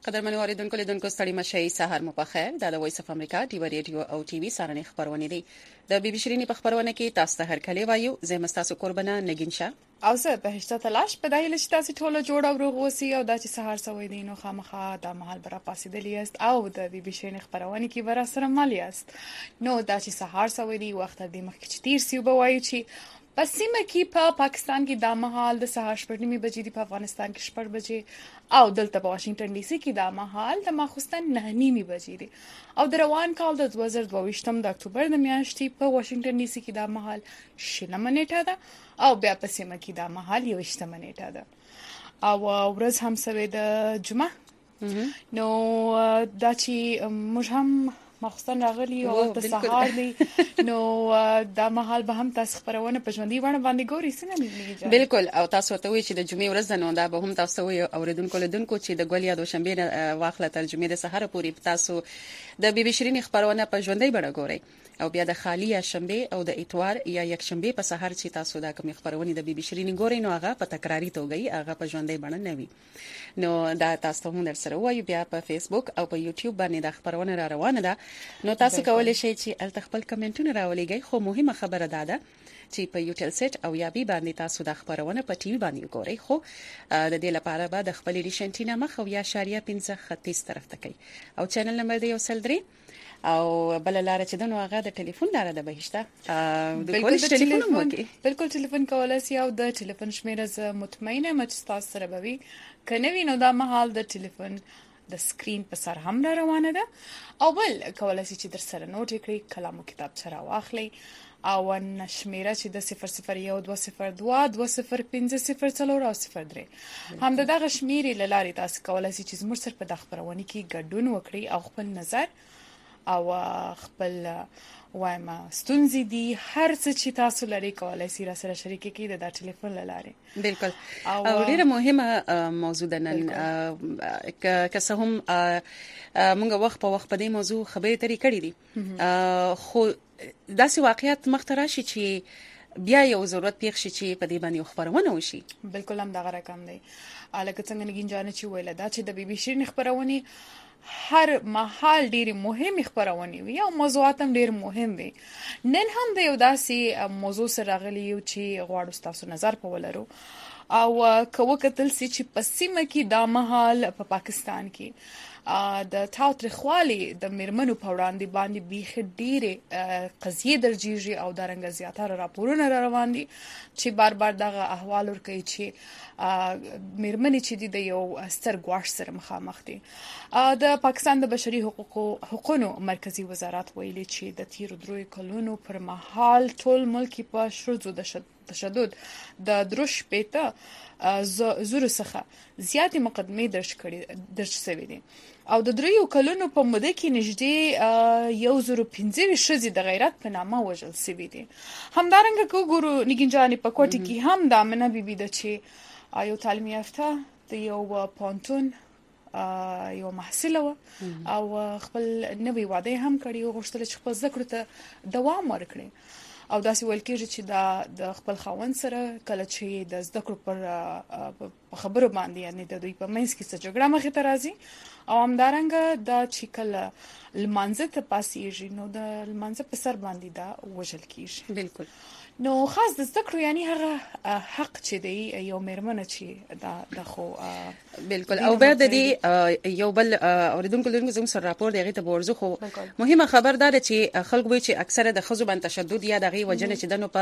قدرمنو اوریدونکو لیدونکو ستړي مشي سحر مو په خیر د وایس اف امریکا ټي وی ریډیو او ټي وی سارنې خبرونه دي د بي بي شيرینی په خبرونه کې تاسو ته هر کله وایو زه مستاسو قربانه نگین شاه او زه بهشته تلاش په دایله چې تاسو ټول جوړ او روغ اوسئ او د چې سحر سوي دي نو خامخا د محل برا پاسېدلی است او د بي بي شيرینی خبرونه کې برا سره مالي است نو د چې سحر سوي دي وخت د مخ کې تیر سی وبوي چې په سیمه کې په پاکستان کې د مهال د سهار 8:30 بجې دی په افغانستان کې 8 بجې او دلته په واشنگټن ډي سي کې د مهال د ماخوستن 9:30 بجې دی او د روان کال د 2022 د اکتوبر د میاشتې په واشنگټن ډي سي کې د مهال 6 منېټه ده او بیا په سیمه کې د مهال 1 منېټه ده او ورځ هم سوي د جمعه نو دا چې موږ هم مخصوصا راغلی او د سهار دی نو د مهال به هم تاسو خبرونه په ژوندۍ باندې ګوري سینه میږي بالکل او تاسو ته وی چې د جمعې ورځ نو دا به هم تاسو وی اوریدونکو لیدونکو چې د ګولیا دوشنبه واخله تر جمعې د سهار پورې تاسو د بي بي شيرینی خبرونه په ژوندۍ باندې ګوري او بیا د خالی شنبه او د اتوار یا یک شنبه په سحر چې تاسو دا کوم خبرونه د بي بي شيرینی ګوري نو هغه په تکراری توګه هغه په ژوندۍ باندې نوي نو دا تاسو هم در سره وایو بیا په فیسبوک او په یوټیوب باندې د خبرونه را روانه ده نو تاسو کولای شئ چې ال خپل کمنټونه راولېږئ خو مهمه خبره ده چې په یوټل سیټ او یا بي باندې تاسو د خبرونه په ټي وي باندې ګورئ خو د دې لپاره به د خپل ریشنټینا مخ او یا شاریه 15 خطیس طرف ته کوي او چینل نمبر دی 103 او بل لاره چې دنو هغه د ټلیفون لاره ده بهشته بالکل ټلیفون مو کې بالکل ټلیفون کولای شئ او د ټلیفون شمیره ز مطمئنه مچ تاسو سره بوي کنه وینو دا مهال د ټلیفون د سکرین په سر هم روانه ده او بل کولای شئ چې در سره نوٹ کړئ کلام کتاب سره واخلئ او نشمیره چې د 001202050 هم دغه شمیرې لاري تاسو کولای شئ چې زموږ سره په د خبرونه کې ګډون وکړئ او خپل نظر او خپل وایم ستونزې دي هر څه چې تاسو لري کولای شئ را سره شریک کړئ د ټلیفون لاري بالکل او ډیره مهمه موضوع ده نن که څه هم موږ وخت په وخت په دې موضوع خبرې ترې کړې دي خو داسې واقعیت مختراشي چې بیا یو ضرورت پیښ شي چې په دې باندې خبرونه وشي بالکل هم دغه رقم دی الکه څنګه نگین جان چې ویل دا چې د بي بي شيرینی خبرونه هر محل ډېر مهم خبرونه وي او موضوعات هم ډېر مهم وي نن هم د یو داسې موضوع سره راغلی یو چې غواړو تاسو نظر په ولرو او کوه کتل چې په سیمه کې د محل په پاکستان کې د تاوتریخوالي د میرمنو په وړاندې باندې بیخ ډېرې قضیې درجیږي او د رنګ زیاتره راپورونه روان دي چې بار دغه احوال ورکوي چې میرمنې چې د یو ستر ګواښ سره مخامخ دي د پاکستان د بشري حقوقو مرکزی وزارت ویلي چې د تیر 3 کلونو پر مهال ټول ملک په شرطو تشدد د دروش پېته زور څخه زیاتې مقدمې درج شوې دي او د 3 کلونو په موده کې نږدې 115 شذې د غیرت په نامه وژل شوې دي همدارنګه کو ګورو نگین جانې په کوټه کې هم د امنه بیبي د چې یو تعلیم یافته د یو پونتون یو محصله او خپل نوې واده هم کړی او غوښتل چې خپل ذکر ته دوام ورکړي او داسې ویل کېږي چې د خپل خاوند سره کله چې د زده کړو پر خبرو باندې یعنی د دوی په منځ کې څه جګړه مخې ته راځي او همدارنګه دا چې کله لمانځه ته پاسېږي نو د لمانځه په سر باندې دا وژل کېږي بالکل نو خاص د زده کړو یعنی هغه حق چې دی یو میرمنه چې د خو بالکل او بعد دی یو بل اوریدونکو زموږ سره راپور دی غیته ورزو خو مهمه خبر ده چې خلک وایي چې اکثره د خزو باندې تشدد یا دغه وجنه چې دنو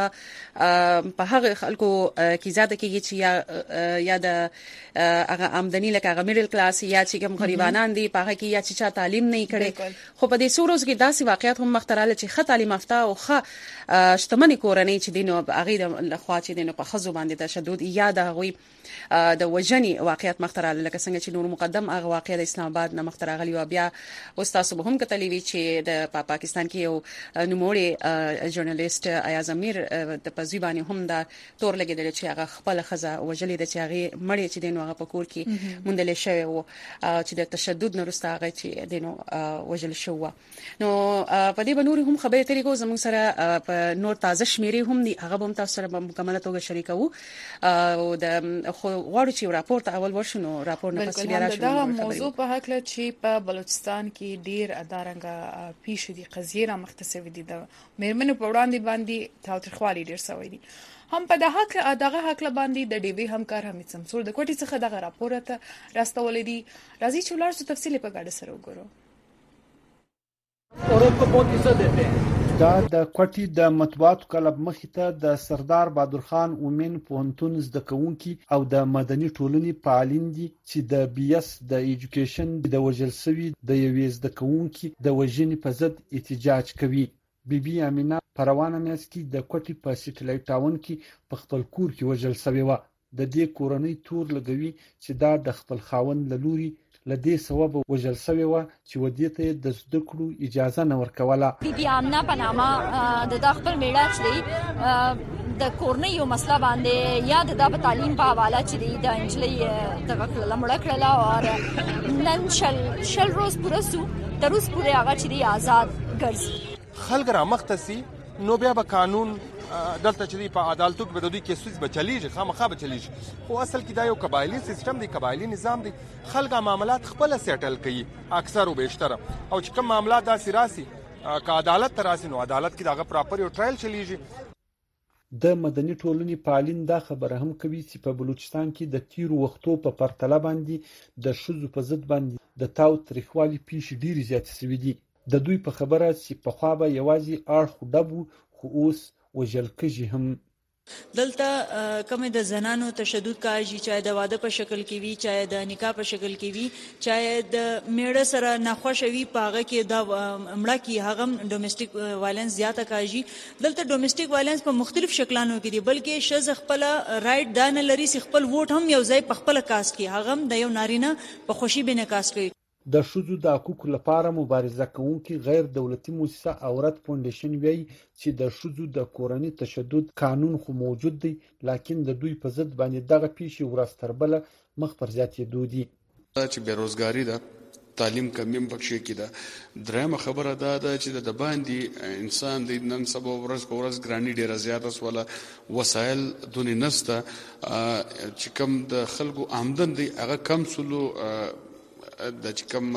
په هغه خلکو کې زیاته کېږي چې یا د هغه آمدنی لکه هغه میډل کلاس یا چې کوم غریبانان دي په هغه کې یا چې تعلیم نه کړي خو په دې سوروز کې داسې واقعیت هم مختراله چې خه تعلیم یافته او خه شتمنی کورنۍ چې دینو هغه د خوا چې دینو په خزو باندې تشدد یا د غوي د وجنی واقعیت مختراله لکه څنګه چې نور مقدم هغه واقعیت د اسلام آباد نه مختراغلی او بیا استاد به هم کتلی وی چې د پاکستان کې یو نوموړي ژورنالیست ایاز امیر د پزوی باندې هم د تور لګیدل چې هغه خپل خزه وجلې د چې هغه مړی چې دینو هغه په کور کې موندل شوی وو چې د تشدد نه وروسته هغه چې دینو وجل شو. نو په دې بنوري هم خبرې ترې کو زموږ سره په نور تازه شمیرې هم دي هغه هم تاسو سره مکمله توګه شریکو او د غواړو چې راپور ته اول ورشنو راپور نه پس بیا راشو. دا موضوع په حق له چې په بلوچستان کې ډیر ادارنګ پیښ دي قضیې را مختصوي دي د مېرمنو په وړاندې باندې تاوتریخوالي ډیر سوي دي هم په دغه حق باندې د ډیوی همکار حمید سمسور د کوټي څخه دغه راپور ته راستولې دي. راځي چې ولر څه تفصیل په ګډه سره وګورو. دا د کوټي د مطبوعاتو کلب مخې ته د سردار بهادر خان ومن پوهنتون زده کوونکي او د مدني ټولنې فعالین دي چې د بي اس د ایجوکیشن د وژل شوي د یوې زده کوونکي د وژنې په ضد احتجاج کوي. بیبي امینه پروانه میاشت کې د کوټي په سټلایټ ټاون کې په خپل کور کې وژل شوی و. د دې کورنۍ تور لګوي چې دا د خپل خاوند له لوري لدې سبب وژل شوی و چې ودې ته د زده کړو اجازه نه ورکوله. بیبي امینه په نامه د خپل میړه چې د کورنۍ یو مسله باندې یا د تعلیم په حواله چې د انجلۍ دغه لمړه کړله او نن شل روز پوره سو تر اوسه پورې هغه چې آزاد ګرځي. خلک را مختصي نو بیا به قانون دلته چې په عدالتو کې به د دوی کیسز به چلیږي خامخا به چلیږي خو اصل کې دا یو قبایلی سیستم دی قبایلی نظام دی خلک معاملات خپل سیټل کوي اکثر او بیشتر او چې کوم معاملات داسې راسي که عدالت ته راسي نو عدالت کې دغه پراپر یو ټرایل چلیږي. د مدني ټولنې فعالین دا خبره هم کوي چې په بلوچستان کې د تیرو وختو په پرتله باندې د ښځو په ضد باندې د تاوتریخوالي پیښې ډېرې زیاتې شوي دي. د دوی په خبره چې پخوا به یوازې اړخ ډبو خو اوس وژل کېږي هم. دلته کومه د زنانو تشدد کاږي چې د واده په شکل کې وي چې د نکاح په شکل کې وي چې د میړه سره ناخوښوي پاغه کې دا مړه کې هغه ډومېسټک وایلنس زیاته کاږي. دلته ډومېسټک وایلنس په مختلف شکلانو کې دي بلکې شذ خپل رائټ دا نه لري چې خپل ووټ هم یو ځای په خپل کاست کې هغه د یو نارینه په خوشي بنه کاست کوي. د ښځو د حقوقو لپاره مبارزه کوونکي غیر دولتي مؤسسه عورت فاونډیشن وایي چې د ښځو د کورني تشدد قانون خو موجود دی لکن د دوی په ضد باندې دغه پیښې ورځ تر بله مخ پر زیاتېدو دي. چې بیروزګاري ده تعلیم کمی پکې کې ده. درېمه خبره ده چې د باندې انسان د نن سبا ورځ په ورځ ګرانی ډیره زیاته ولا وسایل دونې نسته چې کم د خلکو آمدن دی هغه کم سلو د چې کوم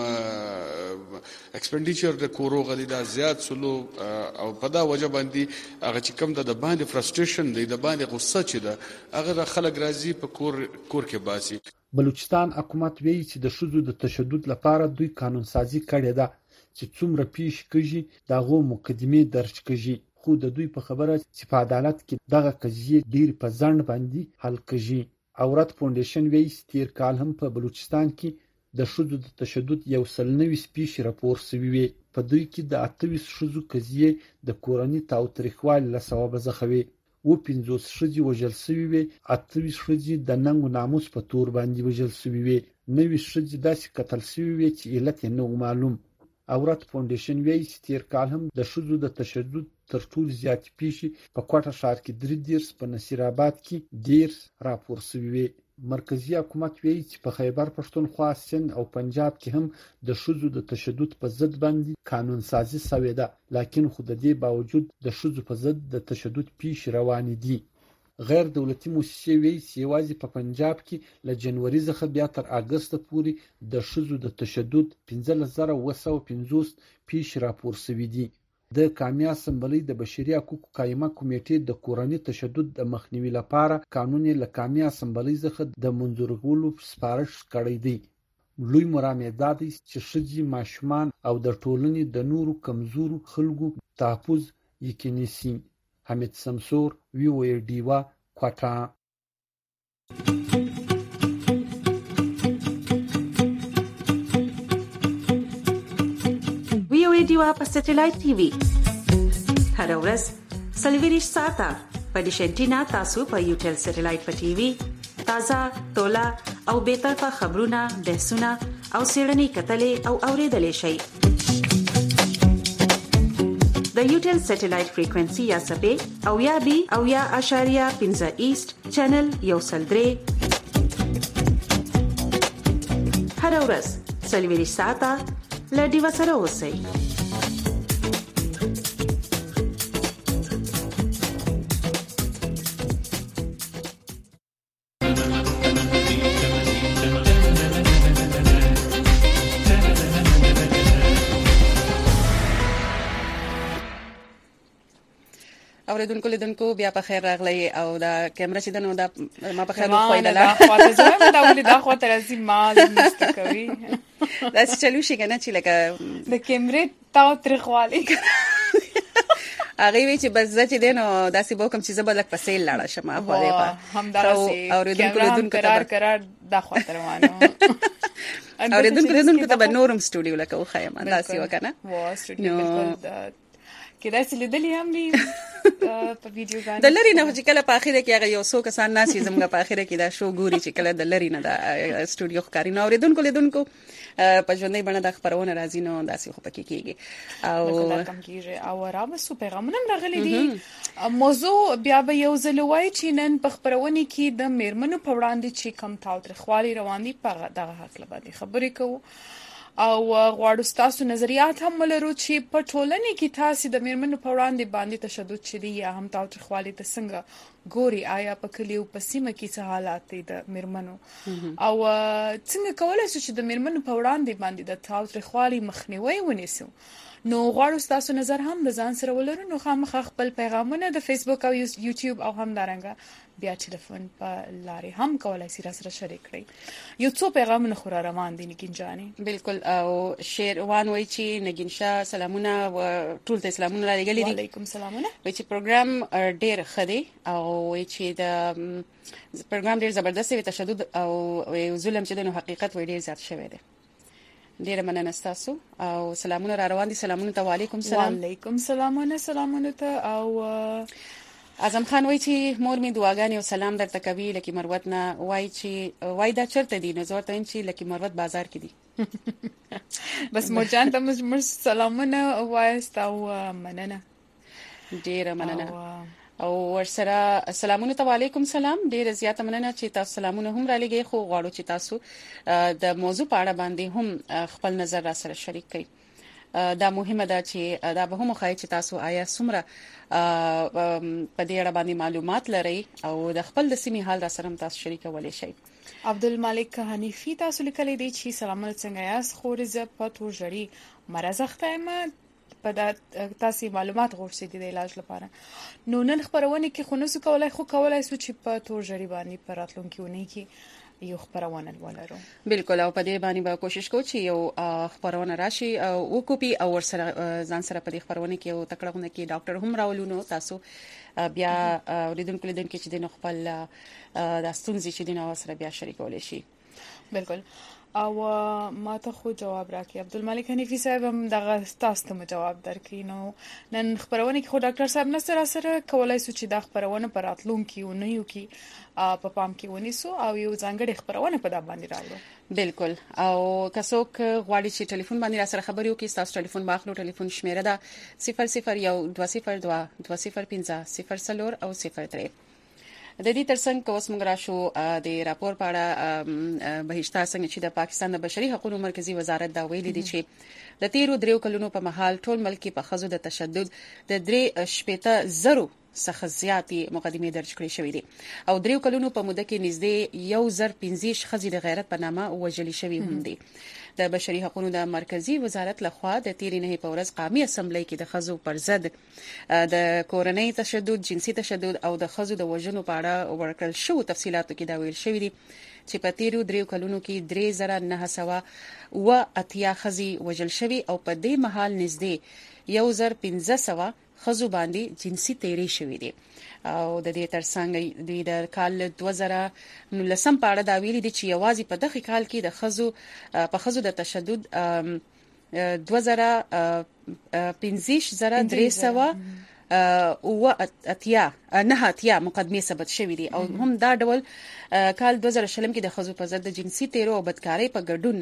ایکسپنډیچر د کورو غدي دا زیات سلو او په دا وجه باندې هغه چې کوم د باندې فرستریشن دی د باندې غصه چې ده هغه خلک راځي په کور کې باسي. بلوچستان حکومت وایي چې د ښځو د تشدد لپاره دوی قانون سازي کړې ده چې څومره پیښ کېږي دغه مقدمې درج کېږي خو د دوی په خبره چې په عدالت کې دغه قضیې ډیر په ځنډ باندې حل کېږي. عورت فاونډیشن وایي تیر کال هم په بلوچستان کې د ښځو د تشدد 190 پیښې راپور شوې وي. په دوی کې د 28 ښځو قضیې د کورني تاوتریخوالي له سببه ځخوي. 50 ښځې وژل شوې وي. 28 ښځې د ننګ او ناموس په تور باندې وژل شوې وي. 90 ښځې داسې قتل شوې وي چې علت یې نه معلوم. عورت فاونډیشن وایي چې تیر کال هم د ښځو د تشدد تر ټولو زیاتې پیښې په کوټه ښار کې 33 په نصیر آباد کې 10 راپور شوې وي. مرکزی حکومت وایي چې په خیبر پښتونخوا سند او پنجاب کې هم د ښځو د تشدد په ضد باندې قانون سازي شوې ده لکن خو د دې باوجود د ښځو په ضد د تشدد پیښې روانې دي. غیر دولتي مؤسسې وایي چې یوازې په پنجاب کې له جنوري څخه بیا تر اګست پورې د ښځو د تشدد 15750 پیښې راپور شوې دي. د قومي اسمبلۍ د بشري حقوقو قایمه کمیټې د کورني تشدد د مخنیوي لپاره قانون له قومي اسمبلۍ څخه د منظورولو سپارښت کړی دی. لوی مرامې دا دی چې ښځې ماشومان او د ټولنې د نورو کمزورو خلکو تحفظ یقیني شي. حمید سمسور وی او ای ډیوا کوټه. ډیوا په سټلایټ ټي وي هر ورځ 24 ساعته په ډیشنټینا تاسو په یوټل سټلایټ په ټي وي تازه تولا او به طرفه خبرونه بحثونه او سیړنی کتلې او اوریدلې شي. د یوټل سټلایټ فریکوئنسي یا سپې او یا بي او یا اشاریه 15 ایست چینل یو سل 3 هر ورځ 24 ساعته له ډیو سره اوسئ. اوریدونکو لیدونکو بیا په خیر راغلی او دا کیمرا چې دنو دا ما په خیر خویدله دا خواته زما دا ولې دا خواته راځي ما زمست کوي دا چلو شي کنه چې لکه د کیمرې تاو ترخوالي هغه وی چې بس چې دینو داسې بوکم چې زبر لک پسې لاړه شمه په دې په هم دا اوریدونکو لیدونکو قرار دا خواته روانو اوریدونکو ته به نورم سټوډیو لکه خو ما داسې وکنه وا سټوډیو بالکل کله چې لیدلې هم دي په ویډیو باندې د لری نه چې کله په اخیره کې هغه یو څو کسان ناسي زمګه په اخیره کې دا شو ګوري چې کله د لری نه دا سټوډیو ښکاری نه اوریدونکو لیدونکو په ژوندۍ باندې د خبرونه راځي نو داسې خو پکې کیږي او دا کم کیږي او را به سو پیغامونه راغلي دي موضوع بیا به یو ځل وای چې نن په خبرونه کې د میرمنو په وړاندې چې کم تاوتریخوالي روان دي په دغه حق لبادي خبرې کوو او غواړو تاسو نظریات هم ولرو چې په ټولنه کې تاسو د میرمنو په وړاندې باندې تشدد چدي یا هم تاوتریخوالي ته څنګه ګوري آیا په کلیو په سیمه کې څه حالات دي د میرمنو او څنګه کولای شو چې د میرمنو په وړاندې باندې د تاوتریخوالي مخنیوي ونیسو نو غواړو تاسو نظر هم د ځان سره ولرو نو خامخا خپل پیغامونه د فیسبوک او یوټیوب او هم دارنګه بیا ټلیفون په لارې هم کولای شئ سره شریک کړئ یو څو پیغامونه خو را روان دي نگین جاني بالکل او شیروان وای چې نگین شاه سلامونه او ټول ته سلامونه لګلې دي وعلیکم سلامونه وای چې پروګرام ډېر خدي او وای چې د پروګرام ډېر زبردست وي تشدد او ظلم چې د حقیقت وای ډېر زیات شوی دی ډیره مننه تاسو او سلامونه را روان دي سلامونه ته وعلیکم سلام وعلیکم سلامونه ته او اعظم خان وای چې مور می دعاګانې او سلام درته کوي لکه مروت نه وای چې وای دا چرته دي نظر ته چې لکه مروت بازار کې دي بس مرجان ته مش سلامونه وایست او مننه ډیره مننه او ورسره سلامونه ته وعلیکم سلام ډیره زیاته مننه چې تاسو سلامونه هم را لګي خو غواړو چې تاسو د موضوع په اړه باندې هم خپل نظر را سره شریک کړئ دا مهمه ده چې دا به هم خای چې تاسو آیا سمره په دې اړه باندې معلومات لرئ او د خپل د سیمې حال را سره تاسو شریکولای شئ عبدالمالک حنیفی تاسو لیکلي دي چې سلام څنګه یاست خوري ز پټو جړی مرزخته ما په تاسو معلومات غوښتي دي د علاج لپاره نو نن خبرونه کې خونسو کولای سو چې په تور جړی باندې پراتلونکي کې یو خبرونه ولرو بالکل او په دې باندې به کوشش کوو چې یو خبرونه راشي او وکوپی او ورسره ځان سره په دې خبرونه کې یو تکړهونه کې ډاکټر هم راولونو تاسو بیا لیدونکو چې د خپل د ستونزې چې د نو سره بیا شریکول شي بالکل او ما ته خو جواب راکړي عبدالمالک حنیفی صاحب هم دغه تاسو ته جواب درکړي نو نن خبرونه کې خو ډاکټر صاحب نه سره کولای سو چې دا خبرونه پر راتلونکي او نه یو کې په پام کې ونیسو او یو ځانګړي خبرونه په دا باندې راوړو بالکل او کڅوک غواړي چې ټلیفون باندې را سره خبرې وکړي تاسو ټلیفون واخلو ټلیفون شمیره ده 0012022050 او 03 د دې ترڅنګ کوس موږ راشو د راپور په اړه بهشته څنګه چې د پاکستان د بشري حقوقو مرکزی وزارت دا ویلي دي چې د 13 کلونو په مهال ټول ملک په خزو د تشدد د 3.0 څخه زیاتې مقدمې درج کړې شوې دي او 3 کلونو په موده کې نږدې 1015 خزې د غیرت په نامه وژلې شوې هم دي د بشري حقوقو د مرکزی وزارت لخوا د 13 په ورځ قومي اسمبلی کې د خزو پر ضد د کورنۍ تشدد جنسي تشدد او د خزو د وژنو په اړه ورکړل شو تفصيلاتو کې دا ویل شوې دي چې په 13 کلونو کې 3980 خزې وژل شوې او په دې مهال نږدې 1500 خزو باندې جنسي تیری شوې دي او د دې ترڅنګ د کال 2019 په اړه دا ویلي دي چې یوازې په دغه کال کې د خزو په خزو د تشدد 2015 او اتیا مقدمه ثبت شوې دي او هم دا ډول کال 2020 کې د خزو په ضد جنسي تیرو او بدکارۍ په ګډون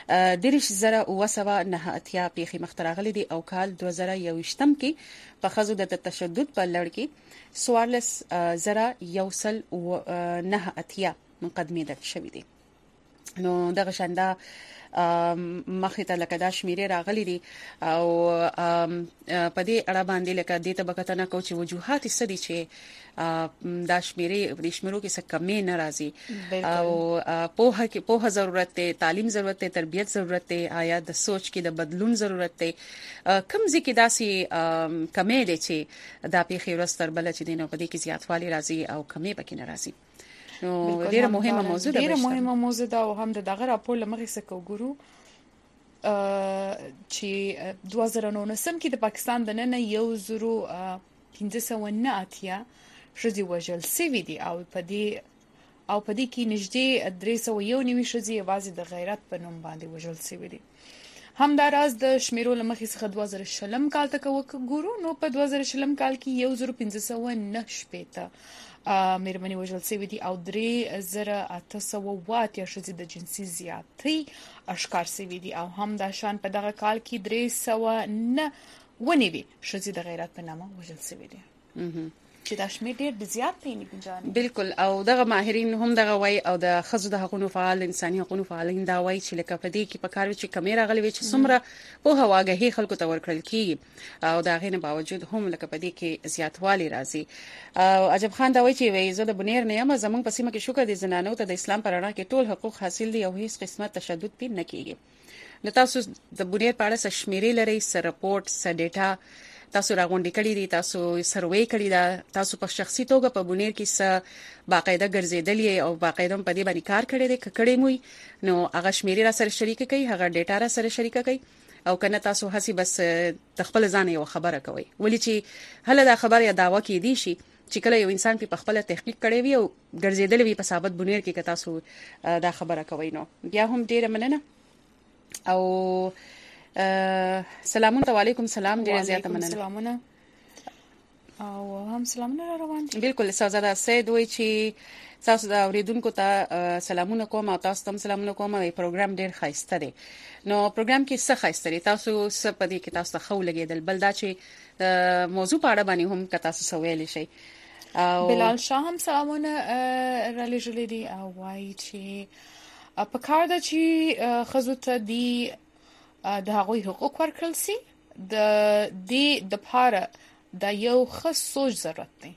109 پیښې مختراغلي دي او کال 2021 کې په خزو د تشدد په لړ کې 14109 مقدمه درج شوې دي نو دغه شاندا مخې ته لکه دا شمیرې راغلي دي او په دې اړه باندې لکه دې ته بکتنه کو چې وجوهات ستدي چې دا شمیرې د شمیرو کې څه کمی ناراضي او په ضرورت ته تعلیم ضرورت ته تربیت ضرورت ته آیا د سوچ کې د بدلون ضرورت ته کم ځکه داسي کمی دي چې دا په خیرست تر بل چې دینو په دې کې زیاتوالی راځي او کمی پکې ناراضي نو ډیره مهمه موضوع ده ډیره مهمه موضوع ده او هم دغه راپور لمخې څخه وګورو چې 2019 کې د پاکستان د نن 1509 شذي وجل سوي دي او په دې کې نږدې 391 شذي واځي د غیرت په نوم باندې وجل سوي دي. همداراز د شمیرو لمخې څخه 2000 کال ته وګورو نو په 2000 کال کې 1509 شپېته مېرمنې وژل شوې دي او 3800 شذي د جنسي زیاتۍ اشکار شوي دي او هم د شان په دغه کال کې 390 شذي د غیرت په نامه وژل شوي دي چې دا شمېر ډېر زیات دی نه ګنجان. بالکل او دغه ماهرین هم دغه وای او د خزو د حقوقو فعال انساني حقوقو فعالین دا وای چې لکه په دې کې په کار چې کمیره غلوي چې څومره په هواګهي خلکو ته ورکړل کی او دا غینه باوجود هم لکه په دې کې زیاتوالی راځي. او عجب خان دا وای چې وای زه د بنیر نه یم زمونږ په سیمه کې شکر دي زنانو ته د اسلام پر رڼا کې ټول حقوق حاصل دي او هیڅ قسمه تشدد پې نه کیږي. نو تاسو د بنیر په اړه څه شمیرې لري څه رپورټ څه ډیټا تاسو راغونډې کړې دي تاسو سروې کړی دا تاسو په شخصي توګه په بنیر کې څه باقاعده ګرځیدلې او باقاعده په دې باندې کار کړی دی کړی موي نو هغه شمیرې را سره شریک کړي هغه ډیټا را سره شریک کړي او کنه تاسو هسي بس تخپل ځان یو خبره کوي ولې چې هله دا خبره یا داوا کې دي شي چې کله یو انسان په خپل تحقیق کړي وي او ګرځیدل وي په ثابت بنیر کې که تاسو دا خبره کوي نو بیا هم ډیره مننه او سلامونه علیکم سلام ډیره زیاته مننه سلامونه او هم سلامونه روان دي. بالکل سازاده سید وای چې تاسو دا اوریدونکو ته سلامونه کوم او تاسو ته سلامونه کوم او پروګرام ډیر خاصه دی. نو پروګرام کې څه خاصه دی تاسو څه پدې کې تاسو خو لګیدل بل دا چې موضوع په اړه باندې هم که تاسو سوال شي او بلال شاه هم سلامونه را لېږلې دي او وای چې په کار د چې خزو ته دی د هغوی حقوق ورکړل سي د دې د پاره د یو خاص سوچ ضرورت دی.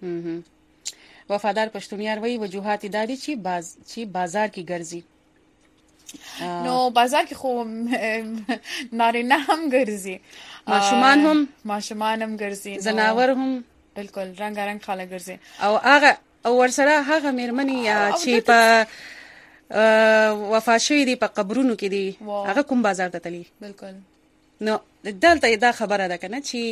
وفادار پښتونیار وی وجوهات دادي چې بازار کې ګرځي نو بازار کې خو نارینه هم ګرځي ماشومان هم ګرځي زناور هم بالکل رنگارنګ خلک ګرځي او هغه او ورسره هغه مېرمنې چې په وفات شوی دی په قبرونو کې دی هغه کوم بازار ته تللی بالکل نو دلته دا خبره ده کنه چې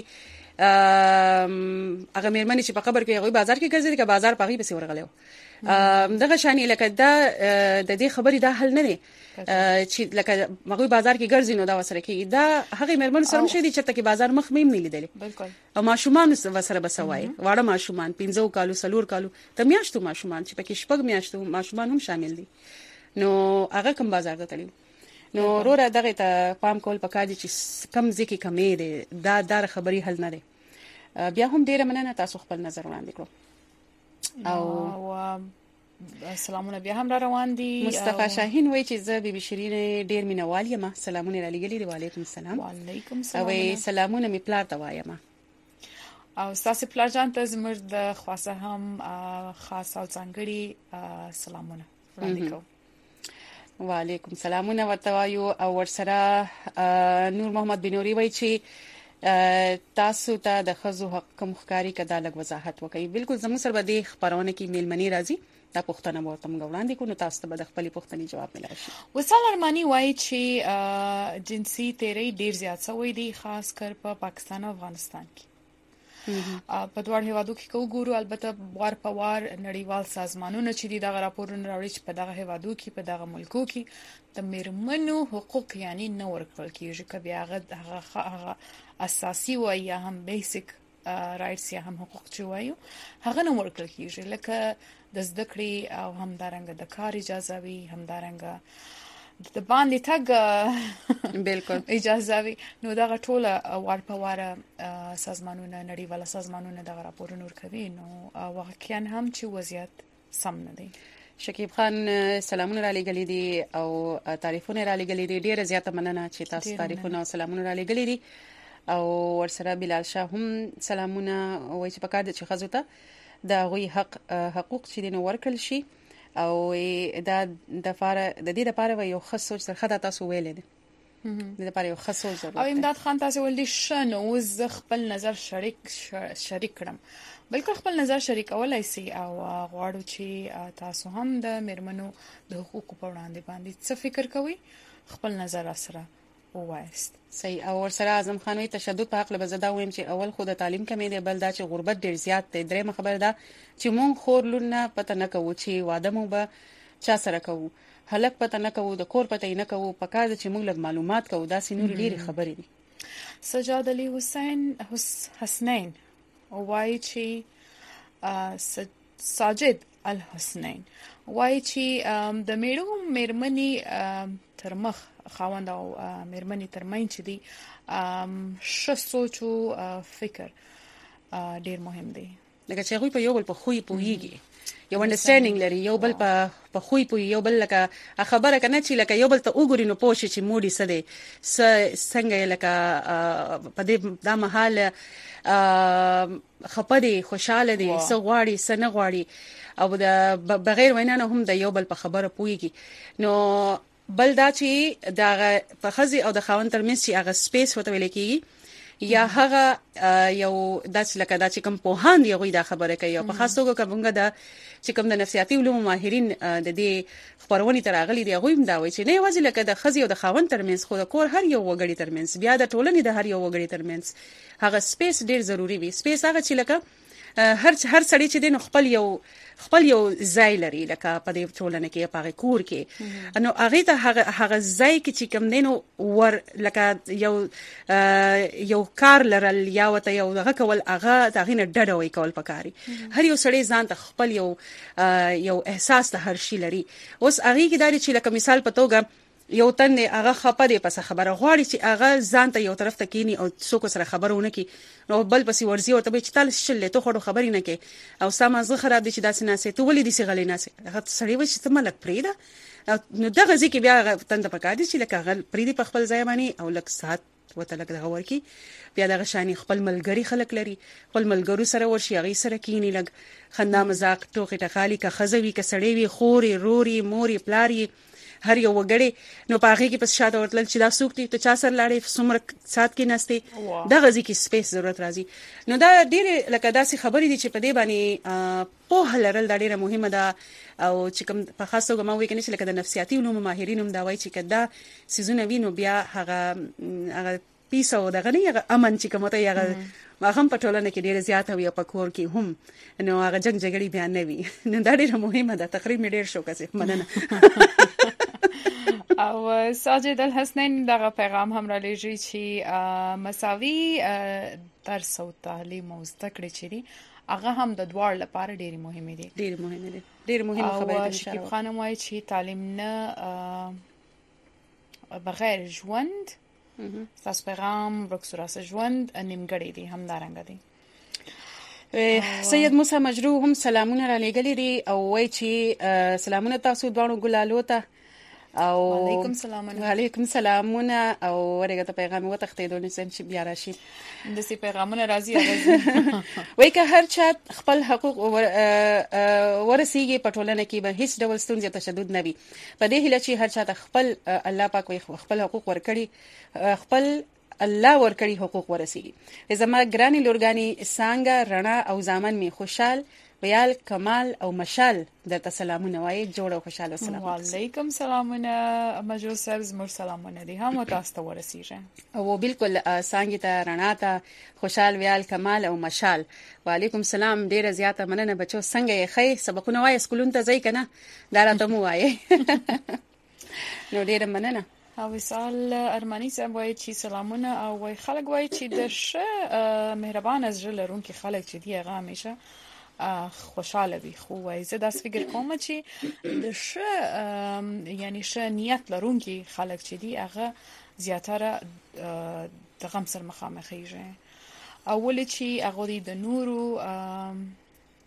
هغه مېرمنې چې په قبر کې هغه بازار کې ګرځي که بازار پغې به ورغلو دغه شانی لکه دا د دې خبرې دا حل نه دی چې لکه هغه بازار کې ګرځي نو دا وسره کې دا هغه مېرمن سره مشه دي چې ته کې بازار مخ میم نه لیدل بالکل او ماشومان وسره بسوي واړه ماشومان 15 کالو سلور کالو ته میاشتو ماشومان چې پکې شپږ میاشتو ماشومان هم شامل دي نو هغه کوم بازار ته تللی نو وروره دغه ته پام کول پکار دي چې کم ځکه کمې دي دا خبري حل نه دي. بیا هم ډیره مننه تاسو خپل نظر وړاندې کړو او سلامونه بیا هم را روان دي. مصطفی شاهین وایي چې زه بیبي شیرین ډیر مینوال یم سلامونه را لګلې دي وعلیکم السلام وعلیکم السلام او سلامونه می پلار ته وایم او تاسو پلار جان ته زموږ د خاصه هم خاص او ځانګړي سلامونه وړاندې کوم. وعلیکم سلامونه وتوایو او ورسره نور محمد بنوري وایي چې تاسو ته د خزو حق کوم ښکاری کدا لګ وضاحت وکړي. بالکل زموږ سره به د خبرونه کې میلمنی راځي دا پښتنه ورته موږ وړاندې کوو تاسو ته به د خپل پښتني جواب ملای شي. وصال ارمانی وایي چې جنسي تیری ډیر زیات شوی دی خاص کر په پاکستان او افغانستان کې په دوه هیوادو کې وګورو البته وار په وار نړیوال سازمانونه چې دغه راپورونه راوړي چې په دغه هیوادو کې په دغه ملکو کې د میرمنو حقوق یعنی نه ورکړل کیږي کبي هغه اساسي و یا هم بیسیک رائټس یا هم حقوق چې وایو هغه نه ورکړل کیږي لکه د زده کړې او هم دارنګ د کار اجازه وي هم دارنګ د باندې تګ بالکل اجازه وي نو دا ټوله وار په وار سازمانونه نړیوال سازمانونه دا راپورونه ورکوي نو واقعا هم چې وضعیت سم نه دی. شکیب خان سلامونه را لګلې دي او تعریفونه را لګلې دي. ډیره زیاته مننه چې تاسو تعریفونه او سلامونه را لګلې دي. او ورسره بلال شاه هم سلامونه وایي چې پکار دي چې خزو ته د غوي حقوق چې دینه ورکړل شي او دا د دې لپاره یو خاص سوچ سره تاسو ویلې دي د لپاره یو خاص سوچ ضرورت. او امداد خان تاسو ولې شنو ز خپل نظر شریک کړم بلکې خپل نظر شریکولای شي او غواړو چې تاسو هم د میرمنو د حقوقو په وړاندې باندې څه فکر کوئ خپل نظر سره وایست. صحیح. او ورسره اعظم خان وی تشدد په حق له بزدا ویم چې اول خو د تعلیم کمی دی بل دا چې غربت ډیر زیات دی. درېمه خبر ده چې مونږ خورلونه پته نه کوو چې واده مو به چا سره کوو هلک پته نه کوو د کور پته نه کوو پکار ده چې مونږ له معلومات کوو. دا سينور ډیره خبرې دي. سجاد علي حسنین وای چې ساجد الحسنین وای چې د میرمنی ترمخ خاوند او میرمنی ترمن چې دی ش سوچ او فکر ډیر مهم دی. لکه چې غوي په یو بل په خوې پويږي یو انډرستانډینګ لري یو بل په خوې پوي یو بل لکه خبره کنه چې لکه یو بل ته وګوري نو پوه شي چې موډي سده څنګه لکه په دې د محل خپدي خوشاله دي سغواړي سن غواړي او د بغیر وینا نه هم د یو بل په خبره پويږي. نو بل دا چې د فخزي او د خاوند ترمنځ چې هغه سپیس وته ویل کیږي یا هغه یو داس لکه دا چې کوم په هاند یو دا خبره کوي او په خاص توګه کومه دا چې کوم د نفسیاتي علوم ماهرین د دې خبرونه تراغلي دی غویم دا وایي چې نه یوازې لکه د خزي او د خاوند ترمنځ خو د کور هر یو وګړي ترمنځ بیا د ټولنې د هر یو وګړي ترمنځ هغه سپیس ډیر ضروری وي. سپیس هغه چې لکه هر سړی چې دین خپل یو ځای لري لکه په دې ټولنه کې په کور کې نو هغه ته هغه ځای کې چې کوم دینو ور لکه یو کار لرل یا وته یو دغه کول هغه دغه نه ډډوي کول پکاري. هر یو سړی ځان ته خپل یو احساس ته هر شي لري. اوس هغه کې داري چې لکه مثال په توګه یو تن هغه خپره پس خبره غواړي چې هغه ځان ته یو طرف ته کینی او څوک سره خبرونه کی نو بل پسې ورزي او ته چې تل شلې ته خورو خبرې نه کې او سمازه خراب دي چې داسې ناسې ته ولې دي سي غلې ناسې هغه سړی و چې ته ملک پریدا نو دغه ځکه بیا تند پکا دي چې لکه غل پریدي په خپل ځای باندې او لک سات وته لک دغه ورکی بیا دغه شانی خپل ملګری خلک لري خپل ملګرو سره ورشي هغه سره کینی لګ خندا مزاق ټوکې ټکالي که خزوي که سړی وي خوري روري موري پلاري هر یو وګړي نو پاغي کې پس شاته ورتل چې دا سوکتي ته چا سره لاړې سمره سات کې نسته د غزي کې سپیس ضرورت راځي. نو دا ډېر لکه داسې خبرې دي چې په دې باندې په لرل دا ډېره مهمه ده او چې کوم په خاصه کومه وایي کني چې لکه د نفسیاتي علوم ماهرین هم دا وایي چې کدا سيزونه وینو بیا هغه پیسو دغه نه هغه امن چې کومه ته هغه هغه په ټولنه کې ډېر زیات وي په کور کې هم نو هغه جنگ جګړې بیان نه وي. نو دا ډېره مهمه ده. تقریبا ډېر شو کسه مننه. او ساجد الحسنین دغه پیغام هم را لېږي چې مساوي درس او تعلیم او زده کړې چي هغه هم د دوړ لپاره ډېری مهمه دي. ډېر مهمه خبره ده. شکیب خانم وايي چې تعلیم نه بغیر ژوند تاسو پیغام ورکسوراس ژوند نیمګړی دي هم دارنګ دي. سید موسی مجروح هم سلامونه را لېږلي دي او وایي چې سلامونه تاسو دوه ګلالو ته او علیکم سلام. علیکم سلامونه او ورګه ته پیغام وتختې دونې سم چې بیا راشي د سي پیغامونه راځي وای که هر چا خپل حقوق ورسیږي په ټولنه کې به هیڅ ډول ستونزې تشدد نه وي. په دې هیله چې هر چا خپل الله پاک خپل حقوق ورکړي خپل الله ورکړي حقوق ورسیږي. زما ګرانی لورګانی څنګه رڼا او زامن می خوشحال ویال کمال او مشال درته سلامونه وایي جوړ او خوشاله والسلام. وعلیکم سلامونه مجروح صاحب زموږ سلامونه دي هم تاسو ته ورسیږي او بالکل څنګه ته رڼا ته خوشحال ویال کمال او مشال. وعلیکم سلام. ډیره زیاته مننه بچو څنګه یې خې سبقونه وایي سکولون ته ځای کنه دا راته مو وایي نو ډیره مننه. او وصال ارمانی صاحب وایي چې سلامونه او وایي خلک وایي چې د شه مهربان از زړه لرونکي خلک چې دی هغه همیشه خوشاله وي. خو وایي زه داس فکر کوم چې د شه یعنی شه نیت لرونکي خلک چې دی هغه زیاتره د غم سره مخامخ کیږي. اول چې هغه د نورو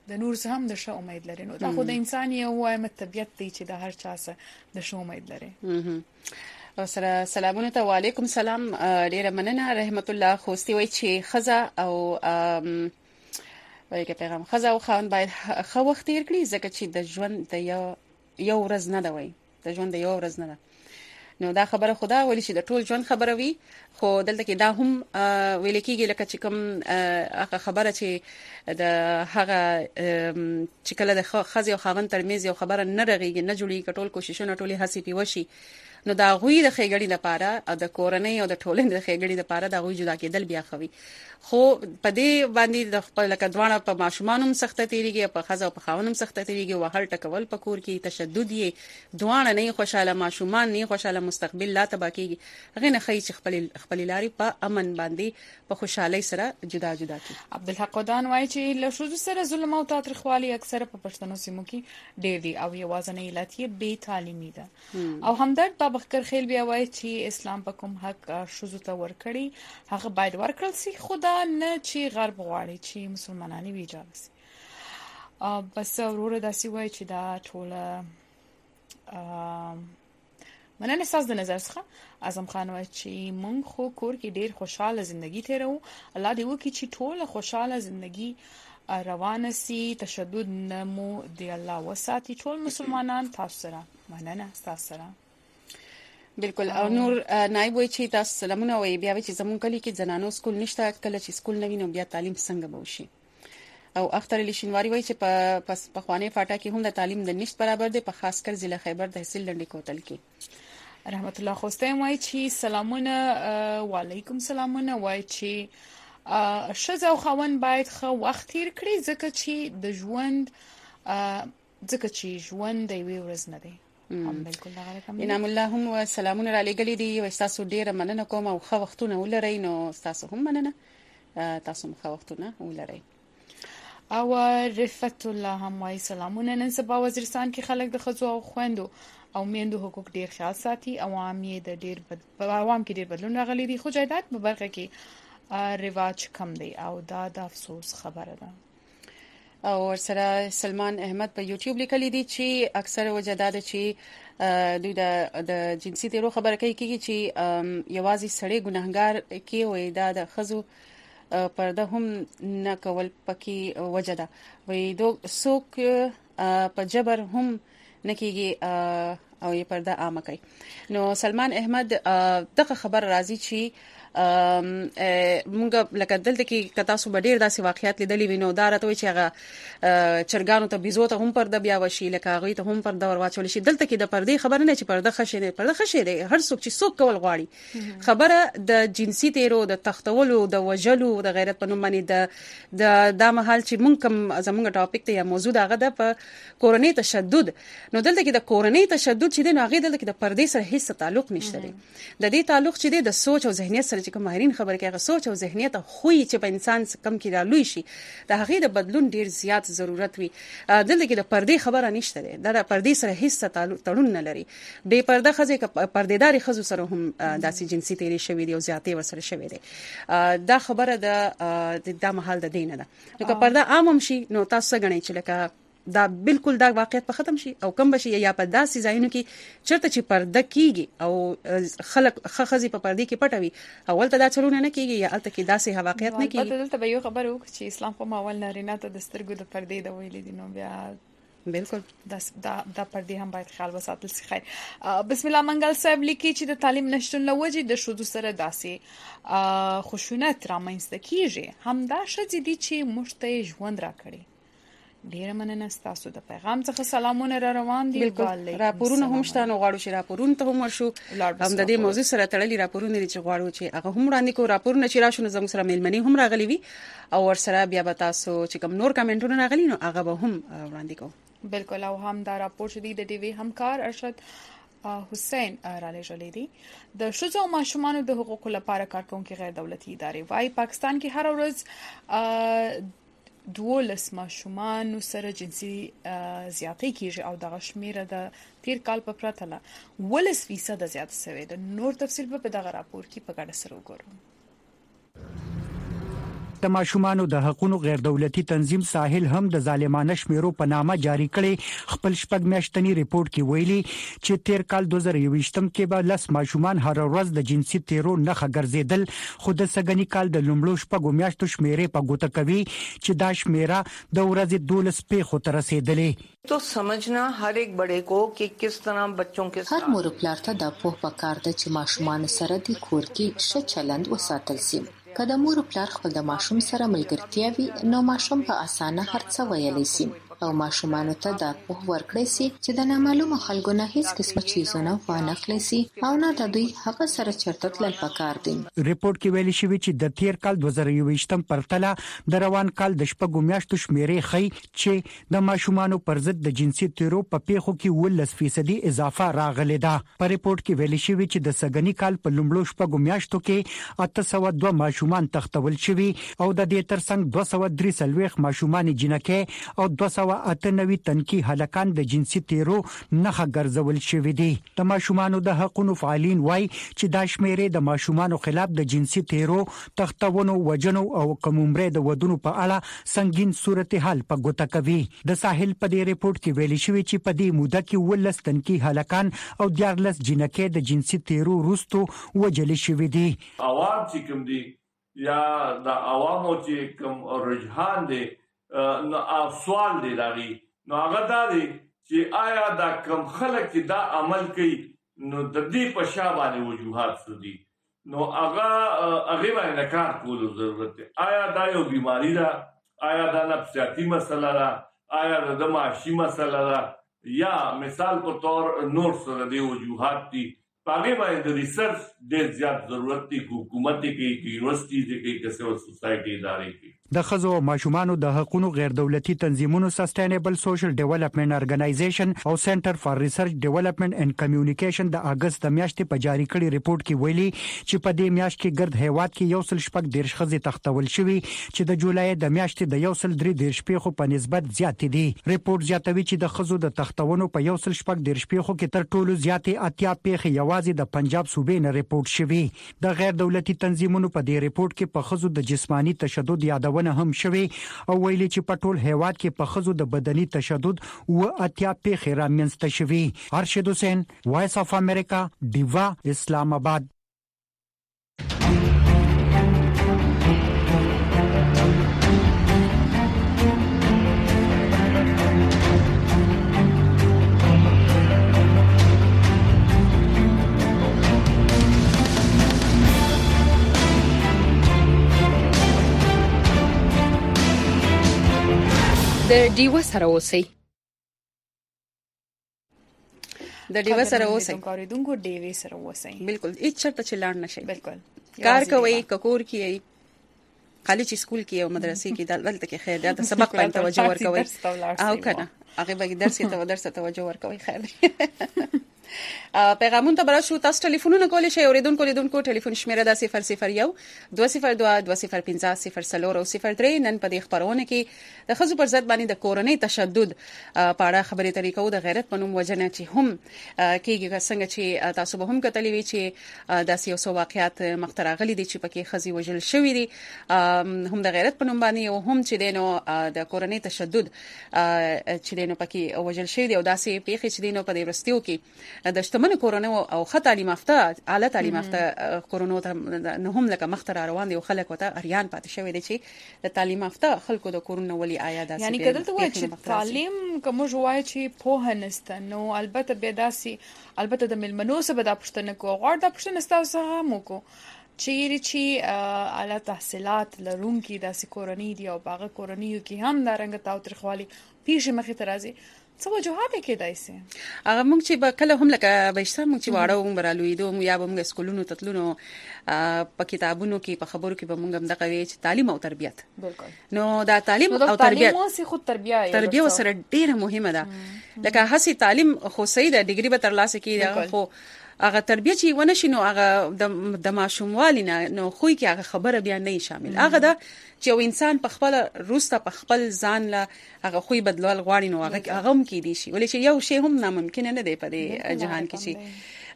د نور څه هم د ښه امید لري. نو دا خو د انسان یو وایم طبيعت دی چې د هر چا څه د ښه امید لري. او سره سلامونه ته وعلیکم سلام. ډیره مننه. رحمت الله خوستي وای چې خزه او وایي کې پیغام خزه او خاوند باید ښه وخت تیر کړي ځکه چې د ژوند د یو ورځ نه دی، د ژوند د یو ورځ نه ده. نو دا خبره خدا ولی چې د ټول ژوند خبره وي، خو دلته کې دا هم ویل کېږي لکه چې کوم هغه خبره چې د هغه چې کله د خزه او خاوند ترمنځ یو خبره نه رغېږي، نه جوړېږي، ټول کوششونه ټولې هڅې پیوشي، نو دا غوي د خېګړې لپاره او د کورنۍ او د ټولنې د خېګړې لپاره دا غوي جدا کېدل بیا خوي. خو په دې باندې د خپل لکه دوانه په ماشومانو سخته تیریږي، په خزه او په خاوندم سخته تیریږي، او هر ټکول په کور کې تشدد یې دوانه نه خوشاله، ماشومان نه خوشاله، مستقبل لا تبا کېږي. هغه نه خې چې خپل لاري په امن باندې په خوشحالي سره جدا جدا کی. عبدالحق ودان وایي چې له شذ سره ظلم او تاریخوالي اکثره په پښتنو سیمو کې ډېر دي او یوازې نه علت یې بې تعلیمي ده. او همدرد بابکر خیل بیا وایي چې اسلام په کوم حق شذ ته ورکړي هغه باید ورکړل سي، خدا نه چې غرب غواړي چې مسلمانانی وی اجازه سي. بس وروره داسې وایي چې دا ټوله مننه ساز د نظر څخه. اعظم خان وایي چې مونږ خو کور کې ډیر خوشاله ژوندۍ تیرو، الله دې وکړي چې ټوله خوشاله ژوندۍ روانه سي، تشدد نمو دی الله وساتي ټول مسلمانان. تاسو سره مننه تاسو سره بالکل. او نور نائب وایي چې تاسو سلامونه وایي بیا چې زمون کلی کې زنانو سکول نشته، کله چې سکول نوي نو بیا تعلیم څنګه به وشي. او اختر علی شینواری وایي چې په خوانې فاټا کې هم د تعلیم د نشټ برابر دی، په خاص کر ضلع خیبر تحصیل لنډی کوتل کې. رحمت الله خوسته وایي چې سلامونه وعلیکم سلامونه. وایي چې ښځه او خاوند باید ښه وخت تیر کړي ځکه چې ژوند د یوې ورځ نه دی. بالکل هغه کوم. انعام الله هم سلامونه را لګلې دي او تاسو ډیره مننه کوم او ښه وختونه ولرئ. نو تاسو هم مننه، تاسو هم ښه وختونه ولرئ. او رفعت الله هم وايي سلامونه. نن سبا وزیرستان کې خلک د ښځو او خويندو او میندو حقوق ډیر خیال ساتي. عوام یې د عوام کې ډیر بدلون راغلي دي، خو جایداد په برخه کې رواج کم دی او دا د افسوس خبره ده. او سره سلمان احمد په یوټیوب لیکلی دی چې اکثر وجداد چې دوی د جنسي تیرو خبره کوي چې یوازې سړی ګناهګار کې وي، دا د ښځو پرده هم نه کول پکې وجدا وي، دو څوک په جبر هم نکېږي او یې پرده عامه کوي. نو سلمان احمد دغه خبر راځي چې مونږ لکه دلته کې کتا سو ډېر داسې واقعیت لیدلې وینو، دا راته وي چې هغه چرګانو ته بيزو ته هم پرده بیا وشي، لکه هغه ته هم پرده ورواچول شي. دلته کې د پردې خبر نه چې پرده خشه نه، پرده خشه دی هر څوک چې څوک کول غواړي. خبره د جنسي تیرو، د تختولو، د وجلو، د غیرت په نوم باندې د محل چې مونږ کوم زمونږ ټاپک ته یا موضوع دغه د په کورنۍ تشدد. نو دلته کې د کورنۍ تشدد چې دی نو هغه دلته کې د پردې سره هیڅ تعلق نشته دی. د دې تعلق چې دی د سوچ او ذهنیت سره چې کوم ماهرین خبره کوي، هغه سوچ او ذهنیت او خوې چې په انسان کم کې رالوي شي د هغه د بدلون ډیر زیات ضرورت وي. دلته کې د پردې خبره نشته دی، د پردې سره هیڅ تړون نه لري. بے پرده خزه پردیداري خزو سره هم داسې جنسي تیری شوی دی او زیاتې ورسره شوی دی. دا خبره د محل د دینه ده. نو که پرده عام شي نو تاسو غنئ چې لکه دا بالکل دا واقعیت په ختم شي او کم بشي، یا په داسې ځایونو کې چرته چې پرده کیږي او خلک خخزي په پردې کې پټوي، اول ته دا چلونه نه کیږي یا الته کې داسې واقعیت نه کیږي. دلته به یو خبر وکړي چې اسلام په ماول نارینه ته د سترګو د پردې د ویلې دي، نو بیا بالکل دا پردې هم باید خیال وساتل شي. خیر، بسم الله منګل صاحب لیکي چې د تعلیم نشټون لوجې د شودو سره داسې خشونت رامنځته کیږي، هم دا شذې دي چې مشته ژوند راکړي. ډیره مننه تاسو د پیغام څخه سلامونه را روان دي. بالکل راپورونه هم شته، نو غواړو چې راپورونه ته هم ورشو. هم د دې موضوع سره تړلي راپورونه چې غواړو چې هغه هم وړاندې کوو. راپورونه چې راشو نو زموږ سره میلمنې هم راغلي وي او ورسره بیا به تاسو چې کوم نور کمنټونه راغلي نو هغه به هم وړاندې کوو. بالکل. او هم دا راپور شدي د ډي وی همکار ارشد حسین را لېږلې دي. د ښځو او ماشومانو د حقوقو لپاره کارکونکي غیر دولتي ادارې وايي پاکستان کې هر ورځ 12 ماشومان سره جنسي زیاتې کیږي او دغه شمیره د تیر کال په پرتله 10% زیات شوی ده. نور تفصیل په دغه راپور کې په ګډه سره وګورو. د ماشومانو د حقوقو غیر دولتي تنظیم ساحل هم د ظالمانه شمیرو په نامه جاری کړي خپل شپږ میاشتنی ریپورت کې ویلي چې تیر کال 2020م کې به 10 ماشومان هر ورځ د جنسي تیرو نخښه ګرځیدل خو د سګنی کال د لومړو شپږ میاشتو شمیرې په ګوته کوي چې دا شمیره د ورځې 12 پیښو ته رسیدلې तो समझना हर एक बड़े को कि किस तरह बच्चों के هر مور پلار ته د پوه پکار ده چې ماشومان سره د کور کې ښه چلند وساتل شي. که د مور پلار خپل د ماشوم سره ملګرتیا وي نو ماشوم په اسانه هر څه ویلی شي او ماشومان ته د پوه ورکړی شي چې د نامعلومه خلکو نه هیڅ قسمه چیزونه وانخلي شي او نه د دوی هغه سره چرته تلل پکار دي. ریپورت کې ویل شوی چې د تیر کال 2020م پرتله د روان کال د شپږو میاشتو شمیرې ښیي چې د ماشومانو پر ضد د جنسي تیرو په پیښو کې 10% اضافه راغلی ده. په ریپورت کې ویل شوی چې د سګنی کال په لومړو شپږو میاشتو کې 802 ماشومان تختول شوی او د دې ترڅنګ 243 ماشومان جنکه او 298 تنکي هلکان د جنسي تیرو نخښه ګرځول شوی دي. د ماشومانو د حقوقو فعالین وایي چې دا شمیرې د ماشومانو خلاف د جنسي تیرو تختونو وجنو او کوممرې د ودونو په اړه سنگین صورتحال په ګوته کوي. د ساحل په دې ریپورت کې ویل شوی چې په دې موده کې 12 تنکي هلکان او 14 جنکه د جنسي تیرو وروسته وجل شوی دي. عوام چې کوم دي یا د عوامو چې کوم رجحان دي نو سوال دی لري نو هغه دا دی چې آیا دا کم خلک چې دا عمل کوي نو د دې په شا باندې وجوهات سودي نو هغه باندې کار کولو ضرورت دی. آیا دا یو بیماری ده آیا دا نفسیاتی مسله ده آیا د معاشي مسله ده یا مثال په تور نور سره د وجوهات دي پاګه باندې د ریسرچ ډېر زیات ضرورت دی. حکومت کې یونیورسيټي کې کې سیول سوسایټي ادارې کې د خزو او ماشومانو د حقوقو غیر دولتي تنظیمونو سسټینبل سوشل ډیولپمنٹ ارګنایزیشن او سنټر فار ریسرچ ډیولپمنٹ اینڈ کمیونیکیشن د اگست د میاشتې په جاری کړي ریپورت کې ویلي چې په دې میاشت کې ګرد هیواد کې یو سل شپږ دیرش خزې تختول شوی چې د جولای د میاشتې د یو سل درې دیرش پیښو په نسبت زیات دي. ریپورت زیاتوي چې د خزو د تختونو په یو سل شپږ دیرش پیښو کې تر ټولو زیاتې اتیا پیښې یوازې د پنجاب صوبې نه ریپورت شوی. د غیر دولتي تنظیمونو په دې ریپورت کې په خزو د جسمانی تشدد یادونه هم شوی او ویلي چې په ټول هیواد کې په خزو د بدني تشدد او اتیا پیښې رامنځته شوی. ارشد حسین وایس اف امریکا دیوا اسلام آباد. د ډیو سره اوسئ د ډیو سره اوسئ کاریدونکو ډیو سره اوسئ بالکل هیڅ چرته چلان نشي. بالکل کار کوي ککور کیي خالي چې سکول کې او مدرسې کې دلته کې خیر دا سبق باندې توجه ورکوي او کنه هغه به درس توجه ورکوي خیر. پیغامون ته براشو تاسو ټلیفونونه کولای شئ اوریدونکو ټلیفون شمیره د 001 202 205 0 03 نن په دې خبرونه کې د خزو پر ضد باندې د کورونی تشدد په اړه خبرې ترې کوو. د غیرت پنوم وجنه چې هم کېږي څنګه چې تاسو به هم کتلی وی چې د سیاسو واقعیت مختراغلي دي چې پکې خزي وجل شوې دي هم د غیرت پنوم باندې او هم چې دینو د کورونی تشدد چې دینو پکې وجل شوې دي او داسې پیښې چې دینو په دې ورستیو کې د شتمن کورونو او خط تعلیم یافته اعلی تعلیم یافته کورونو ته نه هم لکه مختر روان دي او خلک وته اریان پاتې شوی دي چې د تعلیم یافته خلکو د کورونو ولي آیا داسې یعنی کله ته وایي چې تعلیم کوم جوای چې په نسته نو البته به داسې البته د ملمنو سره د پښتنه کو غوړ د پښتنه ستاسو مو کو چې اعلی تحصیلات لرونکي د سکورنی دی او باغ کورنیو کې هم د رنګ تاو ترخوالي پیښه مخې ترازي څه وجوهات کې دایسه هغه موږ چې به کله هم لکه بهشته موږ چې واړو عمرالوی دوه یا به موږ سکولونو تتلونو په کتابونو کې په خبرو کې به موږ هم دغه وی چې تعلیم او تربیت بالکل نو دا تعلیم او تربیت تعلیم خو تربیه سره ډیره مهمه ده لکه هسي تعلیم خو سید ډیګری به ترلاسه کیږي خو هغه تربیه چې ونه شینو هغه د ماشوموالي نو خو کې هغه خبره بیا نه شامل هغه دا چې یو انسان په خپل روسته په خپل ځان لا هغه خو بدلول غواړي نو هغه هم کې دي شي ولې چې یو شی هم ناممکن نه دی په دې جهان کې شي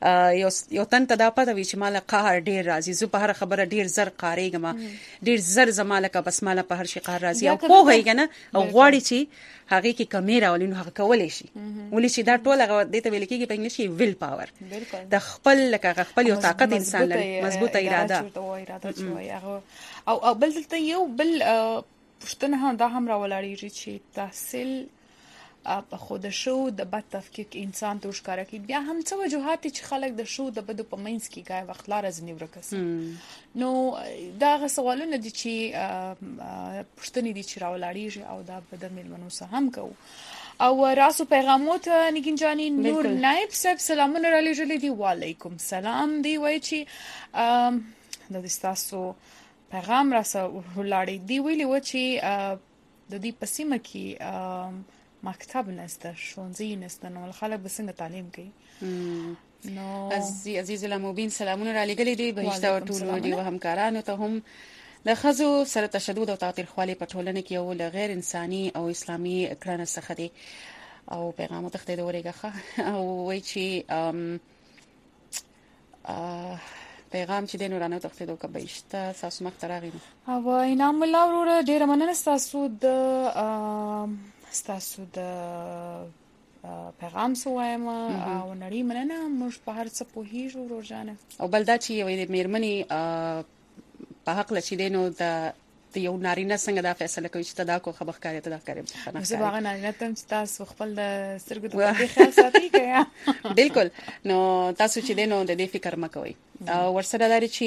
یو تن ته دا پته وی چې مال قهر ډیر راځي زه په هر خبره ډیر زر قاریږم ډیر زر زماله کا بس مال په هر شي قهر راځي او په هیګنه او غواړي چې هغه کې کمیره ولینو هغه کولای شي ولې چې دا ټول هغه د ته ویل کېږي په انګلیسي ویل پاور د خپل لکه خپل یو طاقت انسان لري مضبوطه اراده او بل دلته یو بل پښتنه هم دا هم راولاړیږي چې تحصیل په خود شو د بد تفکیک انسان ته ښکارا کی بیا هم څه وجوهات چې خلک د شو د بد په منځ کې غای وخت لار ځنی ورکس نو دا غ سوالونه دي چې پښتنې دي چې راولاړیږي او دا بد ملمنو سه هم کو او راسو پیغامو ته نگین جانی نور نائب صاحب سلامونه را لېږلي دي وعلیکم سلام دی وای چې د تاسو پیغام را سره ولاړی دی ویلي و چې د دې پسیمه کې مکتب نشته ښوونځي نشته نو خلک به څنګه تعلیم کوي نو عزیز المبین سلامونه را لېږلي دي بهشته او ټول دی همکارانو ته هم د خزو سره تشدد او تاوتریخوالي په ټولنه کې یو غیر انساني او اسلامي کړنه څخه دی او پیغام ته د ورېګه او وای چې پیغام چې دینو رانه تخته دوه بهشته تاسو مخ تراغی او انعام الله وروره ډیر مننه تاسو د پیغام سوایم او نړۍ مننه موږ په هر څه پوهیږو روزانه او بلدا چې یو د میرمنې په حق لچې دینو د یو نارینه څنګه دا فیصله کوي چې تدا کو خبرکاري تدا کوي زه باغ نارینه ته تاسو خپل د سترګو ته خیال ساتي کیا بالکل نو تاسو چې دینو د دې فکر مکوئ او ورسره لري چې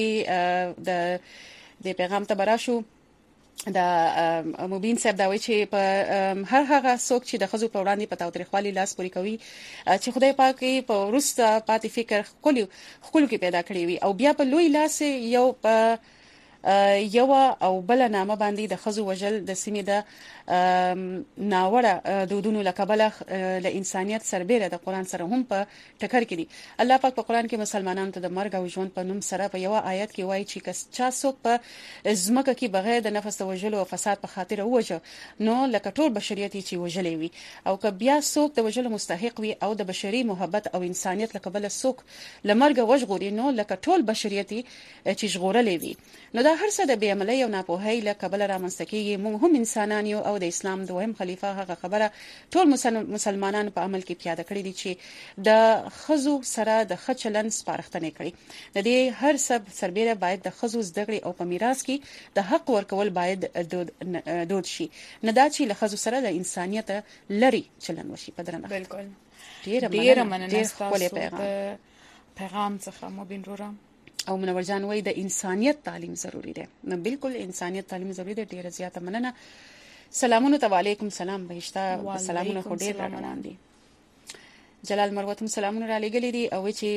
د پیغام ته براشو دا مبین صاحب دا وی چې په هر هغه څوک چې د خزو په وړاندې په تاوتریخوالي لاس پوري کوي چې خدای پاک په ورسته پاتې فکر خپل کې پیدا کړی وي او بیا په لوی لاس یو په یو او بل نامه باندې د خزو وجل د سیمې د ناوړه دودونو لکبله ل انسانيت سربېره د قران سره هم په ټکر کې دي الله پاک په قران کې مسلمانانو ته د مرګ او ژوند په نوم سره په یو آیت کې وایي چې کس چا څوک په زمکه کې بغیر د نفس وجلو او فساد په خاطر وجه نو لکه ټول بشریت چې وجلې وي او که بیا څوک د وجلو مستحق وي او د بشري محبت او انسانيت لکبله څوک لمرګ وژغوري نو لکه ټول بشریت چې ژغورلې وي نو دا هر څه د بې عملۍ او ناپوهۍ لکبله رامنځته کېږي موږ هم انسانان یو او د اسلام دویم خلیفہ هغه خبره ټول مسلمانانو په عمل کې پیاده کړې دي چې د خزو سره د خچلن سپارښتنه کړي د دې هر سربېره باید د خزو زدګړي او په میراث کې د حق ورکول باید دود شي نه دا چې له خزو سره د انسانيت لري چلن وشي په درنه بالکل ډیر مننه خپل پیغام څخه مبین رورا او منور جان وای د انسانيت تعلیم ضروری دی نو بالکل انسانيت تعلیم ضروری دی ډیره زیاته مننه سلامونه علیکم سلام بهشته سلامونه خو ډیر روان دي جلال مروتم سلامونه را لګلې دي او چې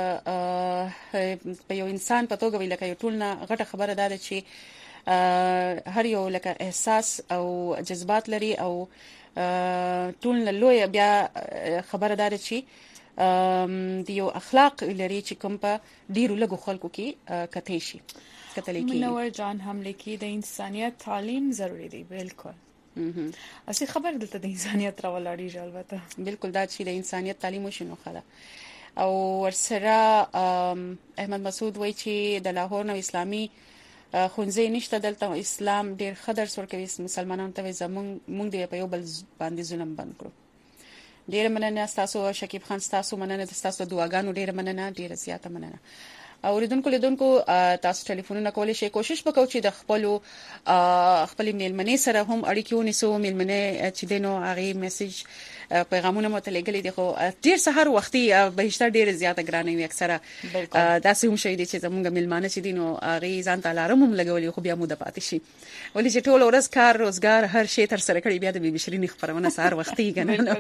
په یو انسان په توګه ویل کېږي ټول نه غټه خبره ده چې هر یو لکه احساس او جذبات لري او ټول نه لوی بیا خبره ده چې دیو اخلاق لري چې کوم په ډیرو لګو خلکو کې کته شي کتل کې منور جان هم لیکي د انسانيت تعلیم ضروری دی بالکل اسی خبر دلته د انسانيت راولاړي البته بالکل دا چې د انسانيت تعلیم وشنو خاله او ورسره احمد مسعود وای چې د لاهور نو اسلامي خونځې نشته دلته اسلام ډیر خطر سور کوي مسلمانانو ته زمونږ دی په یو بل باندې ظلم بند کړو ډیر مننه تاسو شکیب خان تاسو مننه تاسو دعاګانو ډیر مننه ډیر زیاته مننه اوریدونکو لیدونکو تاسو ټلیفونونه کولای شئ کوشش وکړئ چې د خپل میلمنې سره هم اړیکې ونیسو میلمنې چې دینو هغه میسج پیغامونه متلګلې دي خو ډیر سحر وختي بهشته ډیر زیاته ګرانه وي اکثره داسې هم شي چې زمونږ میلمانه چې دینو هغه ځان ته لارم هم لګولې خو بیا مو د پاتې شي ولې چې ټول ورځ کار روزګار هر شی تر سره کړی بیا د بشرینی خبرونه سحر وختي کنه نو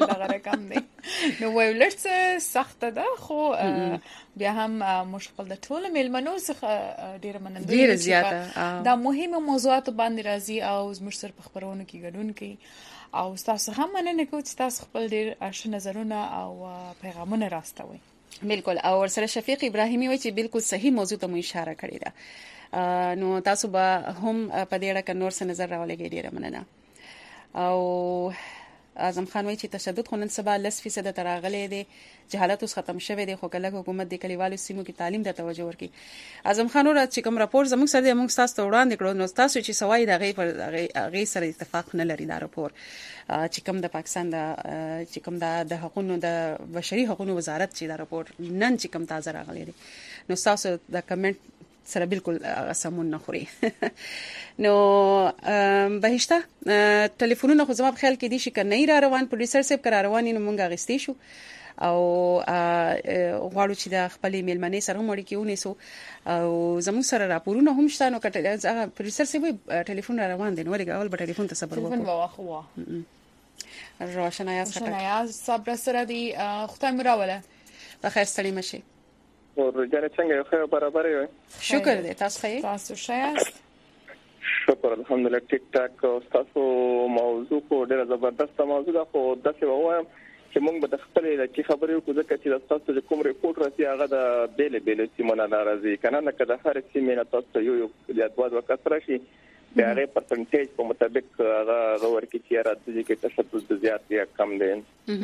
ولرت سخت ده خو بیا هم مشکل د ټول میلمنو څخه ډیر مننه ډیر زیاته دا مهمه موضوعات باندې راځي او زموږ سره په خبرونه کې ګډون کوي او تاسو هم مننه کوم چې تاسو خپل ډیر ارشد نظرونه او پیغامونه راستوي بالکل او ورسره شفیق ابراهیمي وایي چې بالکل صحیح موضوع ته مو اشاره کړې ده نو تاسو به هم په دې اړه نور څه نظر راولګي ډیر مننه او اعظم خان وایي چې تشدد خو نن سبا 10% ته راغلی دی، جهالت اوس ختم شوی دی، خو کله حکومت د کلیوالو سیمو کې تعلیم ته توجه ورکړي. اعظم خان ور چې کوم راپور زموږ سره د موږ تاسو ته وړاندې کړو، نو تاسو چې سوای د غي سره اتفاق نه لري دا راپور چې کوم د پاکستان چې کوم د حقوقو د بشري حقوقو وزارت چې دا راپور نن چې کوم تازه راغلی دی، نو تاسو د کمنټ سره بالکل سمون نه خوري. نو بهشته ټلیفونونه خو زما په خیال کې دي چې کنه را روان پروډوسر صاحب کرا روان نو مونږه غستې شو او غواړو چې د خپل میلمنې سره هم اړیکې ونیسو او زموږ سره راپورونه هم شته. نو کټه پروډوسر صاحب ټلیفون را روان دي، نو ورګه اول به ټلیفون ته صبر وکړو. روشنایاز صبر سره دی خدای مراوله بخیر ستړي مشي ورجانه څنګه یو خیر برابر یو. شکر دې تاسو ښه تاسو ښه. شکر الحمدلله ټیک ټاک. تاسو موضوع کو ډیره زبردست موضوع ده، خو داسې وایم چې موږ به د خپل لکه خبرې کو ځکه چې تاسو د کوم ریپورت راځي هغه د بیل سیمونه ناراضي کنه، لکه د هر سیمه نه تاسو یو د ادواد وکړ راشي د هغه پرسنټیج په مطابق هغه ورکې چې راځي کې تشدد زیات یا کم دي.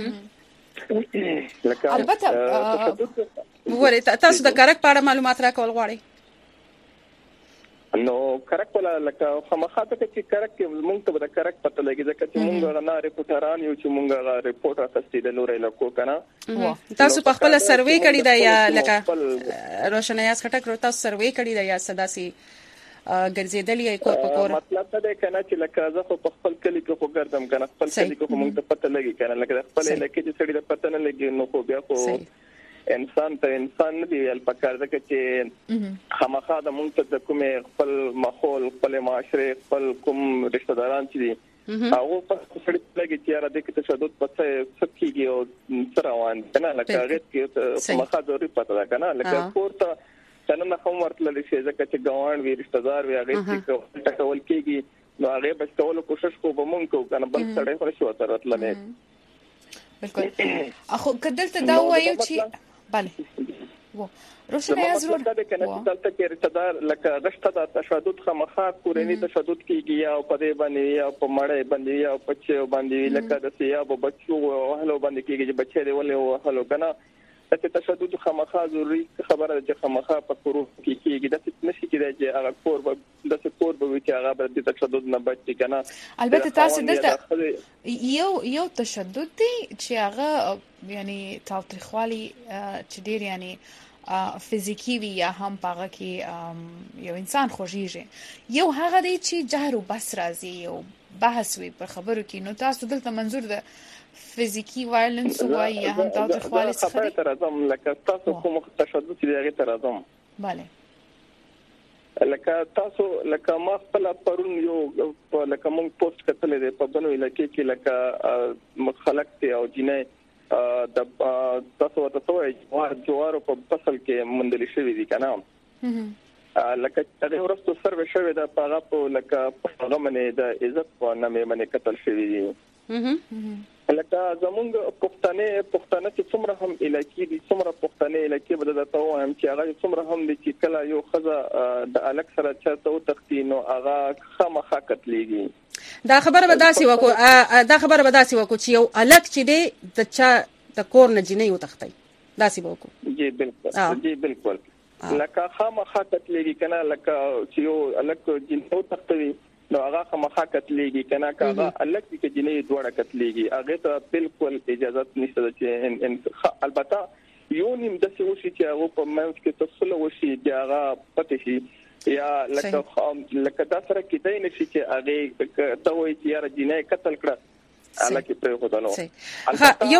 البته وګورئ تاسو د کرک په اړه معلومات راکول غواړئ. نو کرک ولا لکه خامخاته چې کرک موږ ته د کرک پته لګي ځکه چې موږ نه ریپورټران یو چې موږ ریپورټ راکستې د نورې لکو کنه. تاسو په خپل سروې کړی دا یا لکه روشنایاز خټک تاسو سروې کړی دا یا صداسي ګرځیدلې کور په کور؟ مطلب دا کنه چې لکه زه خو په خپل کلی کې خو ګرځم کنه، خپل کلی کې موږ ته پته لګي کنه، لکه خپل لکه چې سړی د پته نه لګي نو خو بیا خو انسان ته انسان دی الپکار ده چې خامخا د مونږ ته د کوم خپل ماحول خپل معاشره خپل کوم رشتہ داران چې دي هغه په سړی لګي چې را دي کې تشدد پڅه سکیږي او سره روان کنه، لکه هغه کې خامخا ضروري پته ده کنه، لکه پورته څنګه نه کوم ورتل شي ځکه چې ګوان وی رشتہ دار وی هغه چې ټکول کېږي نو هغه بس کولو کوشش کو به مونږ کو کنه، بل سړی خو شو تر راتل نه بالکل. اخو کدلته دا وایو چې بله روشنایاز ضرور دا کنه چې دلته کې رشتہ دار لکه رشتہ د تشدد خامخا کورنی تشدد کېږي یا په دې باندې یا په مړې باندې یا په چي باندې لکه د سیاب بچو او هلو باندې کېږي چې بچي دی ولې هلو کنه چې تشدد خامخا ضروري خبره ده چې خامخا په کورو کې کېږي د نشي کېدای چې هغه کور به د کور به چې هغه د تشدد نه بچي کنه. البته تاسو دلته یو تشدد دی چې هغه یعنی تاوتریخوالي چې ډیر یعنی فزیکی وی یا هم پاغه کې یو انسان خوږیږي، یو هغه دی چې جهر او بس راځي یو بحث وي پر خبرو کې. نو تاسو دلته منظور ده فزیکی وایلنس وای یا هم تاوتریخوالي څخه خبره تر ازم لکه تاسو کوم تشدد چې هغه تر ازم bale لکه تاسو لکه ما خپل پرون یو لکه مونږ پوسټ کتلې ده په بنو علاقې کې لکه مخالفت او جنې د تاسو ورته جوار په فصل کې مندل شوی دي کنه، لکه دا ورستو سروې شوی ده په لکه په غمنه د عزت په نامه باندې قتل شوی دي. لکه زمونږ پښتانه چې څومره هم علاقې دي څومره پښتانه علاقې بده دا ته هم چې هغه څومره هم دي چې کله یو خزه د الک سره چاته او تختینو هغه خامخا قتلېږي. دا خبره به داسې وکړو چې یو الک چې دی د چا د کور نه جنې او تختی داسې به وکړو. جی بالکل لکه خامخا قتلېږي کنه، لکه چې یو الک جنې او تختوي نو هغه خامخا قتلېږي کنه، هغه الک کې جنې دوړه قتلېږي هغه ته بالکل اجازه نشته چې البته یو نیم د څه وشي چې هغه په منځ کې تفصیل وشي چې هغه پته شي یا لکه دا سره کېدای نشي چې هغه ته وایي چې یاره جنې قتل کړه الک په خدانو.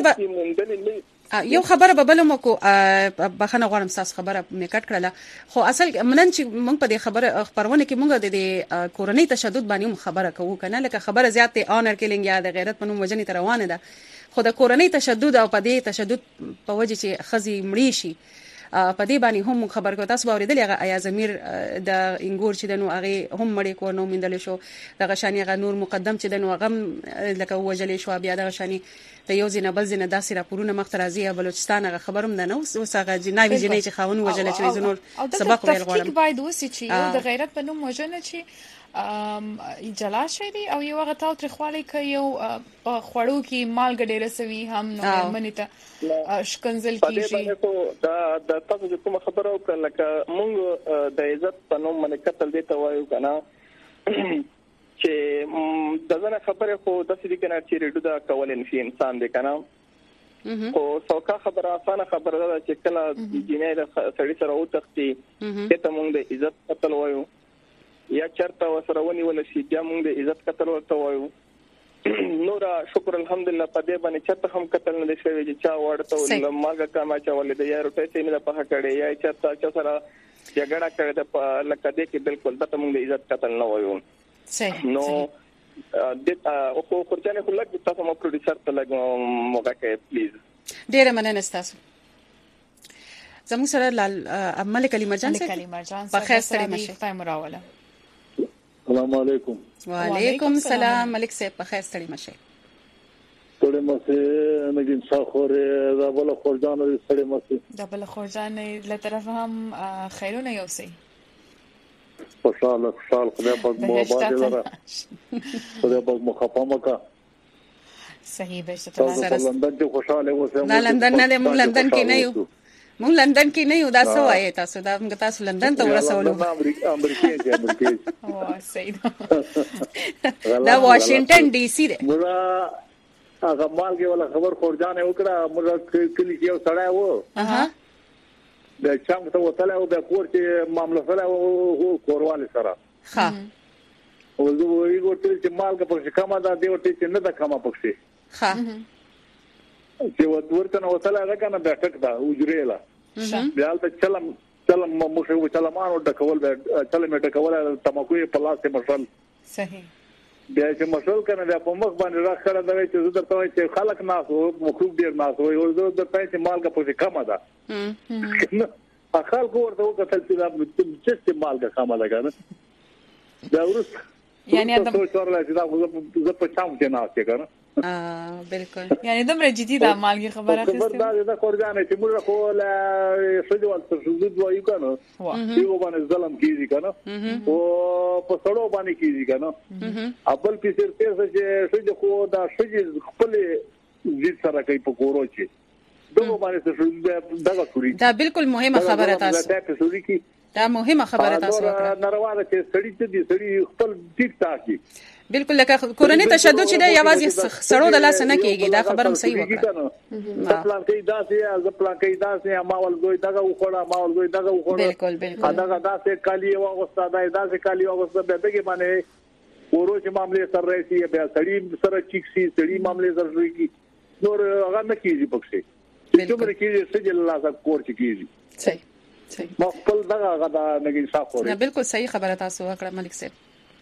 یو خبره به بل مو کو بخنه غواړم تاسو خبره مې کټ کړله، خو اصل منن چې موږ په دې خبره خبرونه کې موږ د کورنۍ تشدد باندې خبره کوو کنه، لکه خبره زیات آنر کیلینګ یا د غیرت په نوم وجنې تر روانه ده، خو د کورنۍ تشدد او په دې تشدد په وجه چې خزي مړی شي په دې باندې هم خبر کو. تاسو اوریدل هغه ایا زمیر د انګور چې دنو هغه هم مړی کو نو مندل شو، د غشانی هغه نور مقدم چې دنو هغه لکه وجلې شو، بیا د غشانی د یو ځینه بل ځینه داسې راپورونه مخترازي بلوچستان هغه خبروم نه نو وسغه جناوی جنې چې خاون وجلې چې زنور سبق ویل غواړم. باید وسی چې د غیرت په نوم وجنه چې جلاشه دي او یو هغه تاو ترخوالی کوي یو په خړو کې مالګه ډیره سوي هم نو منی ته شکنزل کیږي دا تاسو کوم خبره وکړه لکه موږ د عزت په نوم باندې قتل دی ته وایو کنه چې دغه خبره خو د سړي کنه چې ریډو دا کول انسان دی کنه او څوکا خبره اسانه خبره ده چې کله جنې د سړي سره وتختی ته موږ د عزت قتل وایو یا چرته وسره ونی ول شي بیا موږ د عزت قتل ورته وایو نور شکر الحمدلله په دې باندې چرته هم قتل نه شوی چې چا ورته ول ماګه کما چا ول د یا روټه سي نه په کړي یا چرته سره جګړه کړې ده لکه دې کې بالکل د موږ د عزت قتل نه وایو صحیح نو د او خورجانه خو لګ تاسو مو پروډوسر ته لګ موګه کې پلیز ډیره مننه تاسو زموږ سره ملک علي مرجان په خیر سره مشه ټایم راوله السلام علیکم وعلیکم السلام ملک صاحب په خیر سره مشه ټول مسه نګین څاخوره دا بل خورجان سره مسه دا بل خورجان له طرف هم خیرونه یوسي خوشاله خدای پاک مو آباد لره خدای پاک مو خفامه کا صحیح بهشته تاسو لندن کې خوشاله اوسه نه لندن نه موږ لندن کې نه یو مونږ لندن کې نه یو دا څه وایي تاسو دا موږ تاسو لندن ته ورسولو امریکا واه صحیح دا واشنگټن ډي سي ده موږ هغه مالګه ولا خبر خورجانه وکړه موږ کلی کې یو سړی وو د چم ته وتله او د کور چې معاملې سره او کورواله سره ها او زه وی ورته چې مالګه په کما دا دی ورته چې نه دا کما پکې ها چې ورته نو وتله هغه کنه د ټک دا وجریلا بیا ته چلم مو شو چلمانو د کول چلم د کول تمکو په لاس مشل صحیح بیا چې مشل کنه د په مخ باندې راخړه دا چې زه درته وایم چې خلک ناس او مخلوق ډیر ناس وي او زه درته چې مالګه په کما ده اخال کو ورته وکتل چې دا چې مالګه کما ده کنه دا ورس یعنی دا څورله چې دا زه په چام کې ناس کنه بالکل یعنی دمره جدي دا مالګي خبره خبر دا خورجانه چې موږ خو له سجوال ترشد وایو کنه یو باندې ظلم کیږي کنه او په سړو باندې کیږي کنه خپل پیسې چې سجو خو دا سجو خپل زید سره کوي په کورو چې دوه باندې څه دغه کوري دا بالکل مهمه خبره تاسو دا مهمه خبره تاسو نارواله چې سړی ته دي سړی خپل ټیک ټاکي بالکل لکه کورنۍ تشدد چې د یوازې سړو د لاس نه کیږي دا خبره هم صحیح وکړه پلان کې داسې از پلان کې داسې ماول دوی دغه وخوړه ماول دوی دغه وخوړه بالکل دغه داسې کالی واغسته داسې کالی واغسته به دغه باندې ورو چې معاملې سره راشي بیا سړی سره چیکسي سړی معاملې سره راشي نور هغه نه کیږي پکې چې څومره کیږي سجل الله سره کور کیږي صحیح مخبل دغه غدا نګین صافوري نه بالکل صحیح خبره تاسو وکړه ملک صاحب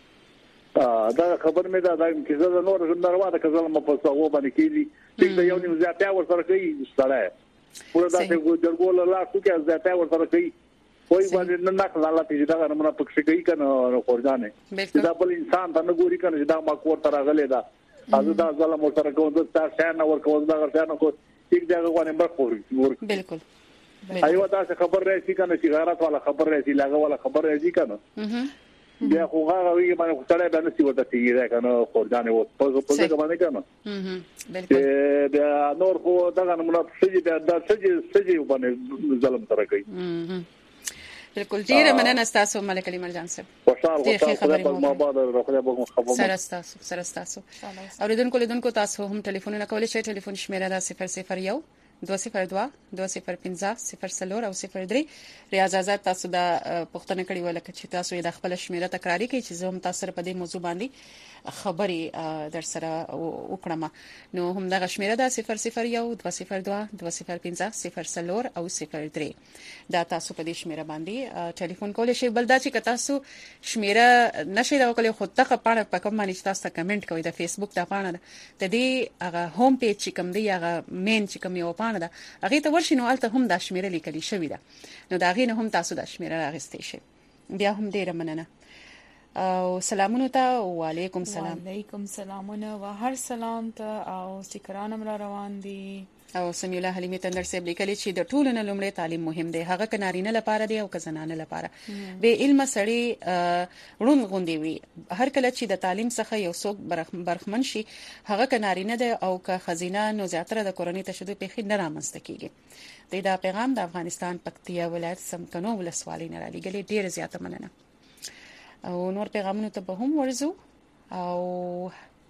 دا خبر مې دا چې زه نور ناروا ده کزل مې په څو باندې کېږي چې دا یو نیو زیاته ور سره کوي ستاره پوره دا چې ګورګول لا څو کې زیاته ور سره کوي کوئی باندې نه نخ لاله چې دا نه پکې کوي کنه خورجانه دا بل انسان دا نه ګوري کنه چې دا ما کور تر غلې دا از دا ظلم ور سره کوم دا شان ور کوم دا شان کو ټیک ځای غوښنه مرخوري بالکل ایو دا خبر راځي کنه چې غیرت والا خبر راځي لاغه والا خبر راځي کنه بیا خو هغه ویږي باندې خدای به نسی ورته تیږي کنه خورجانه و په څه باندې کنه بالکل بیا نور خو دغه نمونه سجي دا سجي باندې ظلم سره کوي بالکل ډیر مننه تاسو ملک علي مرجان صاحب خوشاله ما بعد راخله به خبر سره تاسو اوریدونکو تاسو هم ټلیفون کولای شئ ټلیفون شمیره دا 001 202 205 0 او 03 ریاض آزاد تاسو دا پښتنه کړي ولکه چې تاسو د خپل شمیره تکراری کوي چې زه هم تاسو په دې موضوع باندې خبري در سره وکړم نو هم دا شمیره دا 001 202 205 0 او 03 دا تاسو په دې شمیره باندې ټلیفون کولای شئ بل دا چې تاسو شمیره نشئ دا کولای خو ته په په کوم باندې تاسو کمنټ کوئ د فیسبوک دا پاڼه د دې هغه هوم پیج چې کوم دی هغه مین چې کوم یو پاڼه ده هغه ته ورشي نو الته هم دا شمیره لیکل شوی ده نو دا غینه هم تاسو دا شمیره راغستې شي بیا هم ډیره مننه او سلامونه ته وعلیکم سلام وعلیکم سلامونه و هر سلام ته او سکرانم را روان دي او سمیع الله حلیمي تندر صاحب لیکلي چې د ټولو نه لومړی تعلیم مهم دی، هغه ک نارینه لپاره دی او ک زنانه لپاره. به علم سړی رون غوندي وي، هر کله چې د تعلیم څخه یو څوک برخمن شي هغه ک نارینه دی او ک خزینه نو زیاتره د کورنۍ تشدد په خې نه رامنځته کیږي. دا پیغام د افغانستان پکتیا ولایت سمکنو ولسوالۍ نه رالیږلی، ډیر زیاته مننه. او نور پیغامونو ته به هم ورزو. او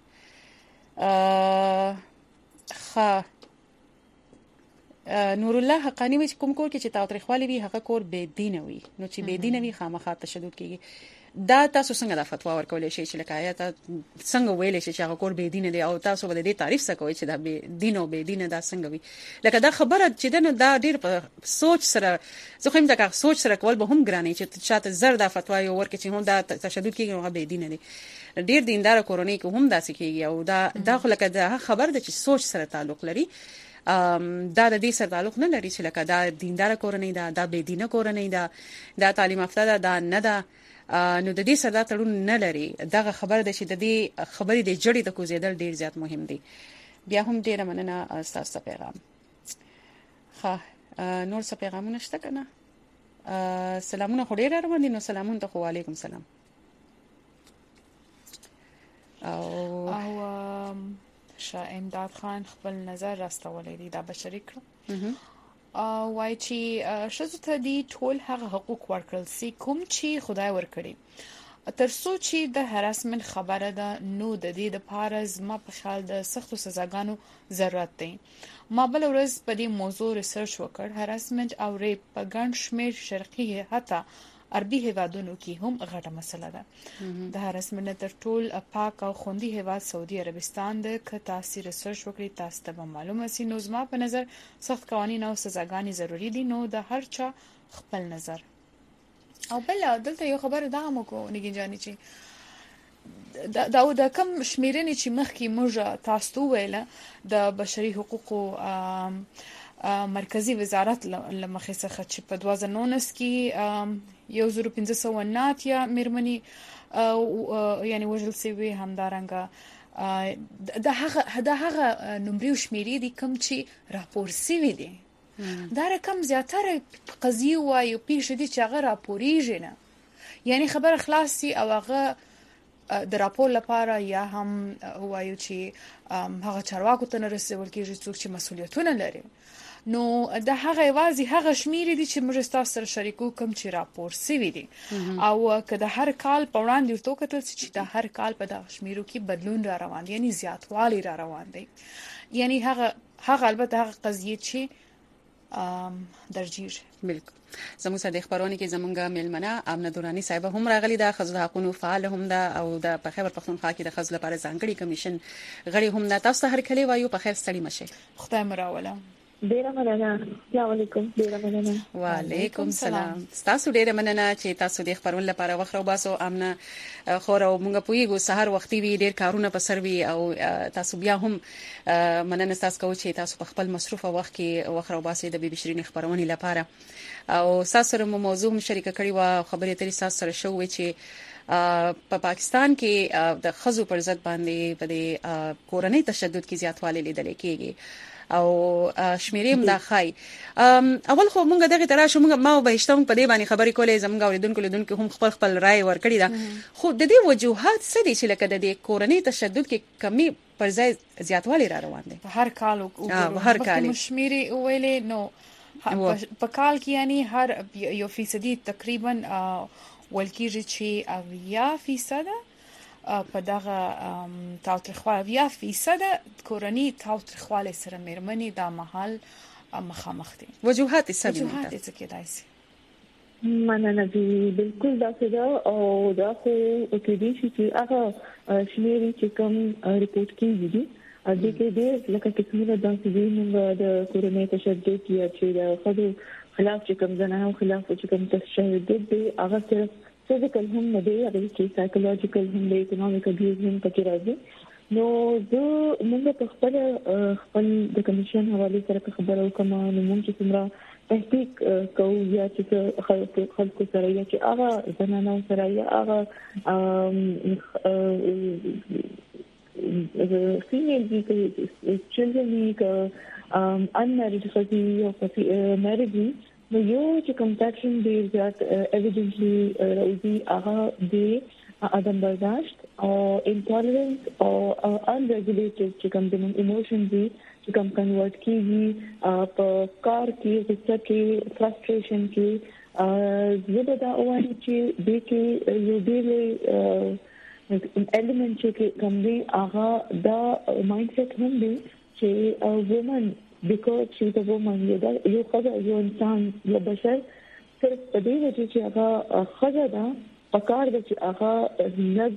نور الله حقانی وی کوم کور کې چې تاوتریخوالی وي هغه کور بے دینه وي، نو چې بے دینه وي خامخا تشدد کیږي. دا تاسو څنګه د فتوا ورکولې شي چې لکه آیات څنګه ویلې شي چې هغه کور بے دینه دی او تاسو به دې تعریف سکوي چې دا بے دین او بے دینه دا څنګه وي؟ لکه دا خبره چې دا ډیر په سوچ سره زه خو هم دا سوچ سره کول به هم ګرانه چې شاته زر دا فتوا یو ورکې چې هم دا تشدد کیږي هغه بے دینه دی. ډیر دیندار کورنۍ کې هم داسې کیږي او دا خو لکه دا خبر د چې سوچ سره تعلق لري. دا د دې سره تعلق نه لري چې لکه دا دیندار کورنۍ دا بے دینه کورنۍ دا تعلیم یافته ده نه ده. نو د دې سره تړون نه لري. دا خبر ده چې د دې خبرې د جړې د کوزیدل ډیر زیات مهم دي. بیا هم ډیر مننه تاسو ته پیغام. نور څه پیغامونه شته کنه؟ سلامونه خو ډیر روان دي. نو سلامونه ته وعلیکم سلام. او شاه امداد خان خپل نظر راستولې دي دا بشری کړو. وای چې شزو ته دي ټول هغه حقوق ورکړل سي کوم چې خدای ورکړي. ترڅو چې د هراسمنت خبره ده نو د دې د پارز ما په خیال د سختو سزاګانو ضرورت دی. ما بل ورځ په دې موضوع ریسرچ وکړ. هراسمنت او ریپ په ګڼ شمېر شرقي حتی عربي هیوادونو کې هم غټه مسله ده. د هراسمنت تر ټول پاک او خوندي هیواد سعودي عربستان د ک تاسو ریسرچ وکړي تاسو ته معلومه سي. نو زما په نظر سخت قوانين او سزاګانې ضروری دي. نو د هر چا خپل نظر. او بل دلته یو خبر دا مو کو نګین جاني چې دا کم شمیرنې چې مخکې موږ تاسو ویله د بشري حقوقو مرکزی وزارت لمخې څخه چې په 2019 کې 1509 یا میرمنی یعنی وجل سوي همدارنګه د هغه نمبر شمیرې دي کوم چې راپور سوي دي. دا رقم زیاتره قضیه وایو پیښ دي چې هغه راپورېږي نه، یعنی خبر خلاصي او هغه د راپور لپاره یا هم وایو چې هغه چارواکو ته نه رسول کېږي څوک چې مسولیتونه لري. نو د هغه وازي هغه شمیرې دي چې موږ تاسو سره شریکو کوم چې راپور سوي دي. او که د هر کال په وړاندې ورته کتل چې د هر کال په دغه شمیرو کې بدلون را روان دی، یعنی زیاتوالی را روان دی. یعنی هغه البته هغه قضیه چې درجیږي. بالکل. زموږ سره د خبرونه کې زمونږ ملمنه امنه دورانی صاحب هم راغلي ده، خزو حقوقو فعال هم ده او د په خیبر پختونخوا کې د خزو لپاره ځانګړي کمیشن غړي هم ده. تاسو هر کله وایو په خیر ستړي مشه. خدای مراوله. ډیره مننه. السلام علیکم. ډیره مننه. وعلیکم سلام. تاسو ډیره مننه چې تاسو د خبرونه لپاره وخت راوباسو. امنه خو راو مونږ پویګو سحر وختي وی ډیر کارونه په سر وی او تاسو بیا هم مننه تاسو کوم چې تاسو په خپل مصروفه وخت کې وخت راوباسي د بي شيرين خبرونه لپاره. او تاسو سره موضوع هم شریک کړی و خبرې ترې تاسو سره شو چې په پاکستان کې د خزو پر ضد باندې په کورنۍ تشدد کې زیاتوالی لیدل کېږي او شمیرې مداخای. اول خو مونږ دغه تراشه مونږ ما وبهشتم په دې باندې خبرې کولې زمونږ اوریدونکو هم خپل رائے ورکړي دا. خو د دې وجوهات څه دي چې لکه د کورنۍ تشدد کې کمی پر ځای زیاتوالی را روان دي؟ هر کال شمیرې ویلې نو په کال کې یعنی هر 1% تقریبا ولکېږي چې 80% په دغه تاوتریخوالی 80% کورنۍ تاوتریخوالی سره مېرمنې د محل مخامخ دي. وجوهات څه کېدای شي؟ مننه دي. بالکل دا څه ده او دا خو کې دي چې هغه شمیرې چې کوم ریپورت کېږي دي د کې ډېر لکه قسمونه داسې دي موږ د کورنۍ تشدد یا چې د ښځو خلاف چې کوم زنانو خلاف چې کوم تشدد دی هغه صرف فزیکل هم نه دی، هغه کې سایکولوژیکل هم دی، اکونومیک ابیوز هم پکې راځي. نو موږ په خپل د کمیشن حواله سره خبرو کوم نو موږ چې څومره تحقیق کوو یا چې خلکو سره یا چې هغه زنانو سره یا هغه female children unmarried خزي او married نو یو چې کمپټشن ډیر زیات ایویډنټلی راځي هغه د عدم برداشت او انټالرنس او انریګولیټډ چې کوم د ایموشنز دي چې کوم کنورټ کیږي په کار کې غصه کې فرستریشن کې زه دا وایم چې د کې یو ډیر element چې کوم دی هغه دا مایند سیټ هم دی چې وومن because she's a woman یو خزه یو انسان یو بشر صرف په دې وجه چې هغه خزه ده پکار د چې هغه لګ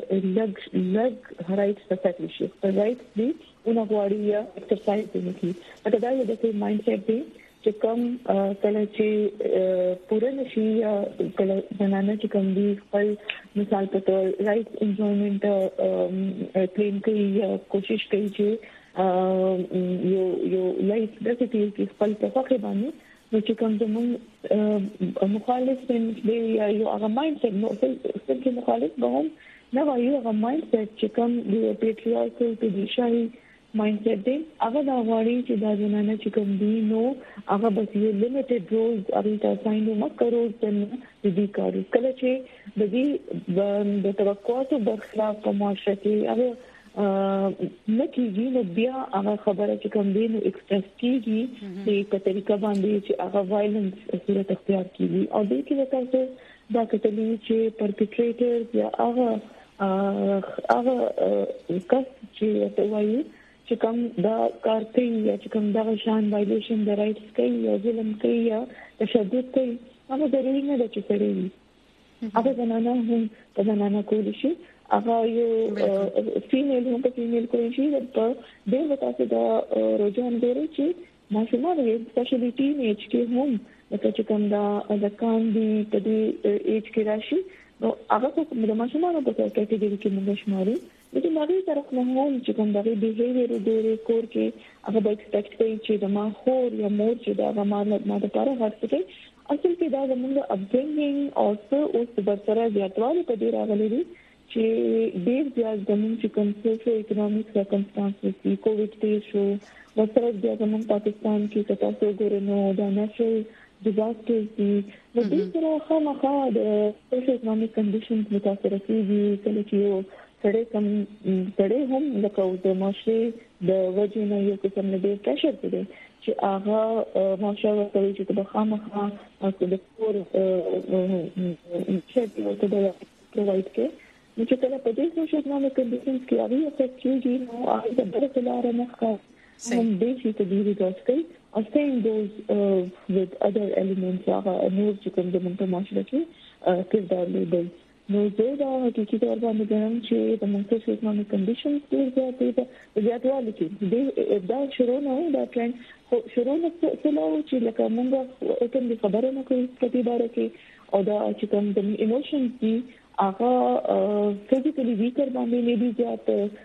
رائټس ستاسو شي رائټس دي اونغه غواړي یا ایکسرسایز کوي دا یو د مایند سیټ دی چې کوم کله چې پوره نشي یا کله زنانه چې کوم دی خپل مثال په تور رائټ انجوایمنت کلیم کوي یا کوشش کوي چې یو لایف د دې کې خپل تفاقه باندې نو چې کوم زمون مخالف دی یا یو هغه مایند سیټ نو څنګه مخالف به هم نه وایي هغه مایند سیټ چې کوم د پیټریارکل پیډیشای مایند سیټ دی هغه دا وایي چې دا جنانه چې کوم دی نو هغه بس یو لیمیټډ رولز اړې تاسو نو مکرو تن دې کارو کله چې د دې د توقعاتو برخلاف معاشره کې هغه نکیږي نو بیا هغه خبره چې کوم دی نو ایکسپریس کیږي په طریقه باندې چې هغه وایلنس صورت اختیار کیږي او د کې تاسو دا کتلی چې پرپیټریټر یا هغه کس چې وایي چې کوم دا کار کوي یا چې کوم دا شان وایلیشن د رائټس کوي یا ظلم کوي یا تشدد کوي هغه ضروري نه ده چې سړی هغه زنانه هم په زنانه کولی شي هغه یو فیمیل هم په فیمیل کولی شي په دې وخت کې دا روزان ډېر چې ماشومان یې سپیشلی ټین ایج کې هم چې کوم دا د کان دی په دې ایج کې راشي نو هغه د ماشومان په کټګوري کې موږ شمارو د ماغي طرف نه هم چې کوم دا بیهیویر ډېر کور کې هغه به ایکسپیکټ کوي چې د ما خور یا مور چې دا ما د لپاره هڅه اصل کې دا زموږ اپبرینګینګ او اوس د سره زیاتوالی په دې راغلي دي چې ډېر زیات زموږ چې کوم سوشل اکونومیک سرکمسټانسز دي کووډ تیر شو ورسره بیا زموږ پاکستان کې تاسو ګورئ نو دا نېشنل ډیزاسترز دي نو دې سره خامخا د سوشل اکونومیک کنډیشنز متاثر کیږي کله چې یو سړی هم لکه د معاشري د وجې نه یو قسم نه ډېر پریشر دی چې هغه معاشره کوي چې د خامخا د کور چې د پرووايډ کې نو چې کله په دې سوشل اکونومیک کنډیشنز کې هغه افیکټ کیږي نو هغه د بلکلار نه ښه هم دې چې د دې دوستۍ او same goes with other elements هغه نور چې کوم د معاشره کې کردار لري نو دا حقیقي تور باندې ګرم چې د سوشل اکونومیک کنډیشنز کې زیاتوالی کې دا شروع نه دا ټرند شروع نه څلور چې لکه موږ اوتم دي خبره نه کوي په دې باره کې او دا چې کوم د ایموشنز دي هغه فزیکلی ویکر باندې نه دي زیات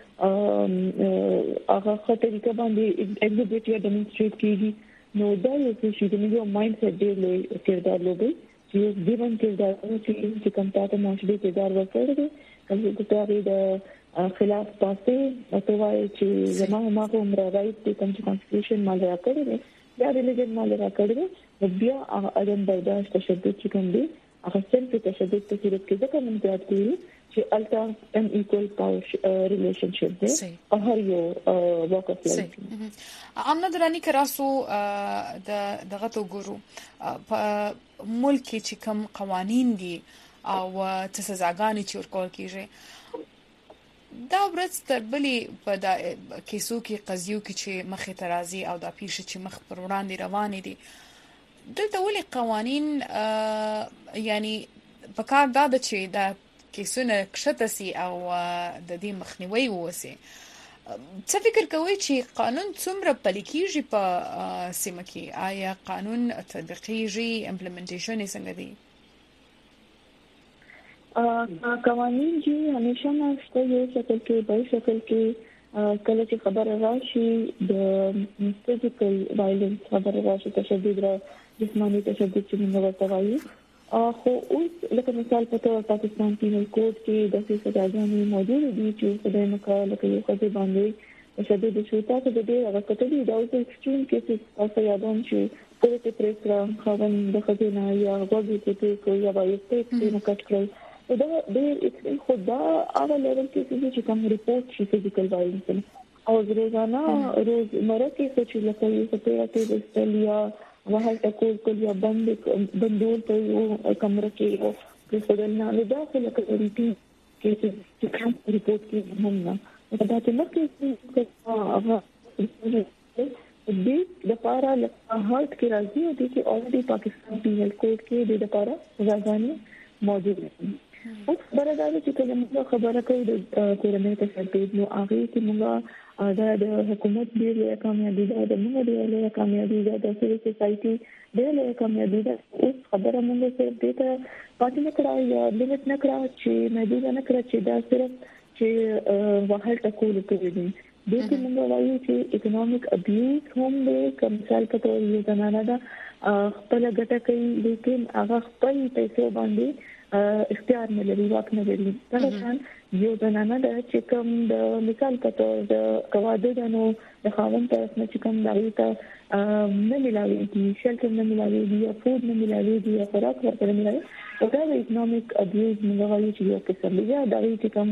هغه خطرې باندې ایگزیبټ یا ډیمونستریټ کیږي نو دا یو څه چې د مایند سیټ دی له کردار لوبي چې دیوان کردار چې کوم تاسو معاشري کردار ورکړي کله چې تاسو د خلاف پاسه او وايي چې زموږ عمر رائټ د کانسټیټیوشن مال راکړي دا ریلیجن مال راکړي بیا ادم برداشت تشدد چې کوم دی هغه څنګه تشدد په صورت کې ځکه موږ یاد کوي چې الټا ان ایکوال پاور ریلیشنشپ دی په هر یو واک اف لایف امنا درانی کراسو دغه تو ګورو په ملک چې کوم قوانين دي او سزاګانې چې ورکول کیږي دا ورځ تر بلې په کیسو کې قضیو کې چې مخې ترازی او دا پیښه چې مخ پر وړاندې روانې دي دلته ولې قوانين یعنی په کار دا چې دا کیسونه کښته سي او د دې مخنیوي ووسي څه فکر کوئ چې قانون څومره پلي کیږي په سیمه کې آیا قانون تطبیقیږي امپلیمنټیشن یې څنګه دی قوانین چې همیشه نشته یو شکل کې بل شکل کې کله چې خبره راشي د فزیکل وایلنس خبره راشي تشدد را جسمانی تشدد چې موږ ورته وایو خو اوس لکه مثال په توګه پاکستان کې کوډ کې د سزاګانې موجود دي چې خدای مکه لکه یو څه باندې شدید شوتا ته د دې هغه کتلې دا اوس ایکستریم کیسز او یادون چې پورته پریسرا خاون د خزینه یا غوږی کې کوي یا وایسته کې نکټ کړی دا د ایکستریم خدا هغه لیول کې چې کوم ریپورت شي فزیکل وایلنس او روزانه روزمره کې څه چې لکه یو څه ته استلیا وهل تکول یا بندول ته یو کمره کې او خدلنا له داخله کې چې کوم ریپورت کې هم نه دا چې مخکې هغه د لپاره هارت کې راځي او د چې اوريدي پاکستان پینل کوډ کې د لپاره ځانګړي موجود دي اوس برابر چې کله موږ خبره کوي د کورنۍ تشدد نو هغه کې موږ د حکومت ډېر کامیابی ده د موږ ډېر کامیابی ده د سیویل سوسايټي ډېر کامیابی ده اوس خبره موږ څه دې ته پاتې نه کړای یا لیمټ نه کړای چې محدود نه کړای چې دا صرف چې وهل تکول کوي دي د دې موږ وایو چې اکونومیک ابیوز هم د کمسال په تور یو زنانه ده خپل ګټه کوي لیکن هغه خپل پیسې باندې اختیار نه لري واک نه لري دا یو زنانه ده چې کوم د مثال په تور د قواعدو نو د خاوند طرف نه چې کوم دغه ته نه ملاوي دي شلټر نه ملاوي دي یا فود نه ملاوي دي یا خوراک ورته نه ملاوي او دا د اکونومیک ابیوز موږ وایو چې یو قسم دی دا چې کوم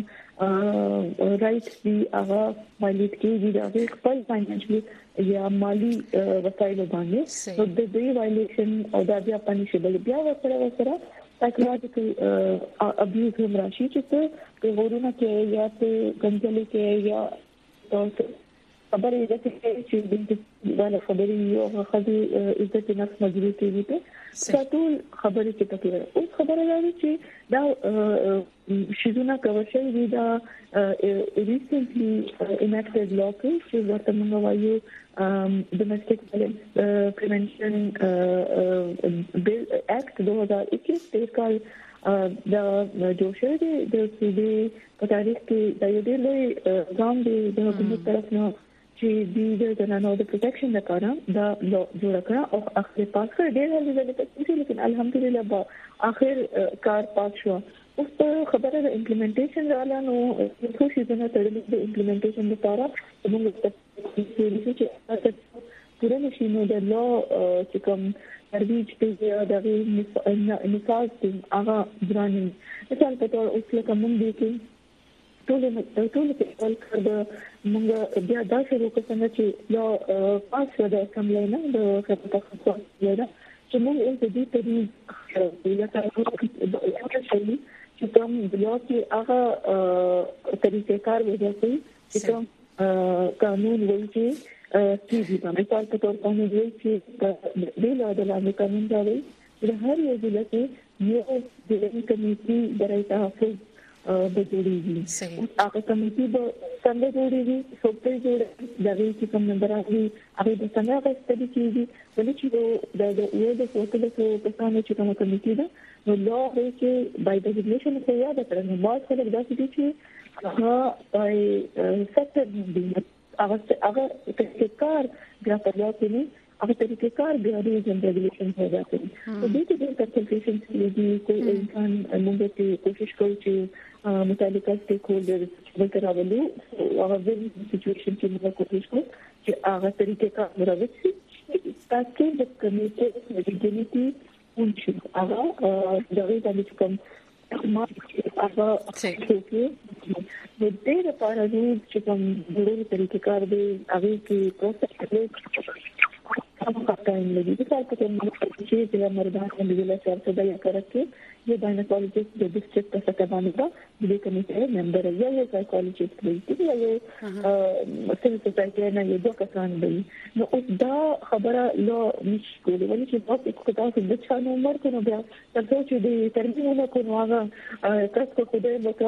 رائټس دی هغه وایلیټ کیږي دا خپل فاینانشلی یا مالی وسایل باندې نو د دې وایلیشن او دا بیا پنیشبل بیا ورسره سایکولوژیکل ابیوز هم راشي چې په ورونه کې یا په کنځلې کې یا تاسو خبرې ده چې د باندې خبرې یو خدي عزت نفس مجبورتي دي ته ټول خبرې کې پکې اوس خبره ده چې دا شیزونه کوي چې دا ریسنټلی اناکټډ لا چې ورته موږ وایو ډومېسټک وایلنس پریونشن بل اکټ 2021 تیر کال دا جوړ دی د سیدي په تاریخ کې د یو ډېر ځان دی د حکومت طرف نه چې د جنانو د پروټیکشن لپاره دا جوړ کړه او اخر پاس کړ ډېر هلي ځلې لیکن الحمدلله با اخر کار پاس شو اوس خبره د امپلیمنټیشن رااله نو څه شي نه تړلې د امپلیمنټیشن لپاره موږ چې پوره نشي نو د لا چې کوم ترویج کې د مثال هغه ځاني مثال په تور اوس لکه موږ دي کې ټول په خپل کار د موږ بیا دا شروع کړو چې یو پاس د اسمبلی نه د خپل لپاره چې موږ یې د دې تری یا تاسو چې کوم بیا چې هغه طریقې کار وځي چې کوم قانون وایي چې تیزی په مثال په تور باندې وایي چې د لاندې قانون دا وایي چې هر یو ځل کې یو د کمیټي درې تحفظ د جوړیږي هغه کمیټي به څنګه جوړیږي سوپر جوړیږي دا وی چې کوم نمبر راځي هغه د څنګه غوښتل کیږي ولې چې د یو د سوپر په څانګه چې کوم کمیټي ده نو لا وی چې بای د ریګولیشن څخه یاد کړئ نو ما څه دا چې هغه بای سیکټر دی هغه چې کار بیا په لاسو نه هغه طریقې کار بیا د ریګولیشن څخه راځي نو د دې کنسلټیشن کې کوئی انسان موږ ته کوشش کوي چې متعلقه سټیک هولډرز ورته هغه د سچويشن کې موږ کوشش کوو چې هغه طریقې کار راوځي تاسو د کمیټې د ډیلیټي ونشي هغه دغه د کوم ما هغه چې د دې لپاره چې کوم ډېر طریقې کار دی هغه کې پروسس کوي هغه کارونه لري د کار په موږ چې د مردان د ویلا سره د یو کارکې ये गायनेकोलॉजिस्ट जो डिस्ट्रिक्ट का सकबानिका ये कमिटी है मेंबर है ये साइकोलॉजिस्ट भी है ये सिविल सोसाइटी है ये दो कसान भी नो उस दा खबरा लो मिशकुल वाली कि बहुत एक खुदा से बच्चा नो उम्र को नो बया तब सोच दे तरबियत नो को आगा कस को खुदे बका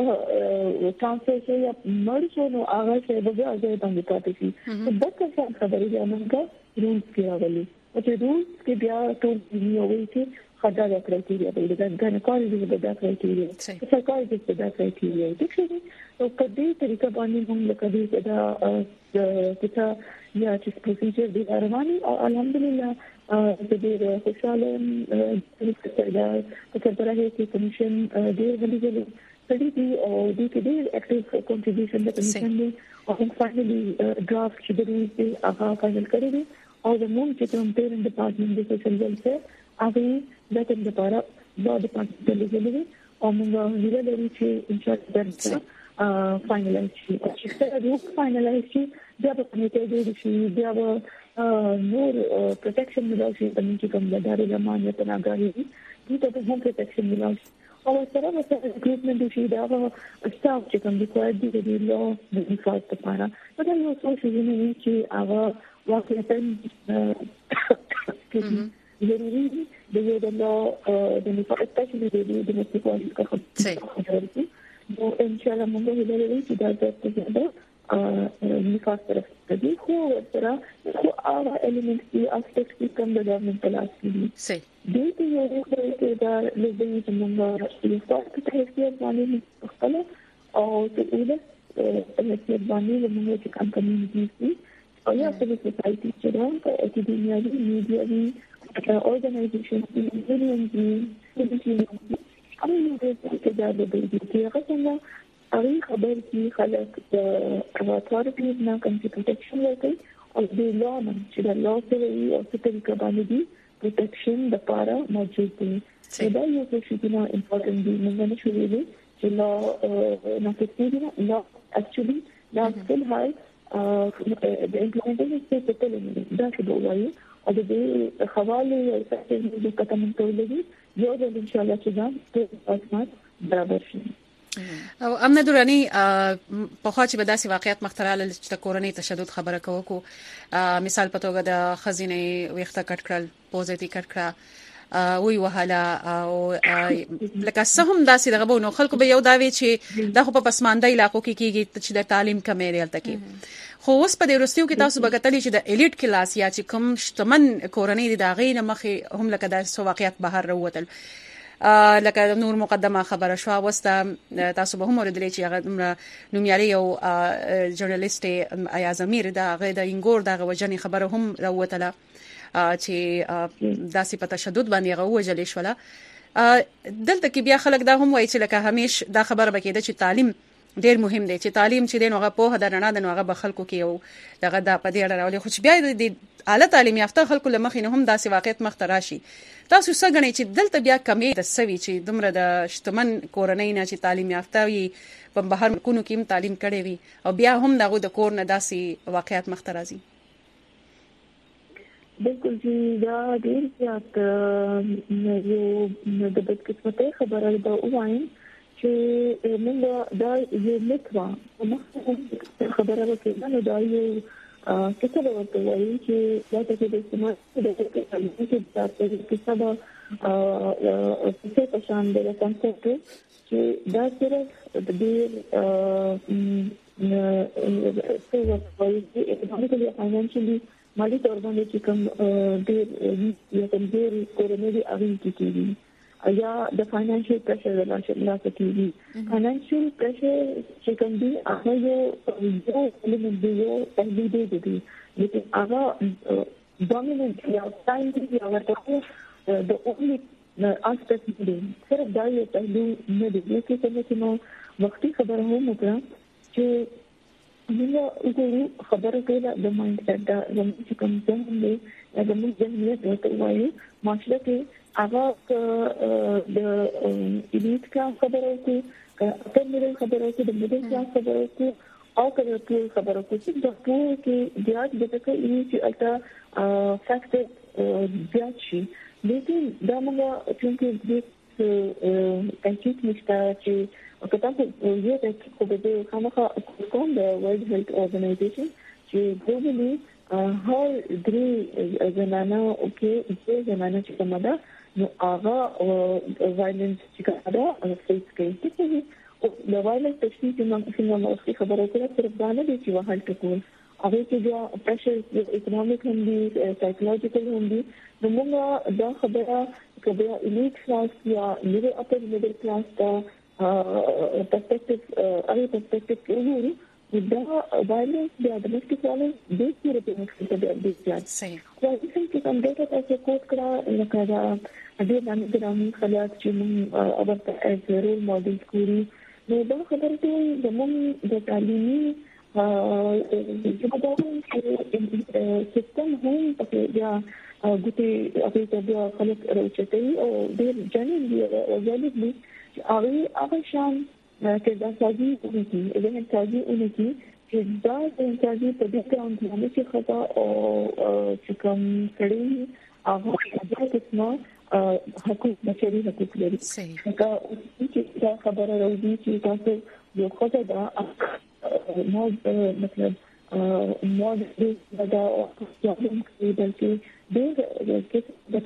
चांसेस है या मर्ज नो आगा से बजा जाए बंद पाती थी तो बस का खबर है उनका रूल्स के वाली और रूल्स के बया तो नहीं हो गई थी خدا د کرایټیریا دی د ګانکالوجي د کرایټیریا سایکالوجي د کرایټیریا د څه او په دې طریقه باندې موږ لکه دې دا کته یا چې پروسیجر دی رواني او الحمدلله د دې خوشاله د څه په برابر کې کمیشن ډېر غلي کړی دي او د دې ډېر اکټیو کنټریبیوشن د کمیشن دی او فائنلی ډرافټ چې د روز دی هغه فائنل کړی دی او د مون چې کوم پیرنټ ډپارټمنټ د سوشل ویلفیر هغه د تم لپاره د ډپارټمنټ لګولې او موږ ویل لري چې ان شاء الله فائنلایز شي چې څنګه د فائنلایز شي بیا په کمیټه دی چې بیا نور پروټیکشن ملاشي د موږ کوم د داري زمانه ته ناګاهي دي ته هم پروټیکشن ملاشي او سره ریکروټمنټ شي دا سټاف چې کوم د کوړ دي د لو د انفاس لپاره دا یو څه چې هغه واقعا ضروري دی د یو د لو د انفاس اسپیشلی د مستقبل څخه نو ان شاء الله موږ هیله چې دا څه نفاس طرف دی خو سره خو هغه الیمنټ دی اسپیکټ چې کوم د ګورنمنت په لاس کې دي صحیح دې ته یو څه دا لږه چې موږ یو څه په هیڅ باندې خپل او ته دې په باندې موږ چې کوم کمیونټي دي او یا په سوسايټي چې دا اکیډمیا دي میډیا دي اورګنایزیشن دي انا يوجد كذا بدي هغه څنګه هغه خبر کی خلک اتھارټي نه کوم پروټیکشن ورکړي او د لوم چې د لو سره یې او څه طریقه باندې دي پروټیکشن د لپاره موجود دي دا یو څه چې نه امپورټنت دي موږ نه شو ویلي چې لو نه کېږي لو اکچولی دا still high the implementation is still دا څه دوی او د حواله او څه د کتمن کولې یو د ان شاء الله چې دا اسمات برابر شي او امنه دوراني په خوا چې به داسې واقعیت مختراله چې د کورنۍ تشدد خبره کوو مثال په توګه د خزینه ویخته کټ کړل پوزټی کټ کړه وی وهاله او لکه سهم داسې دغه بونو خلکو به یو داوي چې د خو په پسمانده علاقو کې کیږي چې د تعلیم کمې لري تکي خو اوس په دې ورستیو کې تاسو بغتلی چې د الیټ کلاس یا چې کوم شتمن کورنۍ د داغې نه مخې هم لکه د واقعیت بهر وروتل لکه نور مقدمه خبره شو وسته تاسو به هم اوریدلی چې هغه نومیالي او ژورنالیست ایا زمیر دا هغه د انګور دغه وجنې خبره هم راوتله چې داسې په تشدد باندې هغه وجلې شوله دلته کې بیا خلک دا هم وایي چې لکه همیش دا خبره بکیده چې تعلیم ډیر مهم دی چې تعلیم چې دین هغه په هدا رڼا د هغه به خلکو کې یو دغه د پدې اړه راولي خو چې بیا د اعلی تعلیم یافته خلکو لمخې نه هم داسې واقعیت مخ ته راشي تاسو څه غنئ چې دلته بیا کمې د سوي چې دومره د شتمن کورنۍ نه چې تعلیم یافته وي په بهر کونو کې تعلیم کړي وي او بیا هم دغه د کور نه داسې واقعیت مخ ته راځي بالکل چې دا ډیر زیات یو د بدقسمتۍ خبره ده وایم چې موږ دا یو متوا خبره وکړه نو دا یو څه ته ورته وایي چې دا ته د استعمال د کې د سبا څه په شان د کنسپټ چې دا صرف د ډیر څه وایي چې اکونومیکلی فاینانشلی مالی تور باندې چې کوم ډیر یا کوم ډیر کورنۍ اړین کیږي یا د فاینانشل پریشر لا کیږي فاینانشل پریشر چې کوم دی هغه یو element دی یو پهلو دی لیکن هغه dominant یا ساينس یا ورته د اونلی aspect دی صرف دا یو پهلو نه دی چې څنګه نو وختي خبره هم وکړه چې موږ وګورو خبره کوله د مایند سیټ دا چې کوم څنګه دی د موږ ذهنیت ورته وایي معاشره کې هغه د الیټ کلاس خبره کوي اپر میډل خبره کوي د میډل کلاس خبره کوي او کله ټول خبره کوي چې د ټول کې زیات د تکه چې الټا فاکټر زیات شي لیکن دا موږ چې د تحقیق نشته چې او تاسو یو د کوبه خامخا کوم د ورلد هیلث اورګنایزیشن چې ګلوبلی هر درې زنانه او کې زنانه چې کومه ده نو هغه وایلنس چې کومه ده فیس کوي چې د وایلنس تشخیص څنګه موږ خبره کوله صرف دا نه دي چې وهل ټکول هغه چې دا پرشر اکونومیک هم دي سایکولوژیکل هم دي نو موږ دا خبره کوي الیټ کلاس یا لوی اپر میډل کلاس دا perspective وګورو دا violence د domestic violence د ډیره په مخکې د زیات صحیح دا چې کوم ډیټا تاسو کوټ کړه لکه دا د باندې خلک چې موږ اول ته از رول ماډل کوي نو دا خبره ټول زموږ د تعلیمي سیستم هم پکې بیا ګوتې هغه ته بیا خلک راوچتي او ډېر جنین دی او ځلې دي هغه شان چې دا سازي ونکي زه سازي ونکي چې دا سازي په دې ګراوند باندې چې خطا او چې کوم کړي هغه د قسمه حقوق بشري حقوق لري دا چې خبره راوځي چې تاسو یو خدای دا مو مطلب مو دا یادوم چې چې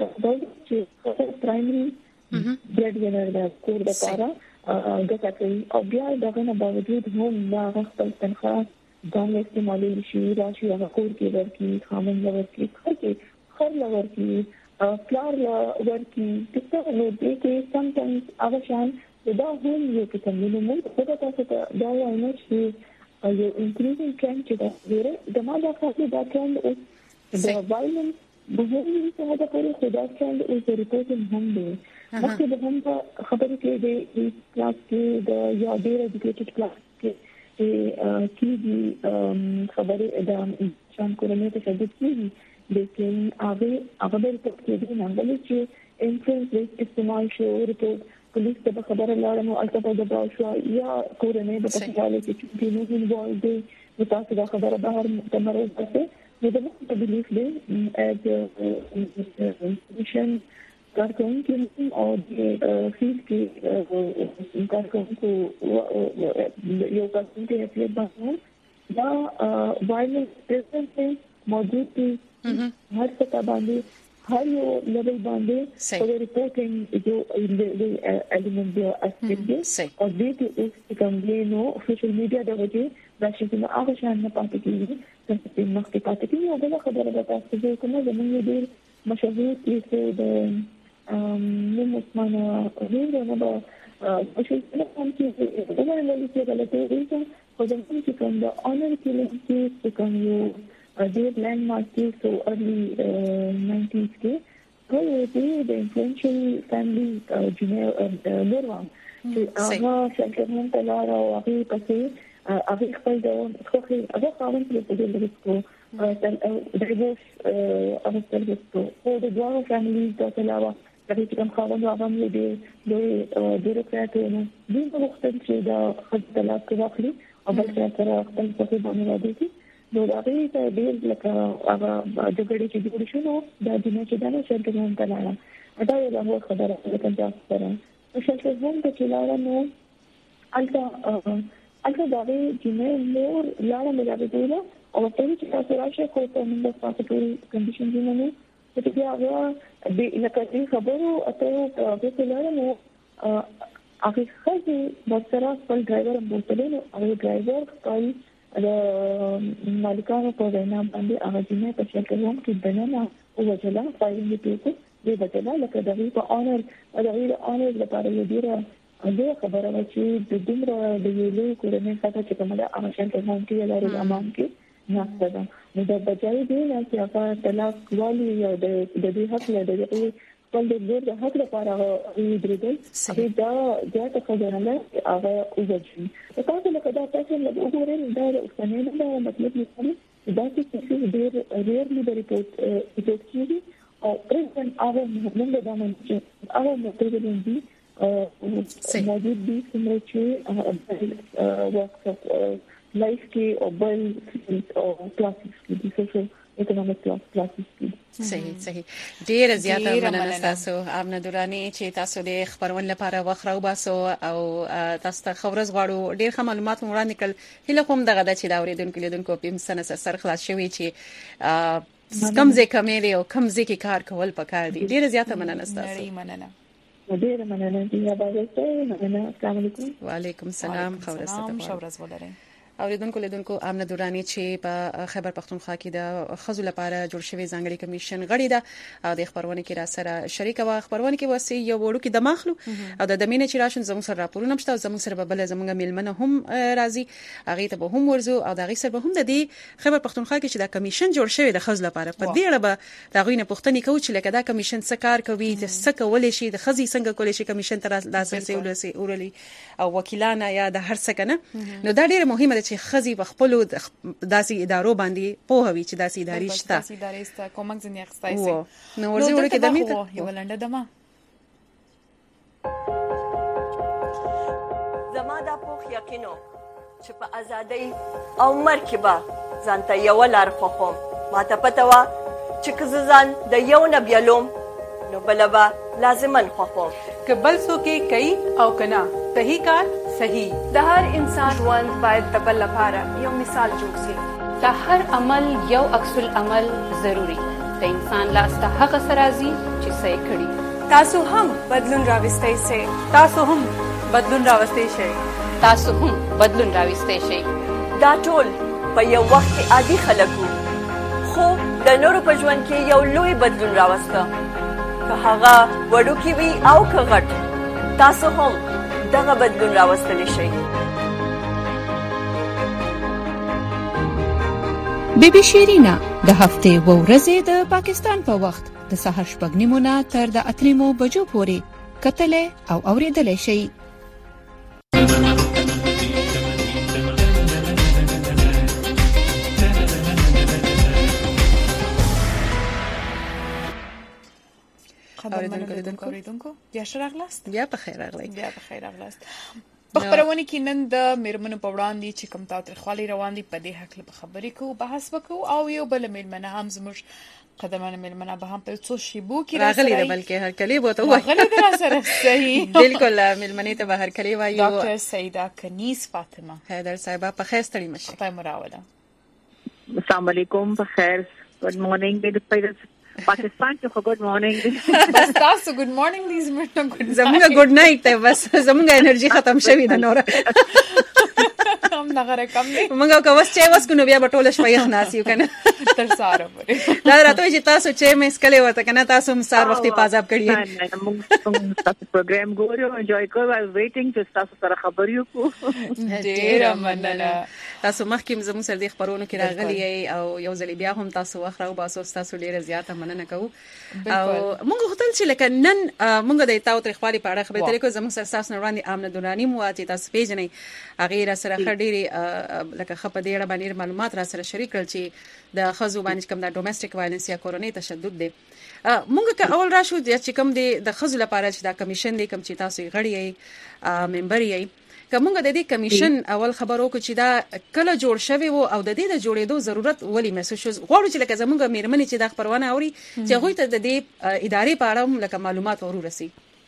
پرایمري بلډ وینر دا کور د پاره ګټه کوي او بیا دغه نه باوجود هم دا خپل تنخواه ځان استعمالي شي راشي هغه کور کې ورکی خامن ورکی خر ورکی پلار ورکی څه نو دې کې sometimes هغه شان دا هم یو څه مینه خو تاسو ته دا وایي چې یو انکریزینګ ټرند چې دا ډیره د ما دا خاصه دا ټرند او د وایلنس بهومي څه دا کوي خو دا ټرند او د ریپورټینګ هم دی مخکې د هم خبرې کې د کلاس کې د یا ډیر ایجوکیټډ کلاس کې چې خبرې د شان کورنۍ ته شدت کیږي لیکن هغه د ریپورټ کې نه غواړي چې انفلوئنس استعمال شو ریپورټ پولیس ته خبره لاړه نو البته د باور یا کورنۍ د پټوالي چې نو انوالو دي نو تاسو دا خبره بهر تمرکز وکړئ نو د موږ په بلیف دی از انسټیټیوشن کارکونکو او د فیلډ کې کارکونکو یو کارکونکو په باندې دا وایلنس پرزنټ موجود دي هر څه باندې هر یو لیول باندې او ریپورټینګ جو د الیمنت دی اسپیکټ او دې کې کوم دی نو سوشل میډیا د وجه راشي چې هغه شان نه پاتې کیږي چې مخکې پاتې کیږي او دا خبره ده چې کومه زموږ ډېر مشهور کیسه د نو مسمانه ورته نه به سوشل میډیا باندې دا نه لري چې غلطه وي خو د چې کوم د اونر کیلینګ کې کوم یو ډېر لینډمارک کیس او ارلی 90s کې د انفلوئنشل فیملی جنرال نورم چې هغه شلټر هم تلار او هغه پسې هغه خپل د خوخي هغه قانون په دې لري کو ډایورس هغه سروس کو او د دوه فیملی د تلاوه د دې کوم قانون هغه مې د بیروکرات نو د وخت چې دا خپل واخلي او بل سره خپل څه باندې راځي نو دا ته ډیر لکه هغه د غړي چې جوړ شو نو دا د نه چې دا نه شرط کوم کلاله دا یو له خبره ده چې سره شرط هم د کلاله نو البته دا چې نه نور لاله مې راځي او په دې چې تاسو راشي خو په موږ تاسو ټول کنډیشن دي نو چې بیا هغه د لکه خبرو اته په کلاله نو هغه خځې بسره خپل ډرایور بوتلې نو هغه ډرایور خپل د مالکانو په وینا باندې هغه جنې په شکل هم کې بنانا او وجلا فایلینګ پیټو دې بدلا لکه دغه په اونر لپاره یو ډیره خبره و چې د دومره د یو لوی کورنۍ څخه چې کومه هغه شکل هم کې لري امام کې نه ده نو د بچای دی نه چې هغه طلاق والی یا د دې حق لري خپل د حق لپاره درېدل دا ته خبره نه هغه وځي تاسو لکه دا تاسو له وګورئ دا اوسنۍ دا مطلب نه دا چې ډېر ریرلی د ریپورت کیږي او پرېږدم هغه موږ دا مونږ چې هغه مطلب دی موجود دي څنګه چې وخت لایف کې او بل او کلاسیک کې د سوشل اکونومیک کلاسیک کې صحیح ډیر زیاته مننه تاسو امنه دورانی چې تاسو د خبرون لپاره وخرو باسو او تاسو ته خبرز غواړو ډیر ښه معلومات وړاندې کړل هله کوم دغه د چې دا اوریدونکو لیدونکو په سنه سر خلاص شوی چې کم ځای کمې او کم ځای کې کار کول پکار دي ډیر زیاته مننه تاسو ډیر مننه چې یا باندې مننه السلام علیکم وعلیکم السلام خبرز ولرئ اوریدونکو لیدونکو امنه دورانی چې په خیبر پختونخوا کې د خزو لپاره جوړ شوی ځانګړي کمیشن غړي ده او د خبرونه کې را سره شریک و خبرونه کې واسي یو وړو کې د ماخلو او د دمینه چې راشن زموږ سره راپورونه مشته زموږ سره بل زموږ میلمنه هم راځي هغه ته به هم ورزو او دغه سره به هم د دې خیبر پختونخوا کې چې د کمیشن جوړ شوی د خزو لپاره په دې اړه به دا غوینه پښتني کوي چې لکه دا کمیشن څه کار کوي د څه کولای شي د خزي څنګه کولای شي کمیشن تر لاسرسي ورولي او وکیلانه یا د هر څه کنه نو دا ډیره مهمه ده چې خزي بخپل داسې ادارو باندې پوهوي چې داسې ادارې شته داسې ادارې شته کومک ځنی اخستای سي نو ورځي ورکه د میته یو لنډه دمه زما دا پوخ یقینو چې په ازادۍ او مرکبه ځانته یو لار خوخم ما ته پته وا چې کززان د یو نبیلوم نو بلبا لازمن خوخم که بل څوک کوي او کنا صحیح کار صحیح د هر انسان ژوند باید د بل لپاره یو مثال جوړ شي د هر عمل یو عکس العمل ضروری د انسان لاس ته هغه سرازي چې صحیح کړي تاسو هم بدلون راوستئ شئ تاسو هم بدلون راوستئ شئ تاسو هم بدلون راوستئ شئ دا ټول په یو وخت کې عادي خلکو خو د نورو په ژوند کې یو لوی بدلون راوسته که هغه وړوکی وي او که غټ تاسو هم دغه بدلون راوستلی شئ بیبي شیرینا د هفته و ورځې د پاکستان په وخت د سحر 8:30 تر د 8:00 بجو پورې کتل او اوریدل شئ اوریدونکو بیا شراغلاست بیا په خیر راغلی په خبرونه کې نن د میرمنو په وړاندې چې کوم تاوتریخوالي روان دي په دې حق له خبرې کوو بحث وکړو او یو بل میرمنه هم زموږ قدمانه میرمنه به هم په څو شیبو کې راغلی ده بلکې هر کلی بوته وای راغلی ده سره صحیح بالکل میرمنې ته به هر کلی وای ډاکټر سیدا کنیز فاطمه حیدر صاحب په خیر ستړي مشه خدای مراوله السلام علیکم په خیر ګډ مارنینګ د پیدا پاکستان کې خو ګډ مارنینګ بس تاسو ګډ مارنینګ دې زموږ ګډ نایټ ته بس زموږ انرژي ختم شوی ده نور هم نغره کم نه موږ کو واس چې واس کو نو بیا بټول شوي خناسیو کنه تر ساره دا راته چې تاسو چې مې سکلې وته کنه تاسو مسار وختي پازاب کړی موږ تاسو پروګرام ګورو انجوای کوو I was waiting to تاسو سره خبرې وکړو ډیر مننه تاسو مخکې زموږ سره د خبرونو کې راغلي او یو ځل بیا هم تاسو وخت راو باسو تاسو ډیر زیاته مننه کوو او موږ هوتل چې لکه نن موږ د تاوتریخوالي په اړه خبرې کوو زموږ سره تاسو نه وړاندې امنه دورانی مو چې تاسو پیژنې هغه سره خډيري لکه خپه ډیر باندې معلومات را سره شریک کړل چې د خزو باندې کوم د ډومېسټک وایلنس یا کورونی تشدد دی موږ که اول راشو چې کوم د خزو لپاره چې دا کمیشن دی کوم چې تاسو غړي یې ممبر یې کومه د دې کمیشن اول خبرو کو چې دا کله جوړ شوی وو او د دې د جوړېدو ضرورت ولې محسوس شو غواړو چې لکه زموږ میرمنې چې دا خبرونه اوري چې هغه ته د دې ادارې په اړه لکه معلومات ورورسي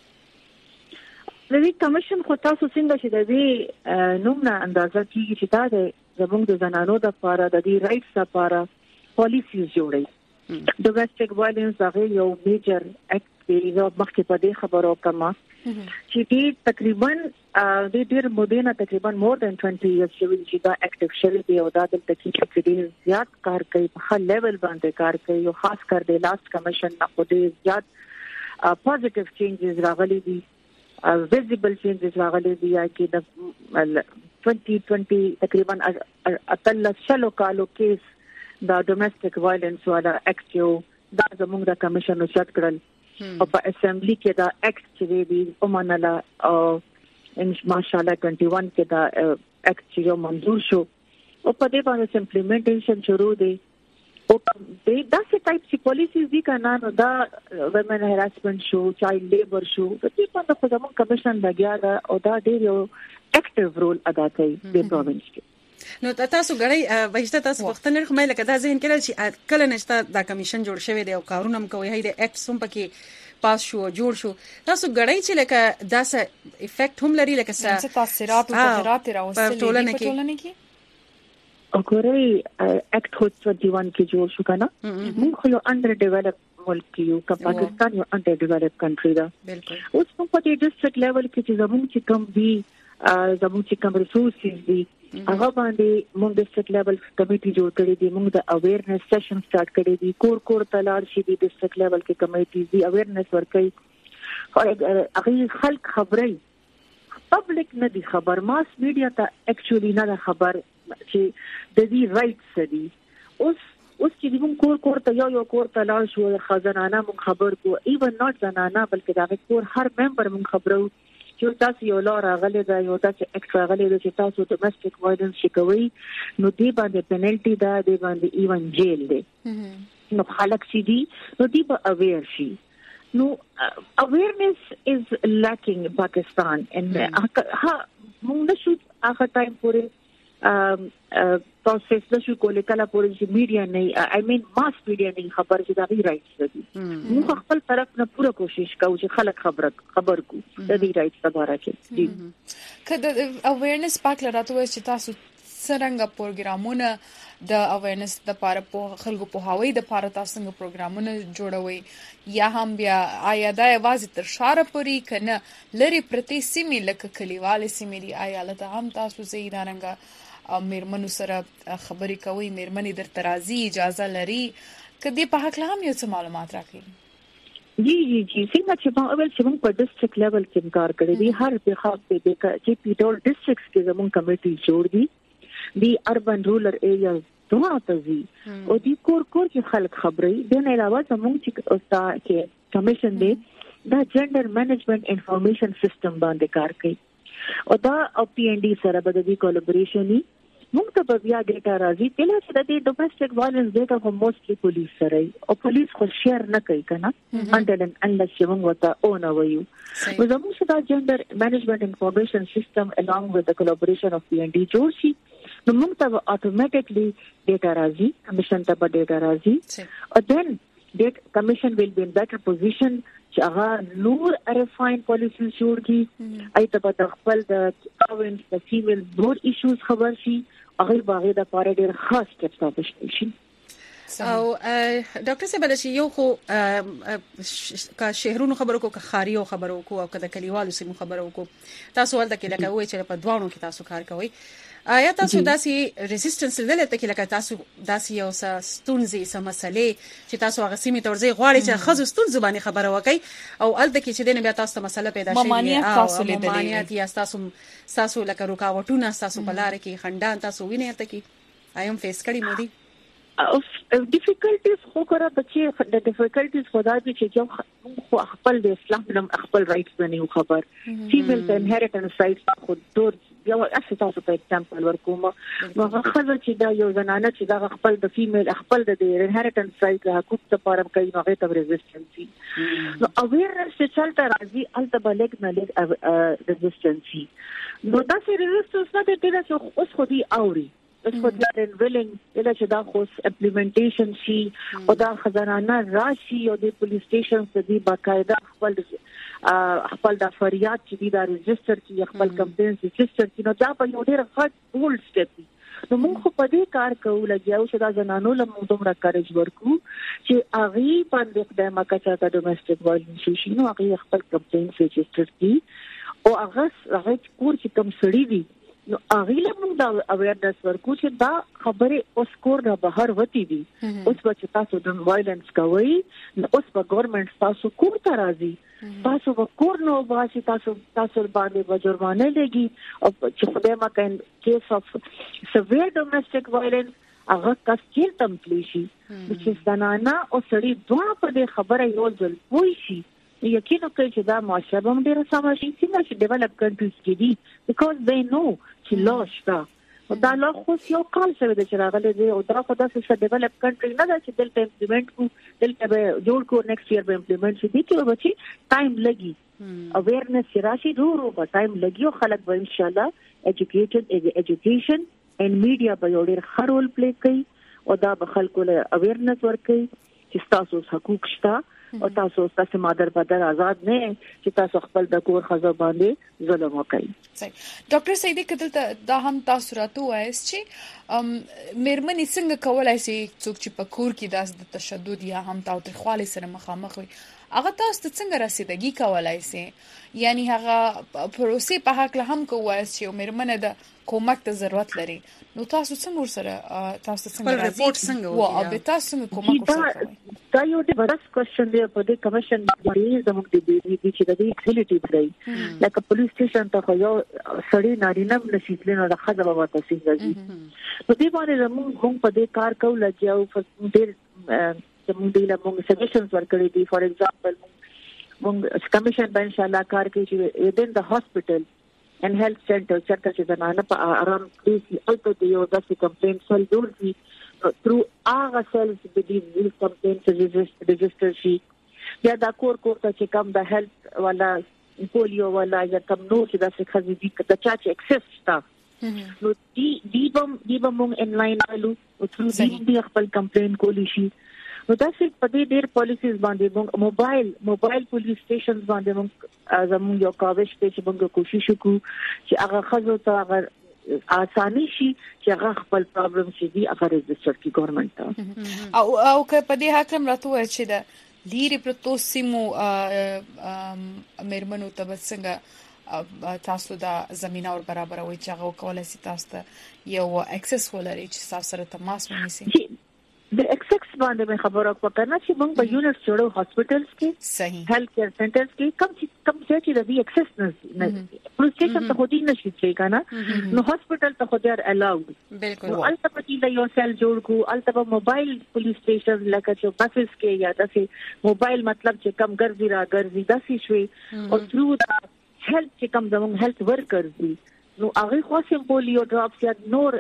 د دې کمیشن خو تاسو څنګه چې د دې نومونه اندازه کیږي چې دا د زموږ د زنانو د لپاره د دې رائټس لپاره پالیسیز جوړي ډومېسټک وایلنس هغه یو میجر اکټ دی مخکې په دې خبرو کما چې دې تقریبا د ډېر مودې تقریبا more than 20 years چې دا اکټیو شوی دی او دا د تحقیق کې زیات کار کوي په هر لیول باندې کار کوي او خاص کر د لاست کمیشن نه خو دې زیات پوزټیو چینجز راغلي دي visible changes راغلي دي چې د 2020 تقریبا اتل شلو کالو کیس دا ډومېسټک وایلنس والا اکټیو دا زموږ د کمیشن وشت کړل او په اسمبلی کې دا اکټ چې دی ومنله او ان ماشاءالله 21 کې دا اکټ یو منظور شو او په دې باندې امپلیمنټیشن شروع دی او دا څه ټایپ سی پالیسیز دي کنه نو دا ومن هراسمنت شو چایلډ لیبر شو د دې په اړه زموږ کمیشن لګیا دا او دا ډېر یو اکټیو رول ادا کوي د پروینس کې نو تاسو غړي بهشته تاسو وختونه خو مې لکه دا ذهن کړل چې کله نشته دا کمیشن جوړ شوی دی او کارونه هم کوي هي د اکټ سم پکې پاس شو جوړ شو تاسو غړي چې لکه دا څه افیکټ هم لري لکه څه تاثیرات او تغیرات راوستل دي په ټولنه کې او ګوري اکټ خو 21 کې جوړ شو کنه موږ یو انډر ډیولپ ملک یو کا پاکستان یو انډر ډیولپ کنټری دا بالکل اوس په دې ډیسټریکټ لیول کې چې زموږ چې کوم دي زموږ چې کوم ریسورسز دي هغه باندې موږ ډیسټریکټ لیول کمیټي جوړ کړی دی موږ د اویرنس سیشن سٹارټ کړی دی کور تلاړ شي د ډیسټریکټ لیول کې کمیټي دی اویرنس ورکړي هغه خلک خبري پبلک نه دي خبر ماس میډیا ته اکچولی نه خبر چې د دې رائټس دي اوس چې موږ کور ته یو کور ته لاړ شو خزانانه موږ خبر کو ایون ناٹ زنانه بلکې دا کور هر ممبر موږ خبرو چې تاسو یو لار غلې دا یو تاسو ایکسترا غلې دا چې تاسو ډومېسټک وایلنس شکوي نو دی باندې پینلټي دا دی باندې ایون جیل دی نو خلک سي دي نو دی به اویر شي نو awareness is lacking in Pakistan and موږ نشو هغه ټایم پورې پروسس نشو کولای کله پورې چې میډیا نه I mean ماس میډیا نه خبر چې دا غي رائټس دي موږ خپل طرف نه پوره کوشش کوو چې خلک خبر کو د دې رائټس لپاره کې دي کله اویرنس پاک لراته وای چې تاسو څنګه پروګرامونه د اویرنس د لپاره په خلکو په هوای د لپاره تاسو څنګه پروګرامونه جوړوي یا هم بیا آیا دا یوازې تر شاره پورې کنه لری پرتی سیمې لکه کلیواله سیمې دی آیا لته هم تاسو زه ادارنګ میرمنو سره خبرې کوي میرمنې در ترازی اجازه لري کدی په حق له هم یو څه معلومات راکړي جی څنګه چې په اول چې موږ په ډیسټریکټ لیول کې کار کړی دی هر په خاص په چې پیټول ډیسټریکټس کې زموږ کمیټي جوړ دي دی اربن رولر ایریا دوه تزي او دی کور کې خلک خبري د نه علاوه زموږ چې اوستا کې کمیشن دی دا جندر مینجمنت انفارمیشن سیستم باندې کار کوي او دا او پی ان ډي سره به د کولیبریشن ني موږ ته بیا ډیټا راځي کله چې د ډومېسټک وایلنس ډیټا خو موستلی پولیس سره او پولیس خو شیر نه کوي کنه انټل ان لس موږ وته او نه وایو نو زموږ چې دا جندر مینجمنت انفارمیشن سیستم along with the collaboration of PND جوړ شي نو موږ ته اتوماتیکلی ډیټا راځي کمیشن ته به ډیټا راځي او then that commission will be in better position چې هغه نور ریفاین پالیسی جوړ کړي ایته په خپل د کاونټ د فیمیل بور ایشوز خبر شي هغه باغې د پاره ډېر خاص ټیپس تاسو شي او ډاکټر صاحب بلشي یو خو کا شهرونو خبرو کو کا خاريو خبرو کو او کله کلیوالو سیمو خبرو کو تاسو ولته کې لکه وای چې په دوانو کې تاسو کار کوي آیا تاسو داسې ریزिस्टنس لرئ ته لکه تاسو داسې یو ستونزې سم مسلې چې تاسو هغه سیمه تورځي غواړي چې خزو ستونزې باندې خبره وکړي او الته کې چې دنه بیا تاسو مسله پیدا شي ممانعت یا تاسو لکه رکاوټونه تاسو په لار کې خندان تاسو وینئ ته کې ایم فیس کړی مودي difficulties خو کړه بچي د difficulties خدای دې چې یو خپل د اسلام نوم خپل رائټس باندې خبر فیمیل انهریټنس رائټس خو دور یو اساس تاسو په ایگزامپل ورکوم نو خزر چې دا یو زنانه چې دا خپل د فیمیل خپل د انهریټنس رائټ حقوق ته پاره کوي نو هغه ته ریزिस्टنسي نو اویرنس چې چلته راځي الته بلګ نه لګ ریزिस्टنسي نو دا چې ریزिस्टنس نه دې چې اوس خو دې اوري اس خو دا ویلنګ دا چې دا خو امپلیمنټیشن شي او دا خزانه راشي او د پولیس سټیشن څخه دی باقاعده خپل د فریاد چې دا ريجستر چې خپل کمپاین ريجستر چې نو دا په یو ډېر غټ بولډ سټپ دی نو موږ په دې کار کوو لګیاو چې دا زنانو له موږ دومره کارج ورکو چې هغه باندې د مکه د ډومېسټک وایلنس شي نو هغه خپل کمپاین ريجستر کی او هغه کور چې کم سړی دی نو هغه له موږ دا اویرنس ورکو چې دا خبره اوس کور نه بهر وتی دي اوس به تاسو د وایلنس کوي نو اوس به ګورنمنت تاسو کور ته راځي تاسو به کور نو واسي تاسو باندې به جرمانه لګي او چې خدای ما کین کیس اف سیویر ډومېسټک وایلنس هغه کاسکیل تمپلیشي چې زنانه او سړي دوه په دې خبره یو ځل پوي شي یقینا کوي چې دا معاشره هم ډیره سم شي چې ډیولپ کنټریز کې دي بیکاز they know چې لاش دا او دا لا خو یو کال سره د چراغله دی او دا خو دا څه ډیولپ کنټری نه دا چې دلته امپلیمنٹ کو دلته به جوړ کو نیکسټ ایئر به امپلیمنٹ شي کې بچي ټایم لګي اویرنس راشي ورو په ټایم لګي او خلک به ان شاء الله ایجوکیشن ان میډیا به یو ډیر ښه رول پلی کوي او دا به خلکو له اویرنس ورکوي چې تاسو حقوق شته او تاسو مادر بدر آزاد نه چې تاسو خپل د کور خزه باندې ظلم وکړي صحیح ډاکټر سیدی کتل دا هم تاسو راته وایي چې مېرمنې څنګه کولای شي څوک چې په کور کې د تشدد یا هم تاوتریخوالي سره مخامخ وي هغه تاسو څنګه رسیدګي کولای شي یعنی هغه پروسې په حق له هم کوی چې مېرمنه د کومک ته ضرورت لري نو تاسو څنګه ورسره تاسو څنګه رپورټ څنګه وو او تاسو څنګه کومک ورسره دا یو د ورس کوېشن دی په دې کمیشن باندې زموږ د دې چې د ایکزیکټیو دی لکه پولیس سټیشن ته یو سړی نارینه نشیتل نو د خځه به تاسو راځي نو دې باندې زموږ په دې کار کوو لږ او ډېر زموږ د موږ سجیشنز ورکړي دي فور ایگزامپل موږ کمیشن به ان شاء الله کار کوي چې within the hospital and health center چې زنانه په آرام کې البته د یو داسې کمپلینټ سل جوړ شي through هغه سیلز د دې کمپلینټ رجسټر شي یا دا کور ته چې کوم د هیلث ولا پولیو ولا یا کوم نو چې د څه خزي د چا چې اکسس شته نو دی بم ان لاین الو او ثرو دی خپل کمپلینټ کولی شي نو دا چې په دې ډېر پالیسیز باندې موږ موبایل پولیس سټیشنز باندې موږ زموږ یو کاوش ته چې موږ کوشش وکړو چې هغه خزو ته هغه آسانی شي چې هغه خپل پرابلم چې دی هغه ريجستر کی ګورنمنت ته او که په دې حکم راته وای چې د لیری پروتو سیمو مېرمنو ته څنګه تاسو دا زمينه ور برابر وي چې هغه کولای شي تاسو ته یو اکسس ولري چې تاسو سره تماس ونیسي د ایکسس باندې خبره وکړه چې موږ په یونټ جوړو هاسپټلز کې صحیح هیلث کیر سنټرز کې کم چې د ایکسس نه پولیس سټیشن ته هودي نشي چې کنه نو هاسپټل ته خو دې الاود بالکل البته په دې یو سیل جوړ کو البته موبایل پولیس سټیشن لکه چې بسز کې یا داسې موبایل مطلب چې کم ګرځي را ګرځي داسې شوي او ثرو دا هیلث چې کم زموږ هیلث ورکرز دي نو هغه خو سمبولیو ډراپس یا نور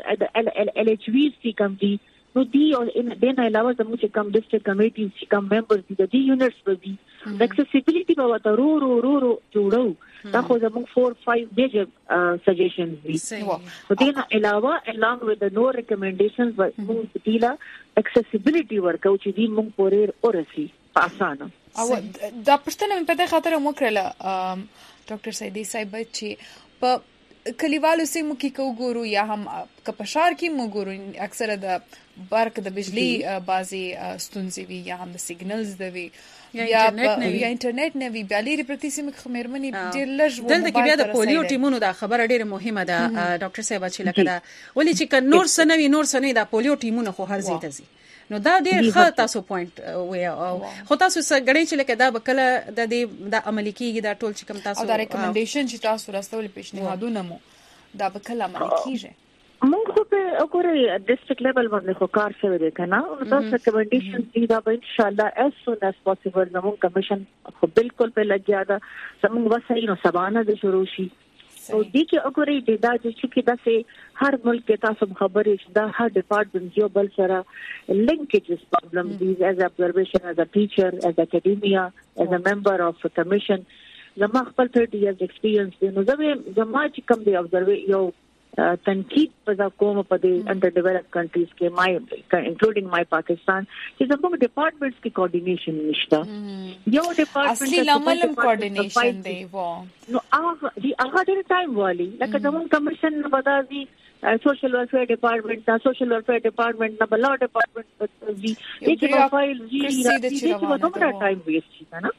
ال ایچ وی سي کم دي نو دی او ان دین علاوه زموږ چې کم ډیسټریکټ کمیټیز چې کم ممبرز دي د دې یونټس په دي د اکسسیبিলিټي په وته رو جوړو دا خو زموږ 4-5 میجر سجیشنز دي نو دین علاوه along with the no recommendations موږ دیلا اکسسیبিলিټي ورکو چې دی موږ پورې ورسي په اسانه او دا پښتنه په دې خاطر مو کړل ډاکټر سیدی صاحب چې په کلیوالو سیمو کې کوګورو یا هم کپشار کې موګورو اکثره د برق د بجلی بازي ستونزې وي یا هم د سیګنلز د وي یا انټرنیټ نه وي بیا لري پرتی سیمه خمرمنې ډېر لږ دلته کې بیا د پولیو ټیمونو دا خبره ډېره مهمه ده ډاکټر صاحب چې لکه دا ولې چې نور سنوي دا پولیو ټیمونه خو هر ځای ته ځي نو دا ډېر ښه تاسو پوینټ وی او خو تاسو سګړې چې لکه دا بکله د دې د عملي کیږي دا ټول چې کوم تاسو او دا ریکمنډیشن چې تاسو راستول پیشنهادونه مو دا بکله عملي کیږي موږ خو په اوګوري ډیسټریکټ لیول باندې خو کار شوی دی کنه او تاسو ریکمنډیشن دي دا به ان شاء الله as soon as possible زموږ کمیشن خو بالکل په لګیا ده زموږ وسایل نو سبانه د شروع شي او دې کې اوګوري د دا چې دا سه هر ملک کې تاسو خبرې چې دا هر ډپارټمنټ یو بل سره لینکیجز پرابلم دي as observation as a teacher as academia as a member of a commission زما خپل 30 years experience دی نو زما چې کوم دی observe یو تنقید په کوم په دې انډر ډیولپډ کنټریز کې my including my Pakistan چې زموږ ډپارټمنټس کې کوارډینیشن نشته یو ډپارټمنټ اصلي لامل کوارډینیشن دی وو نو هغه ډېر ټایم والی لکه زموږ کمیشن نه بدازي سوشل ویلفیر ډپارټمنټ دا سوشل ویلفیر ډپارټمنټ نه بل ډپارټمنټ دی چې فایل چې دومره ټایم ویسټ شي کنه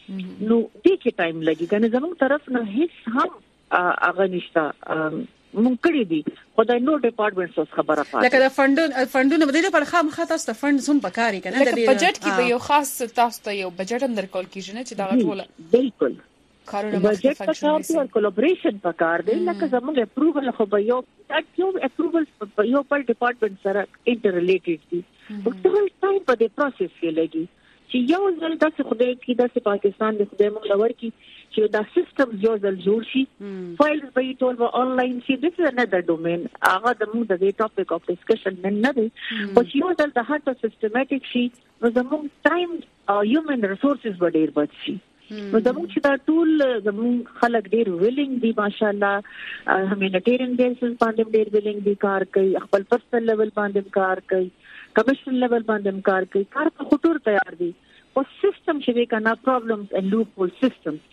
نو دې کې ټایم لګي کنه زموږ طرف نه هیڅ هم هغه نشته مونږ کړی دي خدای نو ډپارټمنټ څخه خبره پاتې لکه د فندونو بده پر خام خاطر ست فند زوم پکاري کنه د بجټ کې به یو خاص تاسو ته یو بجټ هم درکول کیږي نه چې دا ټول بالکل کارونه بجټ پکار دی او کولیبریشن پکار دی لکه زموږ اپروول خو به یو اپروول یو پر ډپارټمنټ سره انټر ریلیټډ دي او ټول ټایم په دې پروسس کې لګي چې یو ځل تاسو خدای کې د پاکستان د خدای موږ لور کې چې دا سیستم یو ځل جوړ شي فایلز به ټول به آنلاین شي this is another domain هغه د موږ د ټاپک اف ډسکشن نه دی خو چې یو ځل د هر سیستماتیک شي نو زموږ ټایم او هیومن ریسورسز به ډیر بچ شي نو زموږ چې دا ټول زموږ خلک ډیر ویلینګ دي ماشاءالله هیومانیټیرین بیسز باندې ډیر ویلینګ دي کار کوي خپل پرسنل لیول باندې کار کوي کمیشن لیول باندې کار کوي کار په خطور تیار دي او سیستم چې کنا پرابلمز اند لوپ هول سیستمز